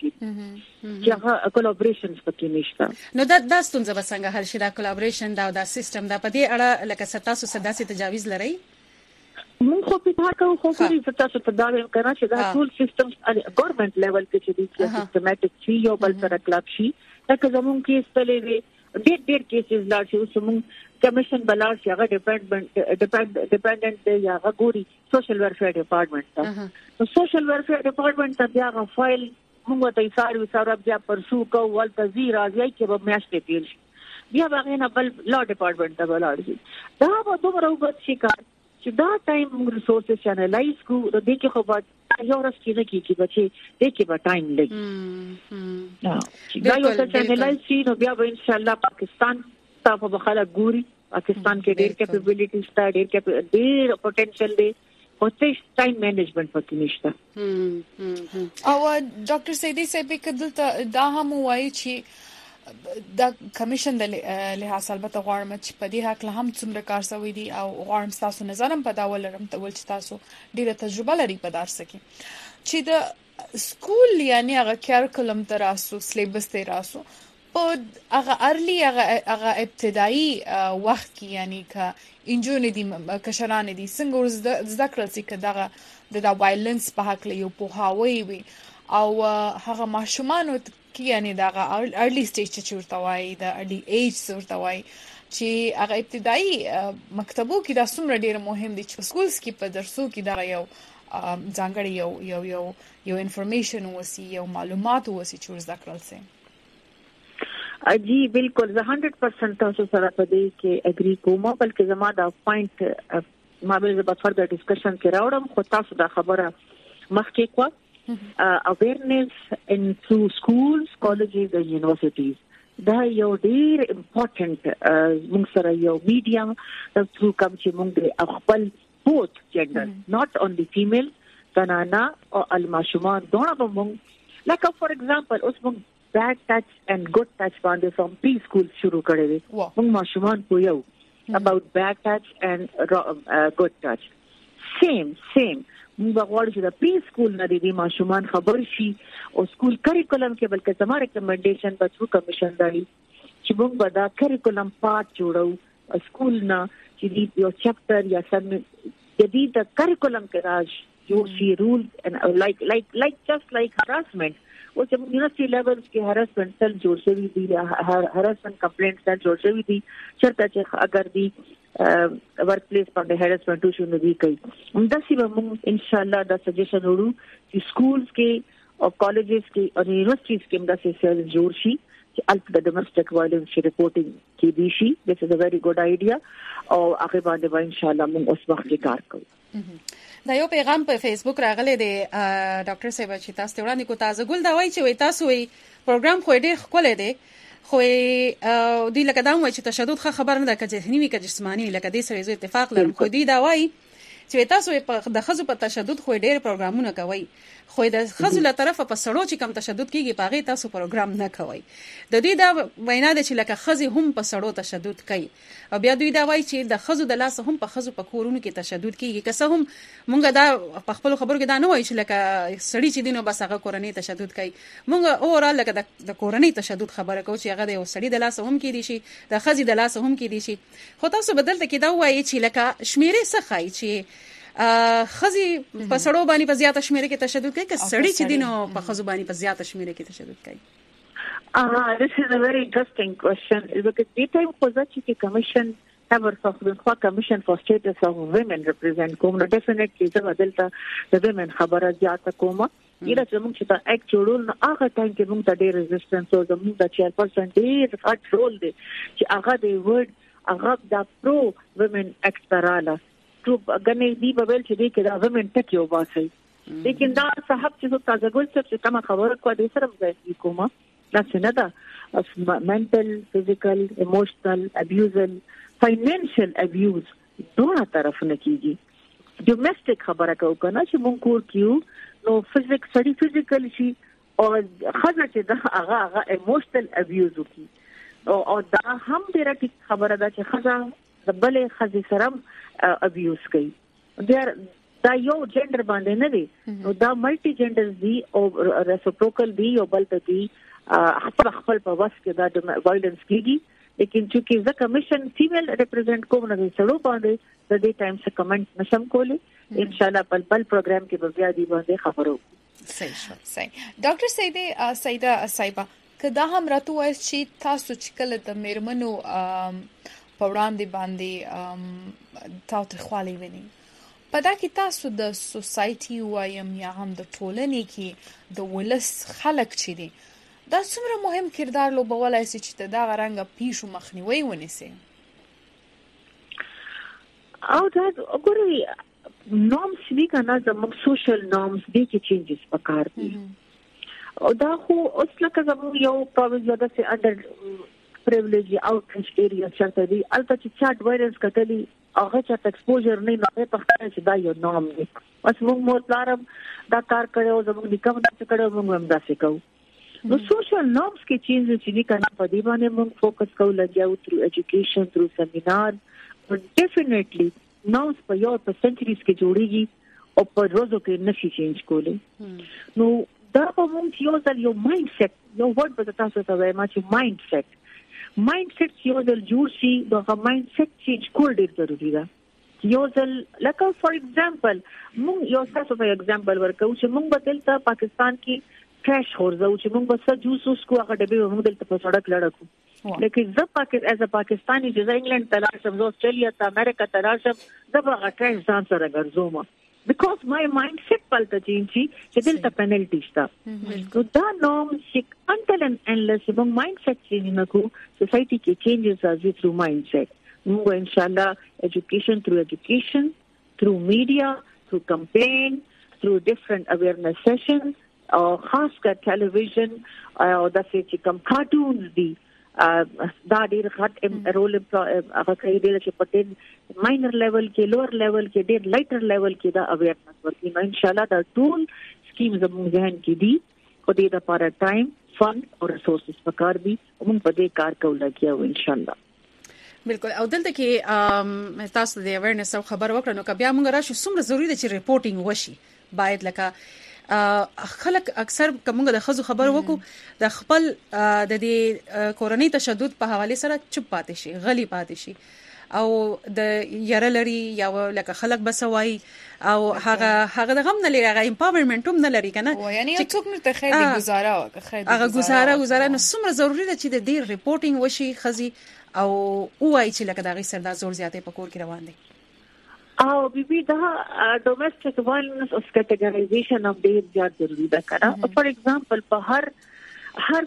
کې چې هغه کولیبریشنز پکې نشته نو دا ستونزه به څنګه حل شي دا کولیبریشن دا سیستم دا په دې اړه لکه تاسو سداسي تجاویز لري مونږ خو په تاسو خو خوري تاسو ته دا ویم کنه چې دا ټول سیستمز ګورنمنت لیول کې چې دي سیستماتیک شي یو بل سره کلاب شي لکه زمونږ کې استلې ډېر کیسز لا شي زمونږ کمیشن بلار چې هغه ډیپندنت دی یا هغه ګوري سوشل ویلفیر ډپارټمنټ ته سوشل ویلفیر ډپارټمنټ ته بیا هغه فایل موږ ته ایثار بیا پرسو کو ول تزیر راځي چې به میاشتې تیر شي بیا هغه نه بل لا ډپارټمنټ ته ولاړ شي دا به دومره وخت شي چې دا ټایم موږ ریسورسز انالایز کو د دې کې خو به یو ورځ کې نه کیږي بچي دې کې به ټایم لګي دا یو څه انالایز شي نو بیا به ان شاء الله پاکستان تاسو به خلک ګوري پاکستان کې ډېر کیپبلیټیز تا ډېر پوتنشل دی او څه ټایم مینجمنت پکې نشته او ډاکټر سیدی صاحب کدلته دا هم وایي چې دا کمیشن د لحاظ البته غواړم چې په دې حق له هم څومره کار شوی دی او غواړم تاسو نظرم په دا ولرم ته ول چې تاسو ډیره تجربه لري په درس کې چې د سکول یعنی هغه کریکولم تراسو سلیبس تراسو په هغه ارلی هغه ابتدایي وخت کې یعنی ک انجونې دي کشران دي څنګه ذکر چې دغه د وایلنس په حق له یو پوهاوی وي او هغه ماشومان کې یعنی دغه ارلی سټیج چې ورته وایي د ارلی ایج ورته وایي چې هغه ابتدایي مکتبو کې دا څومره ډیر مهم دي چې سکولز کې په درسو کې دا یو ځانګړی یو انفارمیشن وسی یو معلومات وسی چې زده کړل سي جی بالکل زه 100% تاسو سره په دې کې اګری کوم بلکې زما دا پوینټ ما به په فردر ډسکشن کې راوړم خو تاسو دا خبره مخکې کوه awareness in through schools, colleges and universities. دا یو ډیر امپورټنت موږ سره یو میډیم د ثرو کوم چې موږ د خپل both gender not only female زنانا او الماشومان دونه موږ لکه فور ایگزامپل اوس موږ bad touch and good touch باندې from preschool شروع کړی دی موږ ماشومان کو یو about bad touch and good touch same موږ غواړو چې د پری سکول نه د ماشومان خبر شي او سکول کریکولم کې بلکې زموږ ریکمنډیشن په څو کمیشن دی چې موږ به دا کریکولم پارت جوړو سکول نه چې یو چپټر یا سم جدید کریکولم کې راځي یو سی رولز لایک جست لایک هراسمنت او چې یونیورسيټي لیول کې هراسمنت سل جوړ شوی دی هراسمنت کمپلینټ سل جوړ شوی دی چرته چې اگر دی ورک پلیس باندې هراسمنت شو نه دی کوي دا سی به موږ ان شاء الله دا سجیشن وړو چې سکولز کې او کالجز کې او یونیورسيټیز کې دا سیسل جوړ شي چې الف د ډومسټک وایلنس ریپورټینګ کې دی شي this is a very good idea او هغه باندې ان شاء الله موږ اوس وخت کې کار کوو دا یو پیغام په فیسبوک راغلی دی ډاکټر صاحب چې تاسو ته وړاندې کو تاسو ګل دا وایي چې تاسو پروګرام خو ډېر ښکلی دی خو دی لکه دا وایي چې تشدد خبر نه ده که ذهني وي که جسماني لکه دې سره زه اتفاق لرم خو دی دا وایي چې تاسو د خزو په تشدد خو ډېر پروګرامونه کوي خو د خزو له طرفه په سړو چې کم تشدد کیږي پاغي تاسو پروګرام نه کوي د دې دا وینا ده چې لکه خزي هم په سړو تشدد کوي او بیا دوی دا وایي چې د خزو د لاس هم په خزو په کورونو کې تشدد کیږي که څه هم مونږ دا په خپل خبرو کې دا نه وایي چې لکه سړی چې دینو بس هغه کورنۍ تشدد کوي مونږ اورال لکه د کورنۍ تشدد خبره کوو چې هغه د یو سړی د لاس هم کې دي شي د خزي د لاس هم کې دي شي خو تاسو بدلته کې دا وایي چې لکه شمیرې څه خای چې خزي په سړو باندې په زیاته شمیره کې تشدد کوي که سړی چې دینو په خزو باندې په زیاته شمیره کې تشدد کوي this is a very interesting question because the time was actually commission ever for the commission for status of women represent کوم definitely the بدلته the women خبره زیاته کومه یره چې موږ چې تا اک جوړول نو هغه ټایم کې موږ ته ډېر ریزिस्टेंस او موږ د 4% ډېر غټ رول دی چې هغه د ورډ هغه د پرو وومن اکټراله تو غنې دی په ول چې دی کې دا وومن ټکیو واسي لیکن دا صاحب چې تاسو ګول چې کوم خبره کو دې سره مزه کومه دا څنګه دا mental physical emotional abuse financial abuse دوه طرف نه کیږي ډومestic خبره کو کنه چې مونږ کور کیو نو فزیکل شي او خزه چې دا هغه emotional abuse وکي او دا هم ډیره خبره ده چې خزه د بلې خزي سره ابیوز کوي دا یو جندر باندې نه دی نو دا ملټي جندرز دی او ریسپروکل دی او بل ته دی خپل په وس کې دا وایلنس کیږي لیکن چې زه کمیشن فیمیل ریپرزینټ کوم نه سړو باندې د دې ټایم څخه کمنټ نشم کولای ان شاء الله بل پروګرام کې به بیا دی باندې خبرو. صحیح ډاکټر سیده صاحبہ کدا هم راته وایي چې تاسو چې کله د میرمنو په وړاندې باندې تاوتریخوالی ویني پدا کې تاسو د سوسايټي وایم یا هم د ټولنې کې د ولس خلک چي دي دا څومره مهم کردار لوبولای شي چې دا غرانګه پیښو مخنیوي ونیسي او دا وګورئ نورمز دي کنه زموږ سوشل نورمز دي چې چینجز پکار دي او دا خو اوس لکه زموږ یو پروینس لکه سي انډر پریویلیج اوټ ریچ ایریا چرته دي البته چې چاټ وایرس کتلی هغه چې ایکسپوژر نه نه پخته چې دا یو نورم دی اوس موږ مو پلارم دا کار کړو زموږ د کوم څه کړو موږ هم دا سکو نو سوشل نورمز کې چینجز چې دي کنه په دې باندې موږ فوکس کوو لګیاو تھرو ایجوکیشن تھرو سیمینار ډیفینیټلی نورمز په یو په سنچریز کې جوړیږي او په روزو کې نشي چینج کولای نو دا په موږ یو ځل یو مایند سیټ یو ورډ به تاسو ته وایم چې مایند سیټ یو ځل جوړ شي دا مایند سیټ چینج کول ډیر ضروری ده یو ځل لکه فار ایگزامپل موږ یو تاسو ته ایگزامپل ورکو چې موږ بدل ته پاکستان کې ټریش خورځو چې موږ بس جوس کو هغه ډبه موږ دلته په سړک لړکو لیکن زه ایز ا پاکستانی چې انګلند ته لاړم زه استرالیا ته امریکا ته لاړم زه هغه ټریش ځان سره ګرځوم because my mindset palta change چې دلته penalty شته نو دا نوم چې until and unless your mindset change نکو society کې changes راځي through mindset موږ ان شاء الله education through media through campaign through different awareness sessions او خاص کر television او د چې کوم cartoons دي دا ډیر غټ رول هغه کوي چې په ماینر لیول کې لوور لیول کې ډیر لایټر لیول کې دا اویرنس ورکړي نو ان شاء الله دا ټول سکیم زموږ ذهن کې دي او دې لپاره ټایم فند او ریسورسز پکار دي موږ په دې کار کوو لګیاو ان شاء الله بالکل او دلته کې تاسو د اویرنس او خبر وکړو نو بیا موږ راشو څومره ضروری ده چې ریپورټینګ وشي باید لکه خلک اکثر کومه د خزو خبر وکړو د خپل د دې کورنۍ تشدد په حواله سره چپ پاتې شي غلي پاتې شي او د يرلري یا لکه خلک بسوي او هغه د غم نه لري هغه امپاورمنت هم نه لري کنه یعنی څوک نه ته خیر گزاره هغه گزاره نو څومره ضروری ده چې د دې ریپورټینګ وشي خزي او وای چې لکه دا غي سردار زور زیاتې پکور کې روان دي او بیبي دا ډومېسټک وایلنس او کټګورایزیشن اف ډیر زیات ضروری ده کنه فار ایگزامپل په هر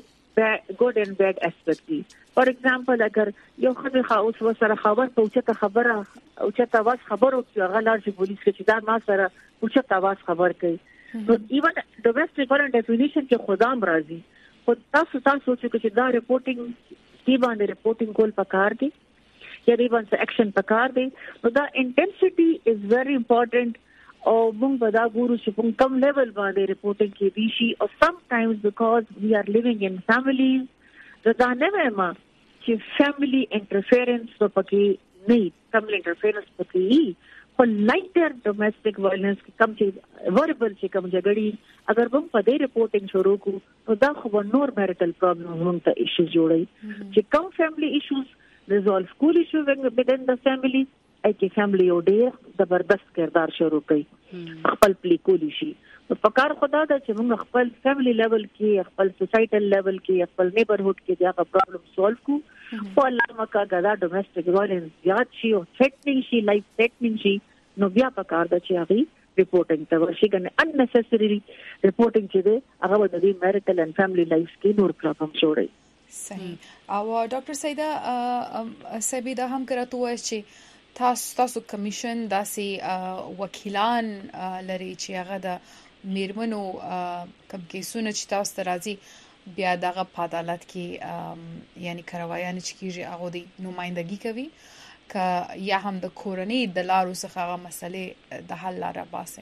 ګډ اند بیډ اسپیکټ دی فار ایگزامپل اگر یو خدای خاص وسره خبر پوښتنه خبره او چې تاسو خبرو چې هغه لار چې پولیس کې دا ما سره پوښتنه تاسو خبر کوي نو ایون ډومېسټک وایلنس ډیفینیشن کې خدام راضي خو تاسو چې دا ریپورټینګ دی باندې ریپورټینګ کول پکار دی یا ریوانس ایکشن پکار دی نو دا انټنسټی از ویری امپورټنٹ او موږ به دا ګورو چې په کوم لیول باندې ریپورټینګ کې دي شي او سم ټایمز بیکاز وی آر لیوینګ ان فیملیز دا نه ما چې فیملی انټرفیرنس په کې نه فیملی انټرفیرنس پکې خو لایټر ډومېسټک وایلنس کم چې وربل چې کم جګړې اگر موږ په دې ریپورټینګ شروع کوو نو دا خو نور میریټل پرابلم هم ته ایشو جوړي چې کم فیملی ایشوز resolve school issue within the family اکی فیملی او ډیر زبردست کردار شروع کړي خپل پلی کولی شي په پکار خدا دا چې موږ خپل فیملی لیول کې خپل سوسایټل لیول کې خپل نیبرهود کې دا پرابلم سولف کو او الله مکا غدا ډومېسټک وایلنس زیات شي او ثریټنینګ شي لایف ثریټنینګ شي نو بیا پکار دا چې هغه ریپورټینګ ته ورشي کنه unnecessary ریپورټینګ چې ده هغه د میریټل اند فیملی لایف کې نور پرابلم جوړي صحیح او ډاکټر سیده سبیدا هم کراتو چې تاسو کمیشن داسې وکیلان لري چې هغه د میرمنو کم کیسونه چې تاسو ته راځي بیا دغه په عدالت کې یعنی کاروایان چې کیږي هغه د نمائندګي کوي ک یا هم د کورنۍ د لارو څخه هغه مسلې د حل لاره باسي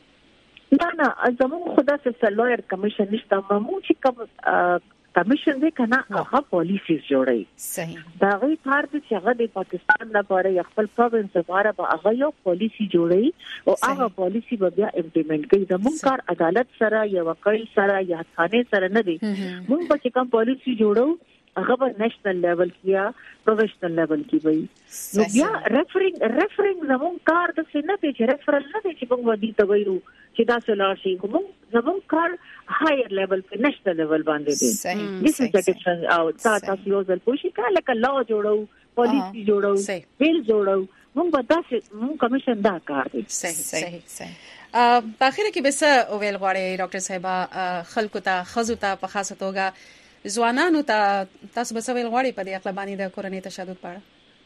نه زموږ خدا څخه لویر کمیشن نشته مو چې کوم کمیشن دې کنه هغه پالیسیز جوړي صحیح دا غي کار چې هغه د پاکستان لپاره خپل پروینس لپاره به هغه یو پالیسی جوړي او هغه پالیسی به بیا امپلیمنٹ کوي زموږ کار عدالت سره یا وکیل سره یا خانه سره نه دی موږ به کوم پالیسی جوړو هغه په نېشنل لیول کې یا پروفیشنل لیول کې وي. نو بیا ریفرنګ زمون کار د څه نه دی چې ریفرل نه دی چې موږ ودی ته وایو چې دا سولار شي کوم زمون کار هایر لیول په نېشنل لیول باندې دی. This is the difference. او تاسو یو ځل پوښی کاله کله جوړو پالیسی جوړو بیل جوړو موږ به تاسو موږ کمیشن دا کار دی. صحیح په اخر کې به څه ویل غواړي ډاکټر صاحب خلکو ته خزو ته په خاصه توګه ځوانانو ته تاسو به څه ویل غواړي په دې اقلبانی د کورنۍ تشدد په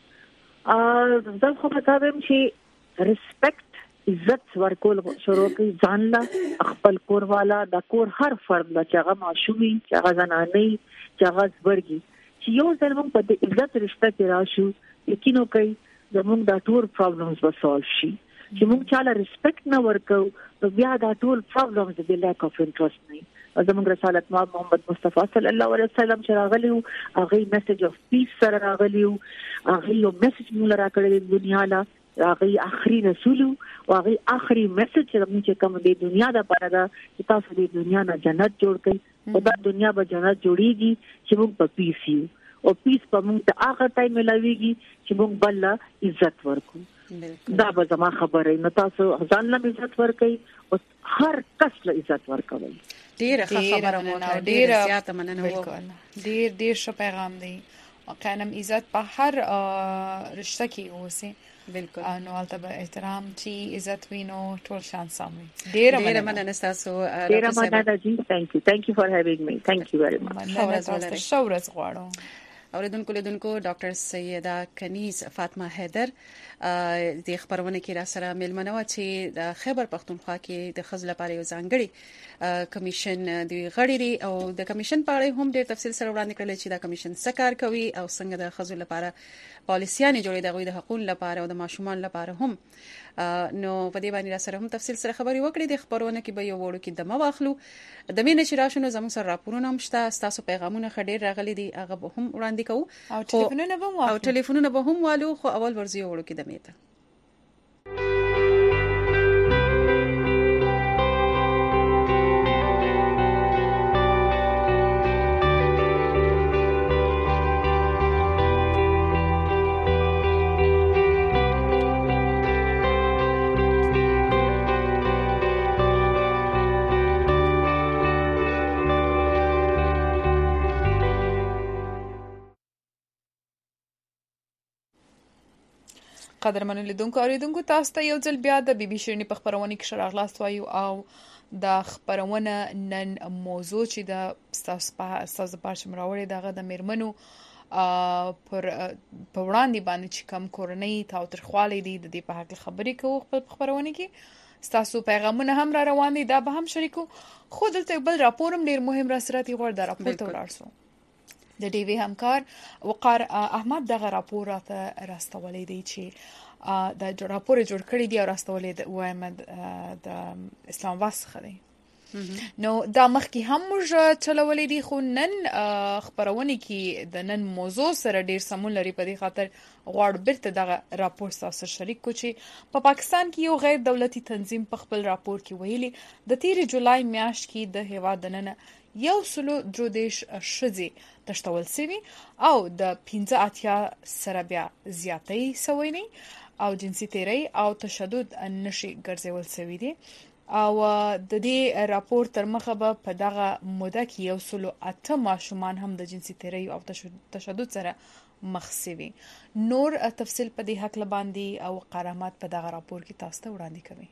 اړه؟ زه خو به تاسو چې ریسپیکټ عزت ورکول شروع کړئ ځان لا خپل کور والا د کور هر فرد لا چې هغه معشومي چې هغه زنانه چې هغه زبرګي چې یو ځل موږ په دې عزت ریسپیکټ راشو یقینو کوي زموږ د ټول پرابلمز به سولف شي. چې موږ چاله ریسپیکټ نه ورکو نو بیا دا ټول پرابلمز د لیک اف انټرست نه. زموږ رسالت محمد مصطفی صلی الله علیه وسلم چې راغلی هغه میسج اف پیس سره راغلی هغه یو میسج موږ راکړی د دنیا لا هغه اخري رسول او هغه اخري میسج چې کوم د دنیا د لپاره دا چې تاسو د دنیا نه جنت جوړ کړئ او دا دنیا به جنت جوړیږي چې موږ په پیس یو او پیس په موږ ته هغه ټایم ملاويږي چې موږ بل عزت ورکو. دا به زما خبره نه تاسو ځان له عزت ورکړئ او هر کس له عزت ورکوي. ډیره خبره مو ډیره زیاته مننه وکړه. ډیر ښه پیغام دی. واقعا عزت په هر رشته کې اوسه. بالکل نو البته به احترام چې عزت وینو ټول شان سامي. ډیره مننه تاسو. ډیره مننه جی. thank you for having me. thank you very much. شاورز غواړو. اوریدونکو لیدونکو ډاکټر سیده کنیز فاطمه حیدر د خبرونه کې را سره ملمنه و چې د خیبر پختونخوا کې د خزل لپاره یو ځانګړي کمیشن دی غړي او د کمیشن په اړه هم ډېر تفصیل سره وړاندې کړل چې دا کمیشن څه کار کوي او څنګه د خزل لپاره پالیسيانې جوړې دغه د حقوقو لپاره او د ماشومان لپاره هم نو په دې باندې را سره هم تفصیل سره خبري وکړې. د خبرونه کې به یو وړو کې دمه واخلو د مینې شراشونو زموږ سره راپورونه هم شته. تاسو پیغامونه خډیر راغلي دي هغه به هم وړاندې کوو او ټلیفونونه به هم والو خو اول ورزي وړو کې دمه ته قدرمنو لیدونکو اوریدونکو تاسو ته یو ځل بیا د بي بي شيرني په خبرونه کې شراغلاست وایو او د خبرونه نن موضوع چې د استاد پارشم راوړي دغه د میرمنو پر وړاندې باندې چې کم کورنۍ تاوترخوالي دي د دې په حق خبرې کوو خپل خبرونه کې تاسو پیغامونه هم را روان دي دا به هم شریکو. خو دلته بل راپورم ډیر مهم را سره دی غوړ د راپور ته ورسو د ډي وی همکار وقار احمد دغه راپور راته راستولې دی چې د راپور جوړ کړی دی او راستولې د وایم د اسلام واس خدي. نو دا مخکې هم موږ چلولې دي خو نن خبرونه کې د نن موضوع سره ډیر سمون لري په دې خاطر غواړم برته دغه راپور سره شریک کو چې په پاکستان کې یو غیر دولتي تنظیم په خپل راپور کې ویلي د 13 جولای میاشت کې د هیواد دننه یو سلو درودیش شذي تشتول سوي او د 15 سره بیا زیاتې سوي او جنسي تیری او تشدد نشي ګرځول سوي دي او د دې راپور تر مخه په دغه موده کې یو سلو 8 ماشومان هم د جنسي تیری او تشدد سره مخ سوي. نور تفصیل په دې حق لباندې او قرامات په دغه راپور کې تاسو ته وړاندې کوي.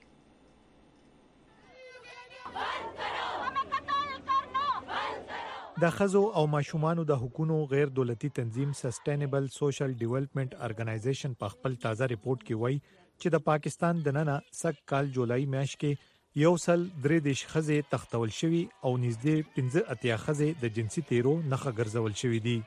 د ښځو او ماشومانو د حقوقو غیر دولتي تنظیم سسټینبل سوشل ډیولپمنٹ ارګنایزیشن په خپل تازه ریپورت کې وایي چې د پاکستان د نن سږ کال جولای میاشت کې یو سل درې دیش ښځې تختول شوي او نږدې 15 ښځې د جنسي تیرو نخښه ګرځول شوي دي.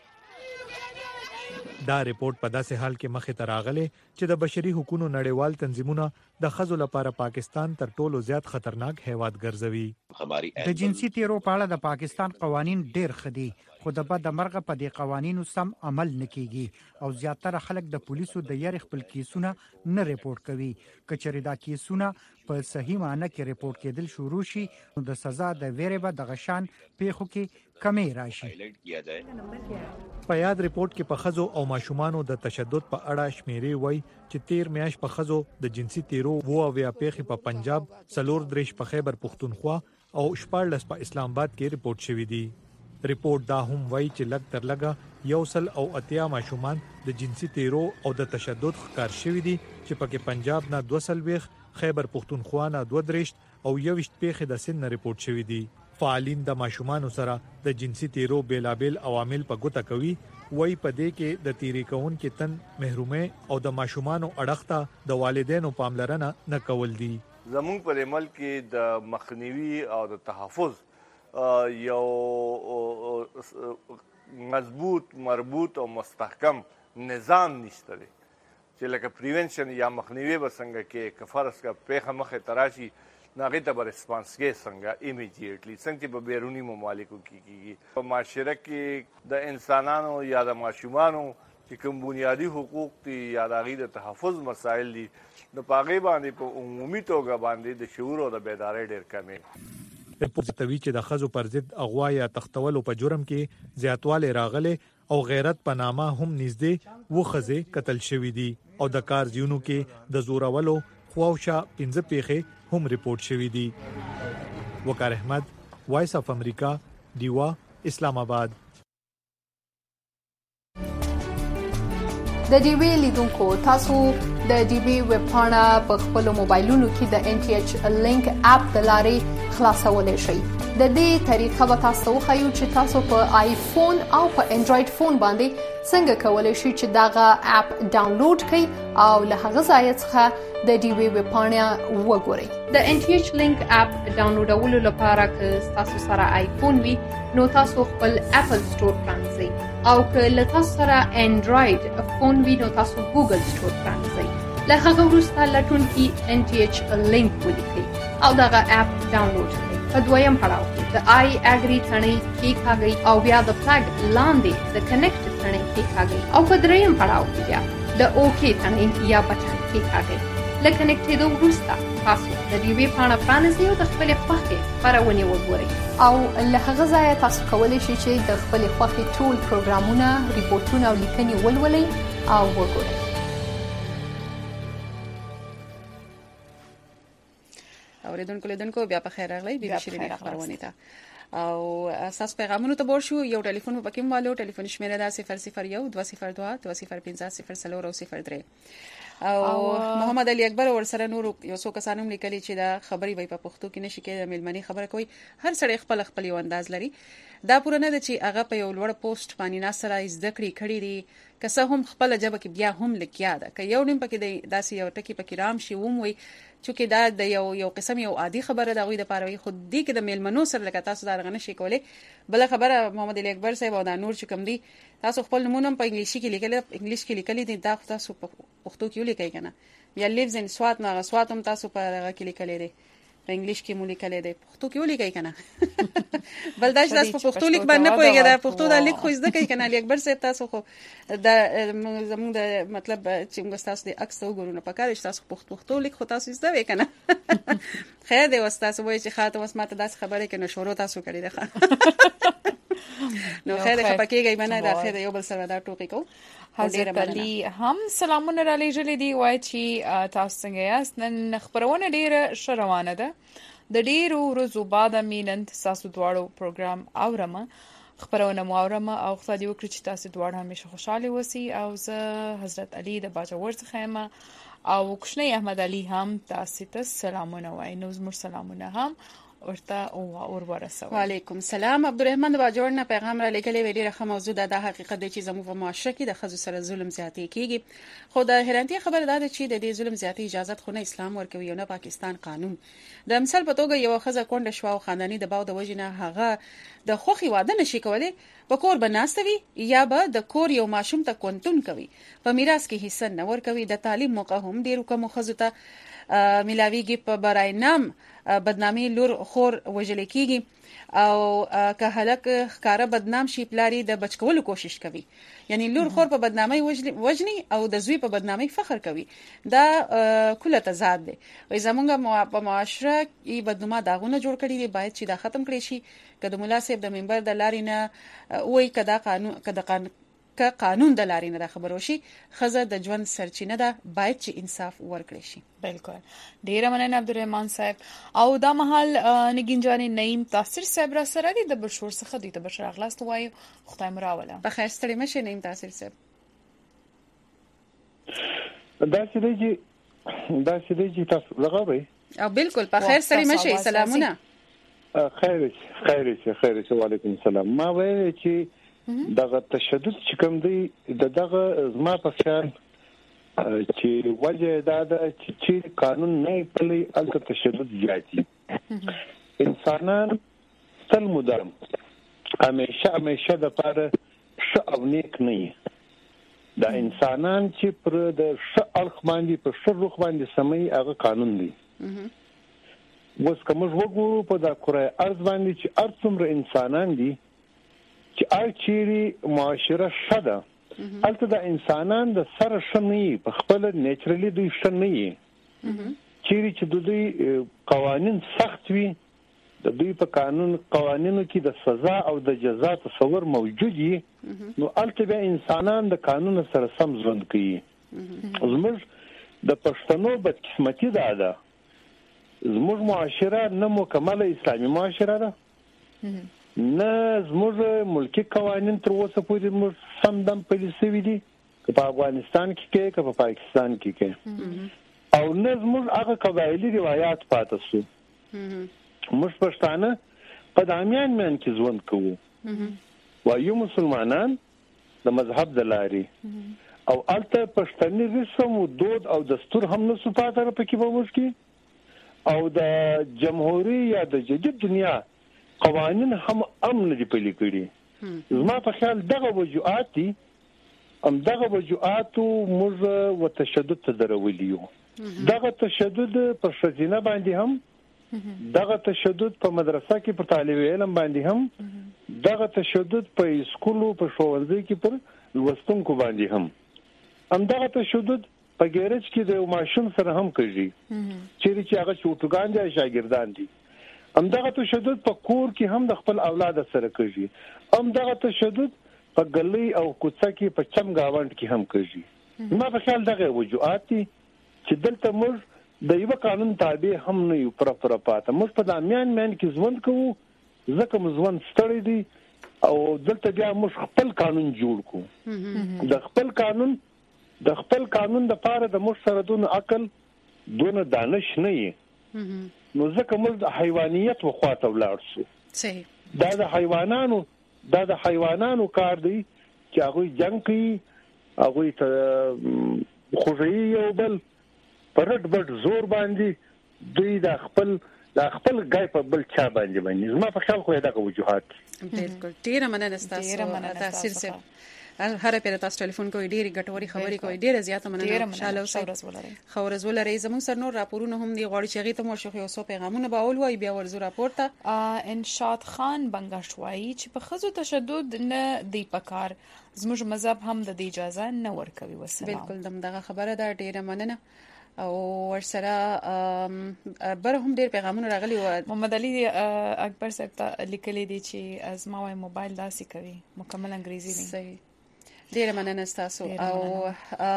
دا ریپورت په داسې حال کې مخې ته راغلی چې د بشري حقوقو نړیوال تنظیمونه د ښځو لپاره پاکستان تر ټولو زیات خطرناک هیواد ګرځوي. د جنسي تیرو په اړه د پاکستان قوانين ډېر خدي خو د بد مرغه په دې قوانینو سم عمل نکېږي او زیاتره خلک د پولیسو د یاري خپل کیسونه نه ریپورت کوي. کچېرې دا کیسونه په صحیح معنی کې ریپورت کېدل شروع شي نو د سزا د ویرې به د غشان پیښو کې کمی راشي. په یاد ریپورت کې په خزو او ماشومانو د تشدد په اړه شمیرې وای چې 13 میاشت په خزو د جنسي تیرو وو بیا پیښې په پنجاب، 4 په خیبر پختونخوا او 14 په اسلام آباد کې ریپورت شوې دي. ریپورت دا هم وای چې لږ تر لږه 180 ماشومان د جنسي تیرو او د تشدد ښکار شوي دي چې پکې پنجاب نه 220، خیبر پختونخوا نه 32 او 21 پیښې د سن ریپورت شوي دي. فعالین د ماشومان سره د جنسي تیرو بیلابل عوامل په ګوته کوي. وای په دې کې د تیری کون کې تن محرومه او د ماشومان اړخته د والدینو پاملرنه نه کول دي. زموږ په عمل کې د مخنیوي او د تحفظ یو مضبوط مربوط او مستحکم نظام نشته دی چې لکه پریونشن یا مخنیوي بسنګ کې کفارس کا پیخه مخه تراشي ناغه ته ریسپانس کې څنګه ایمیډیټلی څنګه په بیرونی ممالکو کې کیږي. په معاشره کې د انسانانو یا د ماشومانو چې کوم بنیادی حقوق دي یا د غیر تحفظ مسائل دي نو پاغه باندې په عمومي توګه باندې د شعور او د بیدارۍ ډېر کمی. ریپورت کوي چې د خزو پر ضد اغوا یا تختول په جرم کې زیاتواله راغله او غیرت په نامه هم نږدې و خزه قتل شوې دي او د کار زیونو کې د زورولو خواوشا 15 پیښې هم ریپورت شوې دي. وقار احمد، وایس اف امریکا، دیوا، اسلام آباد. د ډیوی لیدونکو تاسو د ډیوی ویب پاڼه په خپل موبایلونو کې د ان ټي ایچ لینک اپ د لارې خلاصولای شئ. د دې طریقه به تاسو وښیو چې تاسو په آیفون او په انډراید فون باندې څنګه کولای شئ چې داغه اپ ډاونلوډ کړئ او له هغه ځای څخه د ډیوی ویب پاڼه وګورئ. د ان ټي ایچ لینک اپ ډاونلوډولو لپاره که تاسو سره آیفون وي نو تاسو خپل اپل سٹور پرانځئ او که له تاسو سره انډراید فون وي نو تاسو ګوګل سٹور پرانځئ. له هغه وروسته لټون کې ان ټي ایچ لینک ولیکئ او دغه اپ ډاونلوډ کړئ. په دویم پړاو کې د آی اګری ثنې کېکاږئ او بیا د فلګ لاندې د کنیکټ ثنې کېکاږئ او په دریم پړاو کې بیا د اوکی ثنې یا بټن کېکاږئ. له کنیکټېدو وروسته تاسو د ډیوی پاڼه پرانیزئ او د خپلې خوښې خپرونې وګورئ او له هغه ځایه تاسو کولی شئ چې د خپلې خوښې ټول پروګرامونه، ریپورتونه او لیکنې ولولئ او وګورئ. اوریدونکو بیا په خیر راغلی بي بي شيرين خبرونه ته او اساس پیغامونو ته بور شو. یو ټلیفون په کې مالو ټلیفون شمیره ده 001 202 205 او محمد علي اکبر ورسره نور یو څو کسانو لیکلي چې دا خبري وي په پښتو کې نشي کېدای. ملمني خبره کوي هر سړی خپل یو انداز لري. دا پوره نه ده چې هغه په یو لوړ پوسټ باندې ناسره زده کړې دي که څه هم خپل جبه کې بیا هم لیکیا ده که یو نیم پکې داسې یو ټکی پکې رام شي وموي چې دا د یو قسم یو عادي خبره ده غوي د پاروي خود دي کې د ملمنو سره لکه تاسو دا رغنه شي کولای. بل خبره محمد علي اکبر صاحب او دا نور چې کوم دي تاسو خپل نمونه په انګلیسي کې لیکل دي دا تاسو په پښتو کې لیکئ کنه یا لیوز ان سوات نه سوات هم تاسو په هغه کې لیکل دي په انګلیش کې مو لیکل دي پښتو کې لیکئ کنه بل دا چې تاسو په پښتو لیک باندې پوهیږئ دا پښتو دا لیک خو زده کوي کنه علي اکبر صاحب تاسو خو دا زموږ د مطلب چې موږ تاسو د عکس وګورو په کار چې تاسو پښتو لیک خو تاسو زده وې کنه خیر دی واستاسو وایي چې خاطر وس ماته داس خبره کې نشورو تاسو کړی ده نو خیر خپکیږي باندې دا خیر یو بل سره دا ټوکی کو. حضرت علي هم سلامونه را لېږلې دي وای چې تاسو څنګه یاست. نن خبرونه ډیره شروانه ده د ډیرو ورځو بعد مینن تاسو دواړو پروګرام اورم خبرونه مو اورم او خدای دې وکړي چې تاسو دواړه همیشه خوشاله اوسئ او زه حضرت علي د باجوړ څخه یم او کوشنی احمد علي هم تاسو ته سلامونه وای. نو زموږ سلامونه هم ورته او ورسوي. وعلیکم السلام. عبدالرحمن د باجوړ نه پیغام را لګلې ویډیو راخه موضوع د حقیقت دی چې زموږ په معاشره کې د خزو سره ظلم زیاتې کیږي. خو د حیرانتي خبره ده چې د دې ظلم زیاتې اجازه خو نه اسلام ورکوي او نه پاکستان قانون. د مثال په توګه یو خزه کونډه شو او خاندانی د باو د وجنه هغه د خوخي واده نشي کولای په کور بناستوي یا به د کور یو ماشوم ته کونتون کوي په میراث کې حصہ نه ورکوي. د تعلیم موقع هم ډیرو کوم خزو ته ملاویږي په برای نام بدنامي لور خور وجل کیږي او که هلک ښکارا بدنام شي پلاری د بچکولو کوشش کوي یعنی لور خور په بدنامي وجني او د زوی په بدنامي فخر کوي دا کله تضاد دی وای زمونږ په معاشره کې بدنما داغونه جوړ کړي دي باید چې دا ختم کړي شي که د مولا صاحب د منبر د لارې نه وای که قانون د لارې نه خبرو شي خزه د ژوند سرچینه ده باید چې انصاف ورکړي شي بالکل ډیره مننه عبدالرحمن صاحب او دا مهال نگین جان نعیم تاثیر صاحب را سره دي د بشور څخه د بشر اغلاست وایي خدای مراوله په خیر ستړي مشه نعیم تاثیر صاحب دا چې دی تاسو لغوي او بالکل په خیر ستړي مشه سلامونه خیر وعلیکم السلام ما وایي چې دغه تشدد چې کوم دی دغه زما په خیال چې وجه دا ده چې قانون نه پلي الته تشدد زیاتی انسانان تل مدام همیشه د پاره ش او نیک نه دا انسانان چې پر د ش اړخ باندې په ش روخ باندې سمي هغه قانون دی اوس کوم وګورو په دا کورای ارز باندې چې ارڅومره انسانان دي چې چیرې معاشره شده البته د انسانان د سره شنی په خپل نیچرلی دوی شنی چیرې چې دوی قوانين سخت وي د دوی په قوانینو کې د سزا او د جزا تصور موجود وي نو البته به انسانان د قانون سره سم ژوند کوي زموږ د پښتنو بدقسمتي ده زموږ معاشره نه مکمله اسلامي معاشره ده نه زموږ ملکی قوانین تر اوسه پورې موږ سم دم پلیسوي دي که په افغانستان کې که په پاکستان کې او نه زموږ هغه قبایلی روایت پاتې شو موږ پښتانه په دامیان من کې ژوند کوو وایو مسلمانان د مذهب د لاري او البته پښتني رسم او دود او دستور هم نه سپاتره پکې به موږ کې او د جمهوریت یا د جدید دنیا قوانین هم امن دي پلي کړي زما په خیال دغه وجوهات دي دغه وجوهات موږ وتشدد ته درولیو دغه تشدد په شذینه باندې هم دغه تشدد په مدرسه کې په طالب علم باندې هم دغه تشدد په اسکولو په ښوونځي کې پر لوستونکو باندې هم دغه تشدد په ګیرج کې د ماشوم سره هم کوي چې هغه چوټوګان دي شاګردان دي دغه تشدد په کور کې هم د خپل اولاد سره کوي دغه تشدد په ګلې او کوڅه کې په چم گاوند کې هم کوي ما په خیال دغه وجوهات دي چې دلته موږ د یو قانون تابع هم نه یو پر پاته موږ په دامیان کې ژوند کوو ځکه موږ ژوند ستړي دي او دلته بیا موږ خپل قانون جوړ کوو د خپل قانون د پاره د موږ سره دون عقل دون دانش نه یې نو ځکه موږ د حیوانیت وخواته ولاړ شو صحیح دا د حیوانانو کار دی چې هغه جنگ کوي هغه ته خوځي یو بل پرټ بټ زور باندې دوی د خپل غای په بل چا باندې زما په خیال خو دغه وجوهات بالکل ډیره مننه تاسو تاثیر سره هر پیره تاسو ټلیفون کوي ډیره ګټوري خبرې کوي ډیره زیاته مننه انشاءالله خورز ولري زموږ سر نور راپورونه هم دی غواړي چې غي ته مو شو یو څو پیغامونه باول وای بیا ورزو راپورته انشاد خان بنگاشوایی چې په خزو تشدد نه دی پکار زموږ مذهب هم د اجازه نه ورکوي وسلام بالکل دغه خبره ده ډیره مننه او ورسره بر هم ډیر پیغامونه راغلي و محمد علي اکبر صاحب لیکلي دي چې ازما وای موبایل داسې کوي مکمل انګریزي دی صحیح ډیر مننه تاسو او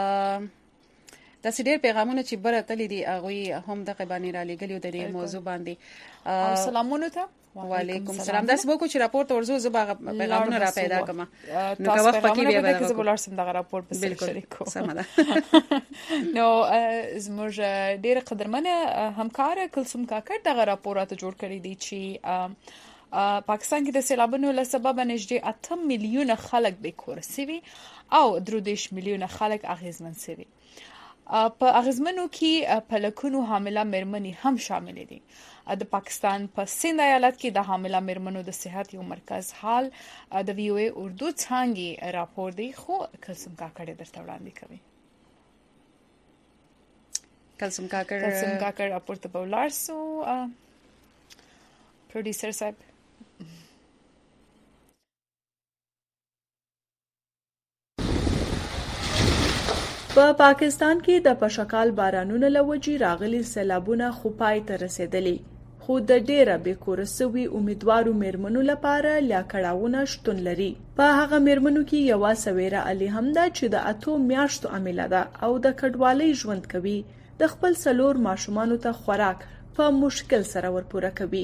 داسې ډیر پیغامونه چې بر تللی دي هغه هم د قبانی را لګلیو د دې موضوع باندې سلامونه ته وعلیکم السلام داس بو کو چې راپورټ ورزو زبا پیغامونه را پیدا کما نو که وخت پکې بیا به زبولار سم دغه راپورټ په شریکو سمه نو زموږ ډیر قدرمنه همکار کلثوم کاکړ دغه راپورات جوړ کړی دي چې پاکستان کې د سیلابونو له سبب نږدې 8 میلیونه خلک بیکور سوي او 3 میلیونه خلک اغیزمن سوي په اغیزمنو کې په لکونو حامله مېرمنې هم شامل دي د پاکستان په سند ایالت کې د حامله مېرمنو د صحت یو مرکز حال د وی او ای اردو څانګې راپور دی خو کلثوم کاکړ درته وړاندې کوي کلسم کاکړ راپورته به ولاړ سو پروډوسر صاحب. په پاکستان کې د پشکال بارانونو لوجي راغلي سیلابونه خو پای ته رسیدلي، خو د ډیره بیکوره سوي امیدوارو میرمنو لپاره لا کړهونه شتون لري. په هغه میرمنو کې یو سویرا علي هم ده چې د 8 میاشتو عامله ده او د کډوالۍ ژوند کوي. د خپل 4 ماشومانو ته خوراک په مشکل سره ورپوره کوي.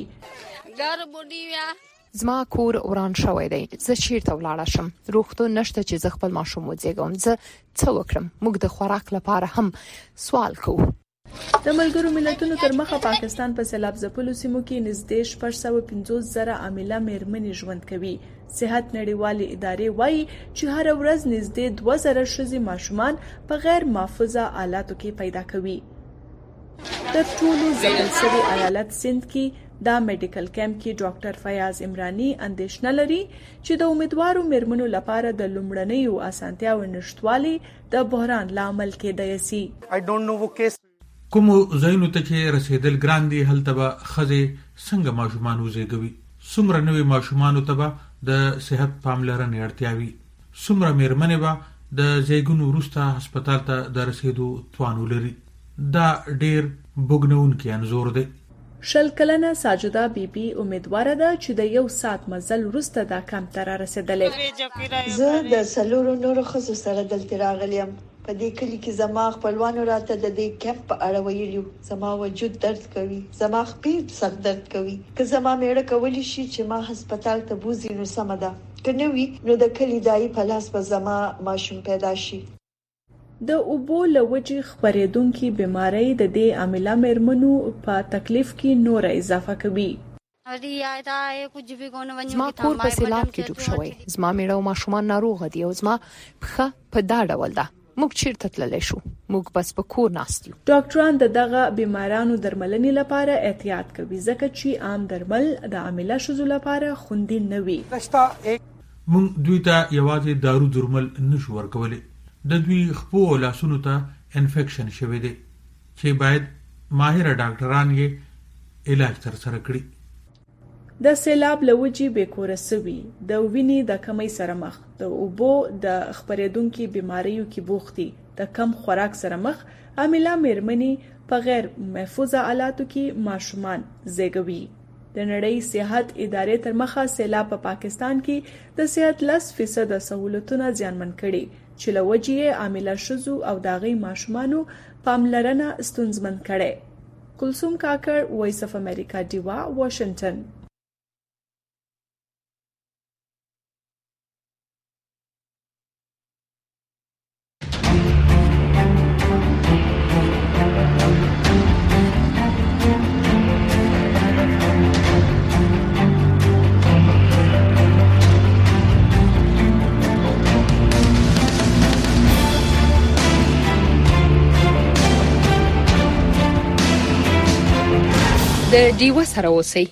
زما کور وران شوی دی، زه چیرته ولاړ شم؟ روغتون نشته چې زه خپل ماشوم وزېږم. زه څه وکړم؟ موږ د خوراک لپاره هم سوال کوو. د ملګرو ملتونو تر مخه پاکستان په سیلاب ځپلو سیمو کې نږدې 450,000 عامله میرمنې ژوند کوي. صحت نړیوالې ادارې وایي چې هر ورځ نږدې 2000 ښځې ماشومان په غیر محفوظه حالاتو کې پیدا کوي. تر ټولو ځپل شوي ایالت سند کې دا میډیکل کیمپ کې ډاکټر فیاض عمرانی اندېښنه لري چې د امیدوارو میرمنو لپاره د لومړنیو اسانتیاو نشټوالي د بحران لامل کېدای شي. کوم ځایونو ته چې رسیدل ګران دي هلته به ښځې څنګه ماشومان وزېږوي؟ څومره نوي ماشومانو ته به د صحت پاملرنې اړتیا وي؟ څومره میرمنې به د زیږون وروسته هسپتال ته د رسیدو توان ولري؟ دا ډېر بوږنونکی انځور دی. 20 کلنه ساجده بیبي امیدواره ده چې د 1 ساعت مزل وروسته دا کم تر رسیدلې. زه د 4 نورو ښځو سره دلته راغلم. په دې کلی کې زما خپلوانو راته د دې کیمپ په اړه ویلو. زما وجود درد کوي، زما خپې سخت درد کوي. که زما میړه کولی شي چې ما هسپتال ته بوزي نو سم ده، که نه وي نو د کلی دای په لاس به زما ماشوم پیدا شي. د اوبو لوجي خبرېدونکي بیماری د دې عامله میرمنو په تکلیف کې نور اضافه کوي. زما کور په سیلاب کې ډوب شوی، زما میړه او ماشومان ناروغ دي او زما پخه په دا ډول ده. موږ چیرته تللی شو؟ موږ بس په کور ناست یو. ډاکټران دغه بیمارانو درملنې لپاره احتیاط کوي ځکه چې عام درمل د عامله ښځو لپاره خوندي نه وي. موږ دوی ته یوازې دارو درمل نشو ورکولی. د دوی خپو او لاسونو ته انفیکشن شوی دی چې باید ماهر ډاکټران یې علاج ترسره کړي. د سیلاب لوجي بیکوره سوي، د وینې د کمی سره مخ، د اوبو د خبرېدونکي بیماریو کې بوختي، د کم خوراک سره مخ، عامله میرمنې په غیر محفوظه حالاتو کې ماشومان زېږوي. د نړۍ صحت ادارې تر مخه سیلاب په پاکستان کې د صحت 10% سہولتونه زیانمن کړي چې لوجي عامله ښځو او داغي ماشومانو پاملرنه ستونزمن کړي. کلثوم کاکړ، وایس اف امریکا، ډیوا، واشنگټن. د ډیو سره اوسئ.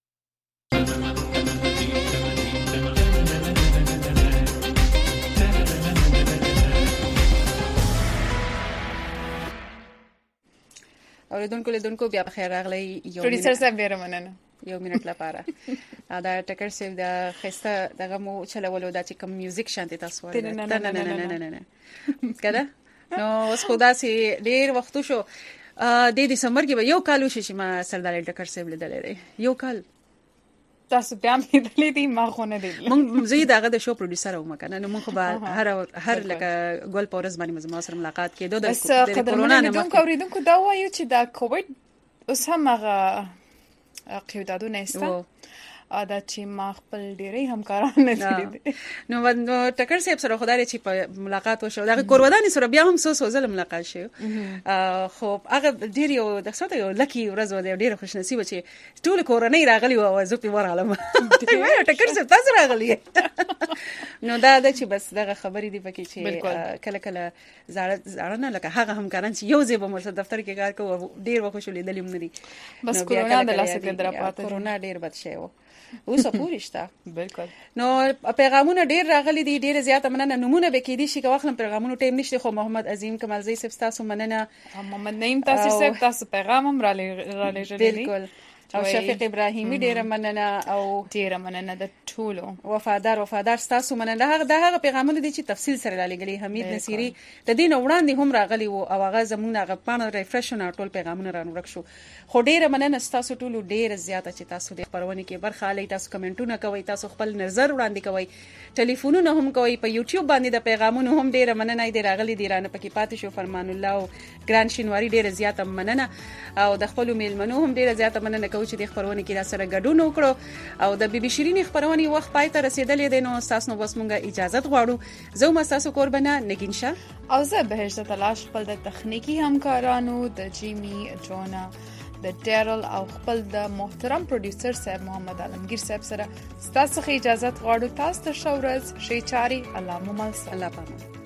اوریدونکو لیدونکو بیا بخیر راغلی. پروډوسر صاحب ډیر مننه. 1 منټ لپاره دا ټکر سیو د خسته دغه مو چلولو دا چې کوم میوزیک شانتي تاسو ورته نه کده نو اوس خدا سي ډیر وخت شو د دسمبر کې یو کال وشي چې ما سردار ټکر سیو لیدلې دی. یو کال تاسو بیا مې لیدلې دي؟ ما خو نه لیدلې. مونږ زه دغه د شو پروډوسر وم کنه نو مونږ به هر لکه ګل پورز باندې مزما سره ملاقات کېدو د کورونا نه مخکې. اوریدونکو دا وایي چې دا کووډ اوس هم هغه قیودادونه استه دا چې ما خپل ډېری همکاران نه لیدل. نو ټکر صاحب سره خدای چې په ملاقات وشو دا کورونا سره بیا هم سو زل ملاقات شو. خو هغه ډېر یو د څه یو لکی ورځ و ډېر خوش نصیب چې ټول کورونا راغلی و او زه په ورالم ټکر صاحب تاسو راغلی. نو دا چې بس دغه خبرې دی پکې چې کله کله زړه نه لکه هغه همکاران چې یو ځای به مرسته دفتر کې کار کوو ډېر وخت شو لیدلم نه دي. بس کورونا د لاسه کې درا پاتې کورونا ډېر بد شی و. اوس پوری شته. بالکل. نو پیغامونه ډیر راغلي دي، ډیر زیاته مننه. نمونه به کې دي شي که واخلم پیغامونو ټیم نشته، خو محمد عظیم کمالزی صاحب تاسو مننه، محمد نعیم صاحب تاسو پیغام هم را لېږلی. بالکل. او شفیق ابراهیمی ډیره مننه، او ډیره مننه د ټولو وفادار تاسو مننه. هغه پیغامونه دي چې تفصیل سره لګلي. حمید نصیری د دین وړاندې هم راغلی وو او هغه زمونږ هغه پانه ریفرش نه ټول پیغامونه رانورک شو. خو ډیره مننه تاسو ټولو، ډیره زیاته چې تاسو د خبرونه کې برخه اخلئ، تاسو کمنټونه کوئ، تاسو خپل نظر وړاندې کوئ، ټلیفونونه هم کوئ، په یوټیوب باندې د پیغامونو هم ډیره مننه دې راغلي دي. رانه پکې پاتې شو فرمان الله او ګران شینواری، ډیره زیاته مننه. او د خپل میلمنو هم ډیره زیاته مننه کوم چې د خبرونه کې را سره ګډون وکړو. او د بي بي شيرين خبرونه وخت پای ته رسیدلې دي، نو تاسو نو بس مونږه اجازه غواړو. زه ما تاسو قربانه نگین شاه او زه بهشته تلاش خپل د تخنیکی همکارانو د جیمی جونا د ډیرل او خپل د محترم پروډوسر صاحب محمد عالمگیر صاحب سره تاسو خې اجازه غواړو. تاسو ته ښه ورځ، ښه چاري. الله مو مل. الله پامان.